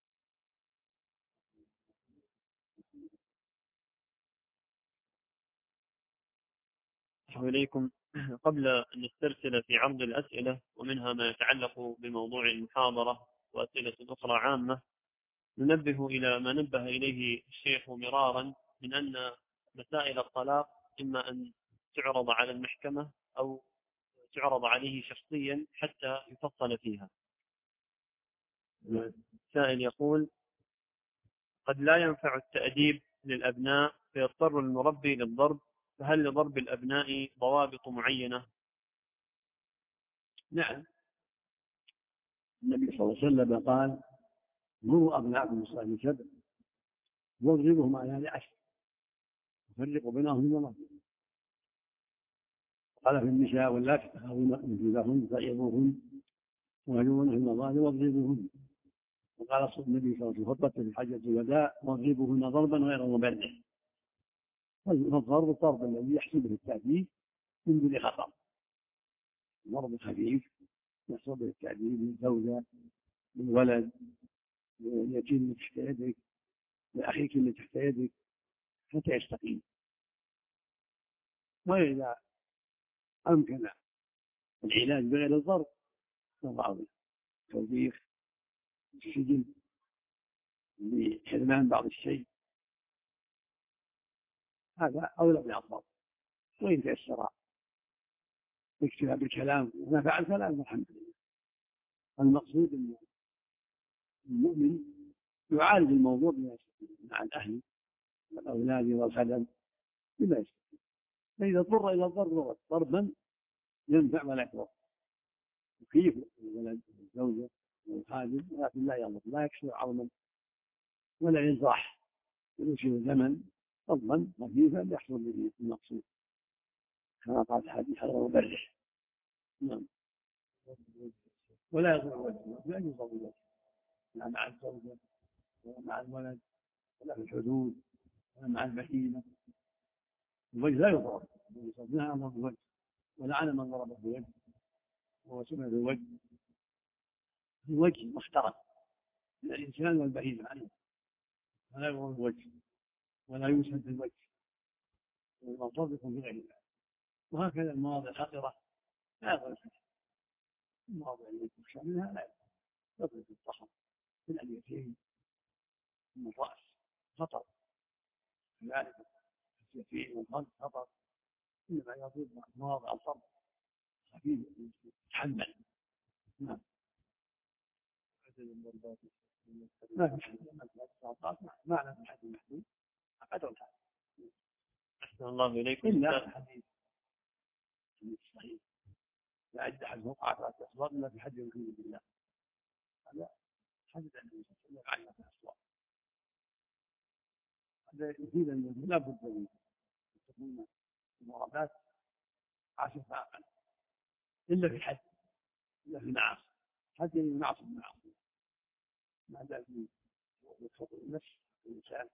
A: السلام عليكم. قبل أن نسترسل في عرض الأسئلة ومنها ما يتعلق بموضوع المحاضرة وأسئلة أخرى عامة، ننبه إلى ما نبه إليه الشيخ مرارا من أن مسائل الطلاق إما أن تعرض على المحكمة أو تعرض عليه شخصيا حتى يفصل فيها. السائل يقول: قد لا ينفع التأديب للأبناء فيضطر المربي للضرب، فهل لضرب الأبناء ضوابط معينة؟
B: نعم، النبي صلى الله عليه وسلم قال: مروا أبناءكم بالصلاة 7 واضربوهم على 10 وفرقوا بينهم في المضاجع. قال في النساء: واللاتي تخافون نشوزهن فعظوهن واهجروهن في المضاجع واضربوهن. وقال النبي صلى الله عليه وسلم خطبة في حجة الوداع: واضربوهن ضربا غير مبرح. فالضرب الضرب الذي يحصل به التأديب من دون خطر، ضرب خفيف يحصل به التأديب للزوجة، للولد، لليتيم اللي تحت يدك، لأخيك اللي تحت يدك، حتى يستقيم. وإذا أمكن العلاج بغير الضرب فضعه توبيخ، السجن لحرمان بعض الشيء، هذا أولى بالضرب. وإن تيسر اكتفى بالكلام وما فعل فلا، الحمد لله. المقصود أن المؤمن يعالج الموضوع مع الأهل والأولاد والخدم بما يستطيع، فإذا اضطر إلى الضرب ضربا ينفع ولا يضر، يكيف الولد والزوجة والخادم، ولكن لا يضر، لا يكسر عظما ولا يجرح، ويشير الزمن ضربا خفيفا يحصل به المقصود، كما قال الحديث: غير مبرح. نعم. ولا يضر الوجه، لا يضر الوجه، لا مع الزوجة ولا مع الولد ولا في الحدود ولا مع البهيمة. الوجه لا يضر، نهى عن ضرب الوجه ولعن من ضرب في الوجه، وهو سمع في الوجه محترم من الإنسان والبهيمة عليه، ولا يضر الوجه ولا يسد الوجه، والمطلوب يكون بغير الله. وهكذا المواضع الخطرة لا يضر فيها، المواضع التي يخشى منها لا يضر، في الضخم من اليتيم من الرأس خطر، كذلك اليتيم والخلق خطر، إنما يضر مواضع الضرب خفيف يتحمل. نعم. ما في حد معنى من حد المحدود قدر الحد.
A: أحسن الله إليكم.
B: إلا الحديث لا يجحد فوق 10 أصوات إلا في حد يمكن بالله. هذا حدد النبي صلى الله عليه وسلم 10 أصوات. هذا يفيد أنه لا بد من تكون المرابات 10 فأقل إلا في حد، إلا في المعاصي، حد ينعص المعاصي ما دام في خطر النفس الإنسان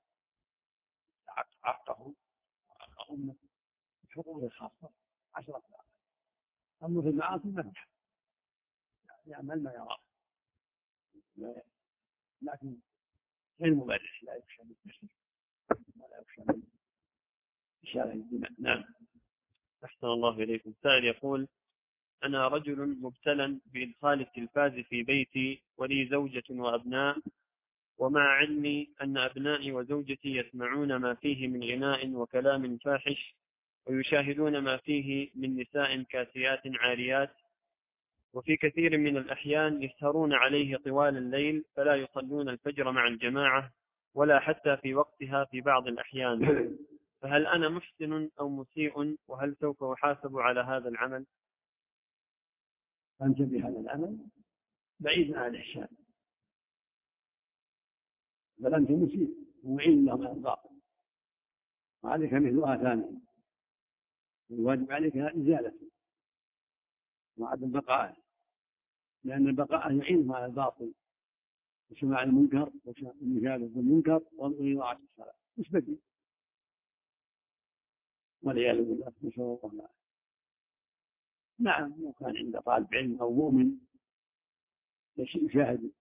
B: عقه وعق أمه بحقوقه الخاصة 10 فأقل. أما في المعاصي ما في حد يعمل ما يراه، لكن غير مبرح لا يخشى من الكسر ولا يخشى من إشارة الدماء. نعم.
A: أحسن الله إليكم. سائل يقول: أنا رجل مبتلى بإدخال التلفاز في بيتي ولي زوجة وأبناء، ومع علمي أن أبنائي وزوجتي يسمعون ما فيه من غناء وكلام فاحش، ويشاهدون ما فيه من نساء كاسيات عاريات، وفي كثير من الأحيان يسهرون عليه طوال الليل فلا يصلون الفجر مع الجماعة ولا حتى في وقتها في بعض الأحيان، فهل أنا محسن أو مسيء؟ وهل سوف أحاسب على هذا العمل؟
B: أنت بهذا العمل بعيد عن الإحسان، بل أنت مسيء ومعين لهم على الباطل، وعليك مثل آثامهم، والواجب عليك إزالته وعدم بقائه، لأن البقاء يعينهم على الباطل وسماع المنكر ومشاهدة المنكر وإضاعة الصلاة. مش بدي والعياذ بالله، نسأل الله العافية. نعم، لو كان عنده طالب علم أو مؤمن يشاهد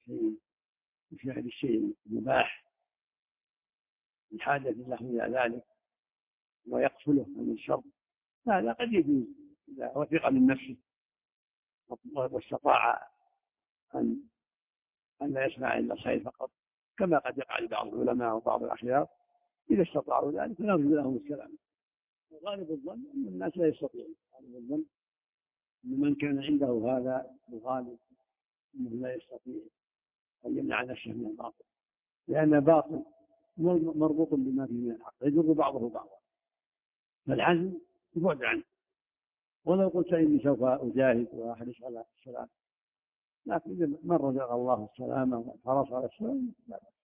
B: الشيء المباح الحاجة له إلى ذلك ويقفله من الشر، هذا قد يجوز إذا وثق من نفسه واستطاع أن لا يسمع إلا الخير فقط، كما قد يقع لبعض العلماء وبعض الأخيار إذا استطاعوا ذلك نرجو لهم السلام. وغالب الظن أن الناس لا يستطيعون، غالب الظن أن من كان عنده هذا الغالب أنه لا يستطيع أن يمنع نفسه من الباطل، لأن الباطل مربوط بما فيه من الحق يجر بعضه بعضا، فالعزم يبعد عنه. ولو قلت إني سوف أجاهد وأحرص على السلام، لكن إذا من رزق الله السلامة وحرص على السلام لا بأس.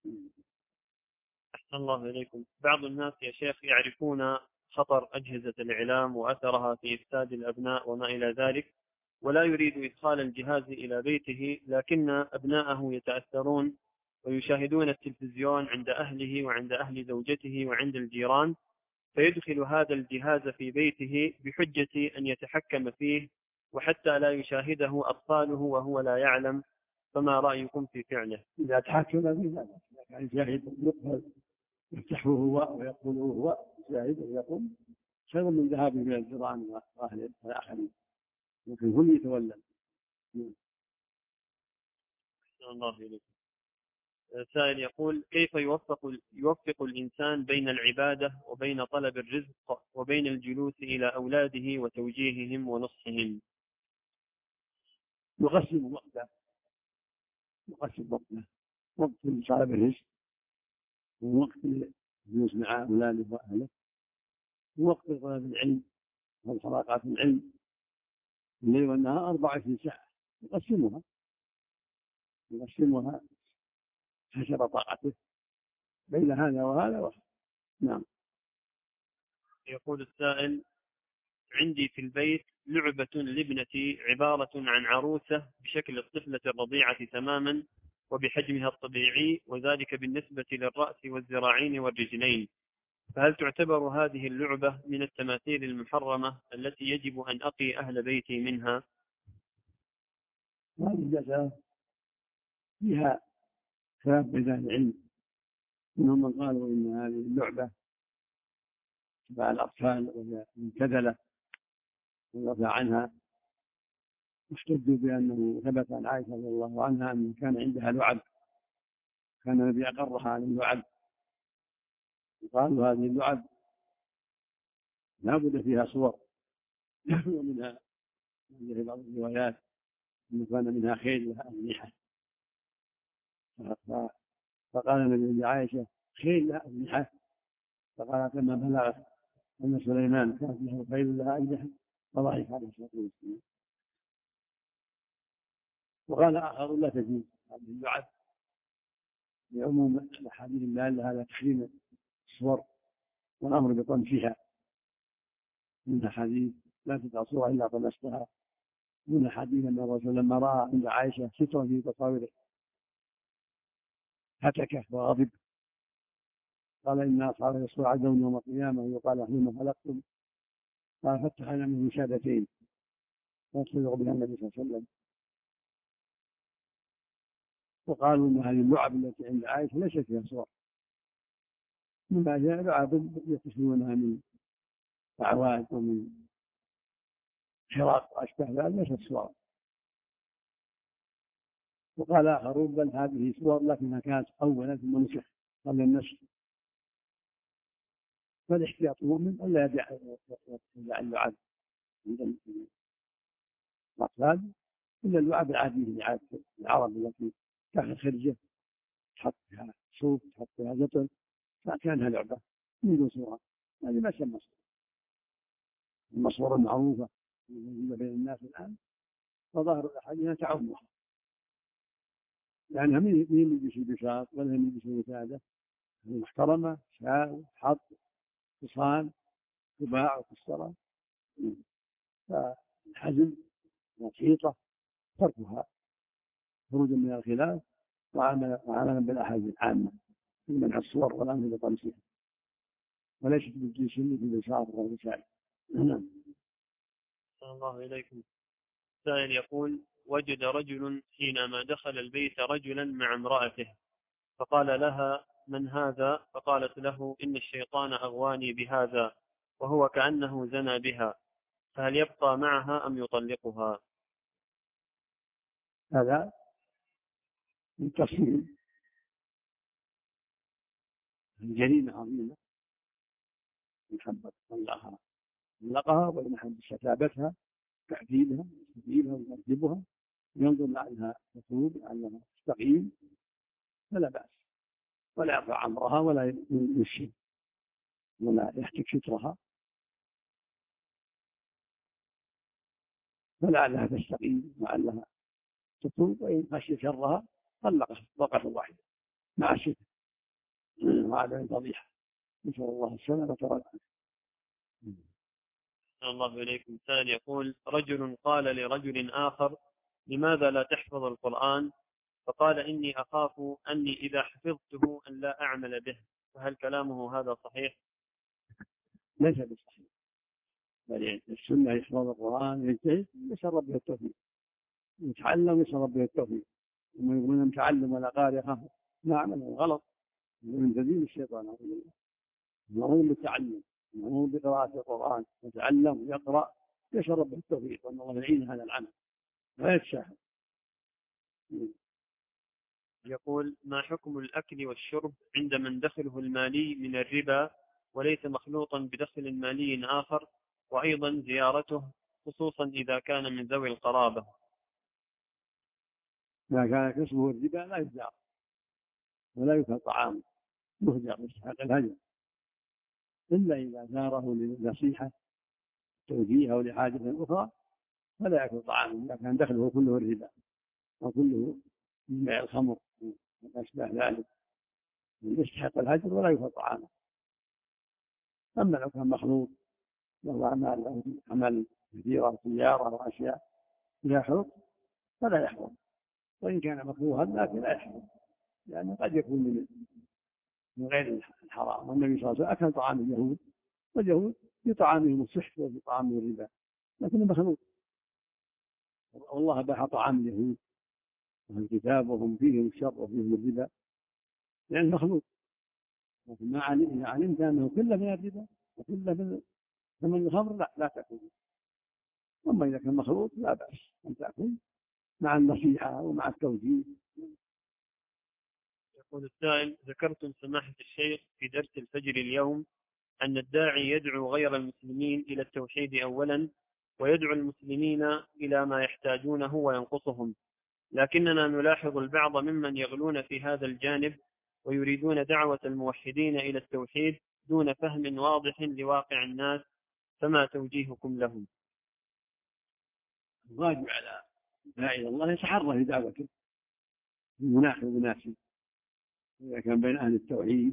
A: أحسن الله إليكم. بعض الناس يا شيخ يعرفون خطر أجهزة الإعلام وأثرها في إفساد الأبناء وما إلى ذلك، ولا يريد إدخال الجهاز إلى بيته، لكن أبناءه يتأثرون ويشاهدون التلفزيون عند أهله وعند أهل زوجته وعند الجيران، فيدخل هذا الجهاز في بيته بحجة أن يتحكم فيه وحتى لا يشاهده أطفاله وهو لا يعلم، فما رأيكم في فعله؟
B: إذا تحكم فيه لا بأس، يعني يشاهد يقبل يفتحه هو ويقوله هو يشاهد ويقوم خير من ذهابه إلى الجيران وأهل الآخرين، لكن هم يتولى.
A: الله إليكم. سائل يقول: كيف يوفق الإنسان بين العبادة وبين طلب الرزق وبين الجلوس إلى أولاده وتوجيههم ونصحهم؟
B: يقسم وقته وقت طلب الرزق، ووقت الجلوس مع أولاده وأهله، ووقت طلب العلم والحلقات العلم الليل والنهار 24 ساعة، يقسمها حسب طاقته بين هذا وهذا نعم.
A: يقول السائل: عندي في البيت لعبة لابنتي عبارة عن عروسة بشكل الطفلة الرضيعة تماما وبحجمها الطبيعي، وذلك بالنسبة للرأس والذراعين والرجلين، فهل تعتبر هذه اللعبة من التماثيل المحرمة التي يجب أن أقي أهل بيتي منها؟
B: هذه المسألة فيها خلاف بين أهل العلم، منهم من قالوا إن هذه اللعبة تبع الأطفال والمنكدلة ويرفع عنها، واحتجوا بأنه ثبت عن عائشة رضي الله عنها أن كان عندها لعب، كان النبي أقرها عن اللعب، وقالوا هذه اللعب لا بد فيها صور، ومنها في بعض الروايات أنه كان منها خيل لها أجنحة، فقال النبي لعائشة: خيل لها أجنحة؟ فقالت: لما بلغت أن سليمان كانت له خيل لها أجنحة فضحك عليه الصلاة والسلام. وقال آخر لا تجوز هذه يعد لعموم الأحاديث الدالة على تحريم الصور والأمر بطمسها، من حديث لا تدع صورة إلا طمستها، من حديث أن الرسول لما رأى عند عائشة سترا في تصاويره هتكه وغضب، قال إن أصحاب الرسول عدون يوم القيامة وقال حين خلقتم، قال فتحنا منه شهادتين فاصدق بها النبي صلى الله عليه وسلم. وقالوا ان هذه اللعب التي عند عائشه ليست فيها صور، مما جاء لعب يتخذونها من اعواد ومن حراق واشباه ذلك ليست صور. وقال اخرون بل هذه صور لكنها كانت اولا ثم نسخ قبل النسخ، فالاحتياط مؤمن الا يدع اللعب عند الاطفال الا اللعب العاديه لعاب العرب التي تاخذ خرجه تحط فيها صوف تحط فيها زطر فكانها لعبه من دون صوره، هذه ما تسمى صوره. المصوره المعروفه الموجوده بين الناس الان وظاهر الاحاديث تعمها، لانها من يلبس البساط ولا من يلبس الوساده محترمه، شال حط حصان تباع وتشترى، فالحزم والحيطه تركها خروجا من الخلاف وعملا بالاحاديث العامه في منع الصور والامر بطمسها، وليست بالجنس في البساط والوسائل.
A: أحسن الله إليكم. سائل يقول: وجد رجل حينما دخل البيت رجلا مع امرأته فقال لها: من هذا؟ فقالت له: إن الشيطان أغواني بهذا، وهو كأنه زنى بها، فهل يبقى معها أم يطلقها؟
B: هذا من تفصيل الجريمة عظيمة، محبة طلقها وإن حب شتابتها تأديبها ويؤدبها، ينظر لعلها تتوب لعلها تستقيم فلا بأس، ولا يرفع أمرها ولا يشي ولا يحتك سترها، فلعلها تستقيم وعلها تتوب، وإن خشي شرها طلقها طلقة واحدة مع الشتم، وهذا من فضيحة، نسأل الله السلامة والعافية.
A: الله إليكم. سائل يقول: رجل قال لرجل آخر: لماذا لا تحفظ القرآن؟ فقال: إني أخاف أني إذا حفظته أن لا أعمل به، فهل كلامه هذا صحيح؟
B: ليس بصحيح، بل السنة يحفظ القرآن يجتهد يسأل ربه التوفيق، يتعلم يسأل ربه التوفيق، ومن يقول متعلم ولا قارئ يخاف نعم غلط، من تدين الشيطان المأمور بالتعلم، المأمور بقراءة القرآن يتعلم ويقرأ يسأل ربه التوفيق وأن الله يعين هذا العمل لا يتساهل.
A: يقول: ما حكم الأكل والشرب عند من دخله المالي من الربا وليس مخلوطا بدخل مالي آخر، وأيضا زيارته خصوصا إذا كان من ذوي القرابة؟
B: إذا كان كسبه الربا لا يزار ولا يؤكل طعامه، يهجر يستحق الهجر، إلا إذا زاره لنصيحة توجيه أو لحاجة أخرى فلا يأكل طعامه، إذا كان دخله كله الربا وكله من بيع الخمر وأشباه ذلك يستحق الهجر ولا يؤكل طعامه. أما لو كان مخلوط له أعمال كثيرة سيارة وأشياء فيها حرق فلا يحرم، وإن كان مكروها لكن لا يحرم، لأنه قد يكون من غير الحرام، والنبي صلى الله عليه وسلم أكل طعام اليهود واليهود في طعامهم السحت وفي طعامهم الربا، لكنه مخلوط، والله أباح طعام اليهود والكتاب وهم فيهم الشر وفيهم الربا لأنه مخلوط، لكن ما إذا علمت أنه كله من الربا وكله من ثمن الخمر لا تأكل. أما إذا كان مخلوط لا بأس أن تأكل مع النصيحة ومع التوجيه.
A: يقول السائل: ذكرتم سماحة الشيخ في درس الفجر اليوم أن الداعي يدعو غير المسلمين إلى التوحيد أولا، ويدعو المسلمين إلى ما يحتاجونه وينقصهم، لكننا نلاحظ البعض ممن يغلون في هذا الجانب ويريدون دعوة الموحدين إلى التوحيد دون فهم واضح لواقع الناس، فما توجيهكم لهم؟
B: الواجب على الداعي إلى الله يتحرى في دعوته في المناخ المناسب. إذا كان بين أهل التوحيد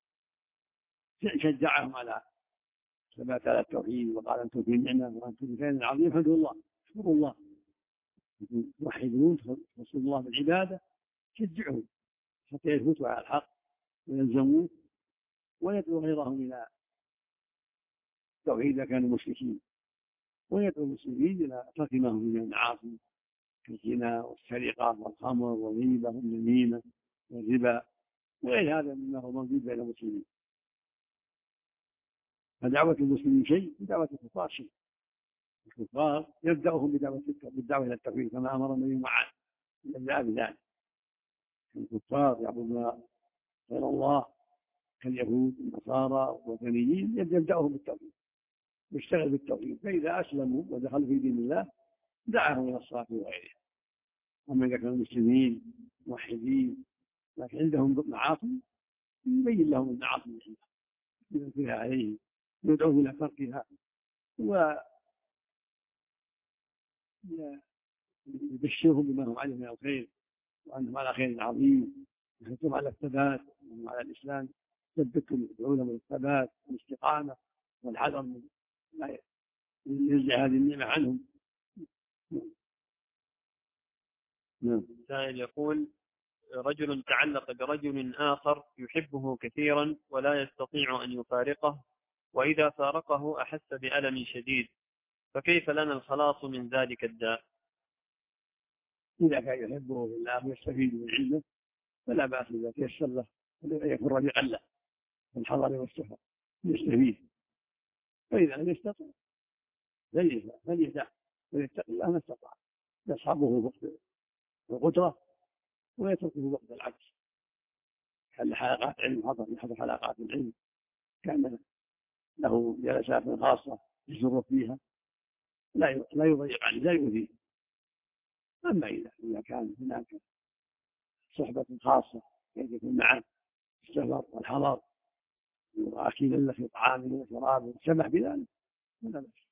B: شجعهم على ثبات على التوحيد، وقال أنتم في نعمة وأنتم في خير عظيم فادعوا الله اشكروا الله، توحدون تخصوا الله بالعبادة، شجعهم حتى يثبتوا على الحق ويلزموه، ويدعو غيرهم إلى التوحيد إذا كانوا مشركين، ويدعو المسلمين إلى ترك ما هم من المعاصي كالزنا والسرقة والخمر والغيبة والنميمة والربا وغير هذا مما هو موجود بين المسلمين. فدعوة المسلمين شيء ودعوة الكفار شيء. الكفار يبدأهم بالدعوة إلى التوحيد كما أمر النبي معاذ يبدأ بذلك. الكفار يعبدون غير الله كاليهود والنصارى والوثنيين يبدأهم بالتوحيد، يشتغل بالتوحيد، فإذا أسلموا ودخلوا في دين الله دعاهم إلى الصلاة وغيرها. أما إذا كانوا مسلمين موحدين لكن عندهم معاصي يبين لهم المعاصي ينكرها عليهم، يدعوهم إلى تركها، ويبشرهم بما هم عليه من الخير وأنهم على خير عظيم، يحثهم على الثبات وهم على الإسلام، ثبتهم يدعونهم للثبات والاستقامة والحذر من ما ينزع هذه النعمة عنهم.
A: سائل يقول: رجل تعلق برجل آخر يحبه كثيرا ولا يستطيع أن يفارقه، وإذا فارقه أحس بألم شديد، فكيف لنا الخلاص من ذلك الداء؟
B: إذا كان يحبه بالله ويستفيد من علمه فلا بأس إذا تيسر له أن يكون رفيقا له في الحضر والسفر يستفيد، فإذا لم يستطع فليدع ويتقي الله ما استطاع، يصحبه وقت القدرة ويتركه وقت العكس. حل حلقات علم، حضر حلقات العلم، كان له جلسات خاصة يسر فيها، لا يضيق عليه لا يؤذيه. أما إذا كان هناك صحبة خاصة يكون معه السفر والحضر وأكيد له في طعامه وشرابه سمح بذلك فلا بأس.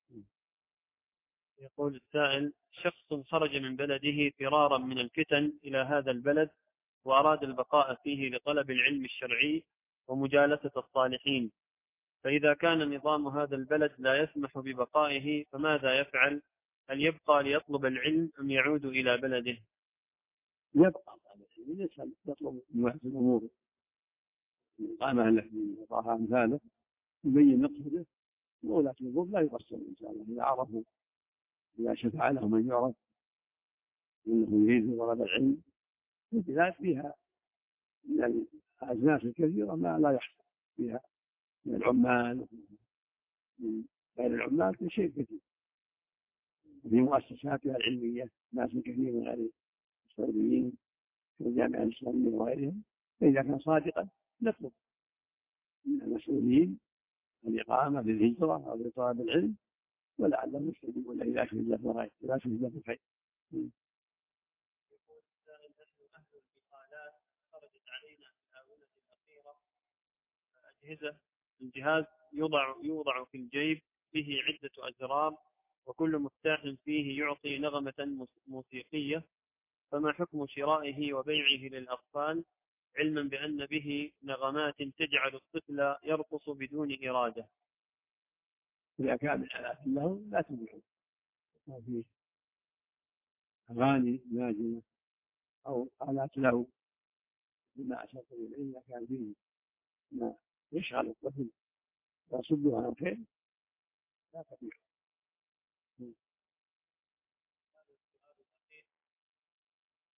A: يقول السائل: شخص خرج من بلده فرارا من الفتن إلى هذا البلد وأراد البقاء فيه لطلب العلم الشرعي ومجالسة الصالحين، فإذا كان نظام هذا البلد لا يسمح ببقائه فماذا يفعل؟ هل يبقى ليطلب العلم أم يعود إلى بلده؟
B: يبقى يسأل يطلب مواجهة الأمور القامة التي وضعها أمثاله، يبين مقصده، وولاة الأمور لا يقصر إن شاء الله إذا عرفوا، إذا شفع له من يعرف أنه يريد طلب العلم، وبذلك فيها من الأجناس الكثيرة ما لا يحصل فيها من العمال من غير العمال في شيء كثير، وفي مؤسساتها العلمية ناس كثير من غير السعوديين في الجامعة الإسلامية وغيرهم. فإذا كان صادقا نطلب من المسؤولين الإقامة للهجرة أو لطلب العلم، ولعلهم يستجيبون إلى شهد له الخير إلى شهد له الخير.
A: خرجت علينا في الآونة الأخيرة الجهاز يوضع في الجيب به عدة أزرار، وكل مفتاح فيه يعطي نغمة موسيقية، فما حكم شرائه وبيعه للأطفال علما بأن به نغمات تجعل الطفل يرقص بدون إرادة؟
B: إذا كان من آلات له لا تبيعه، وفيه أغاني ناجمة أو آلات له بما أشرت إليه، إذا كان فيه ما يشغل الطفل ويصده عن الخير لا تبيعه.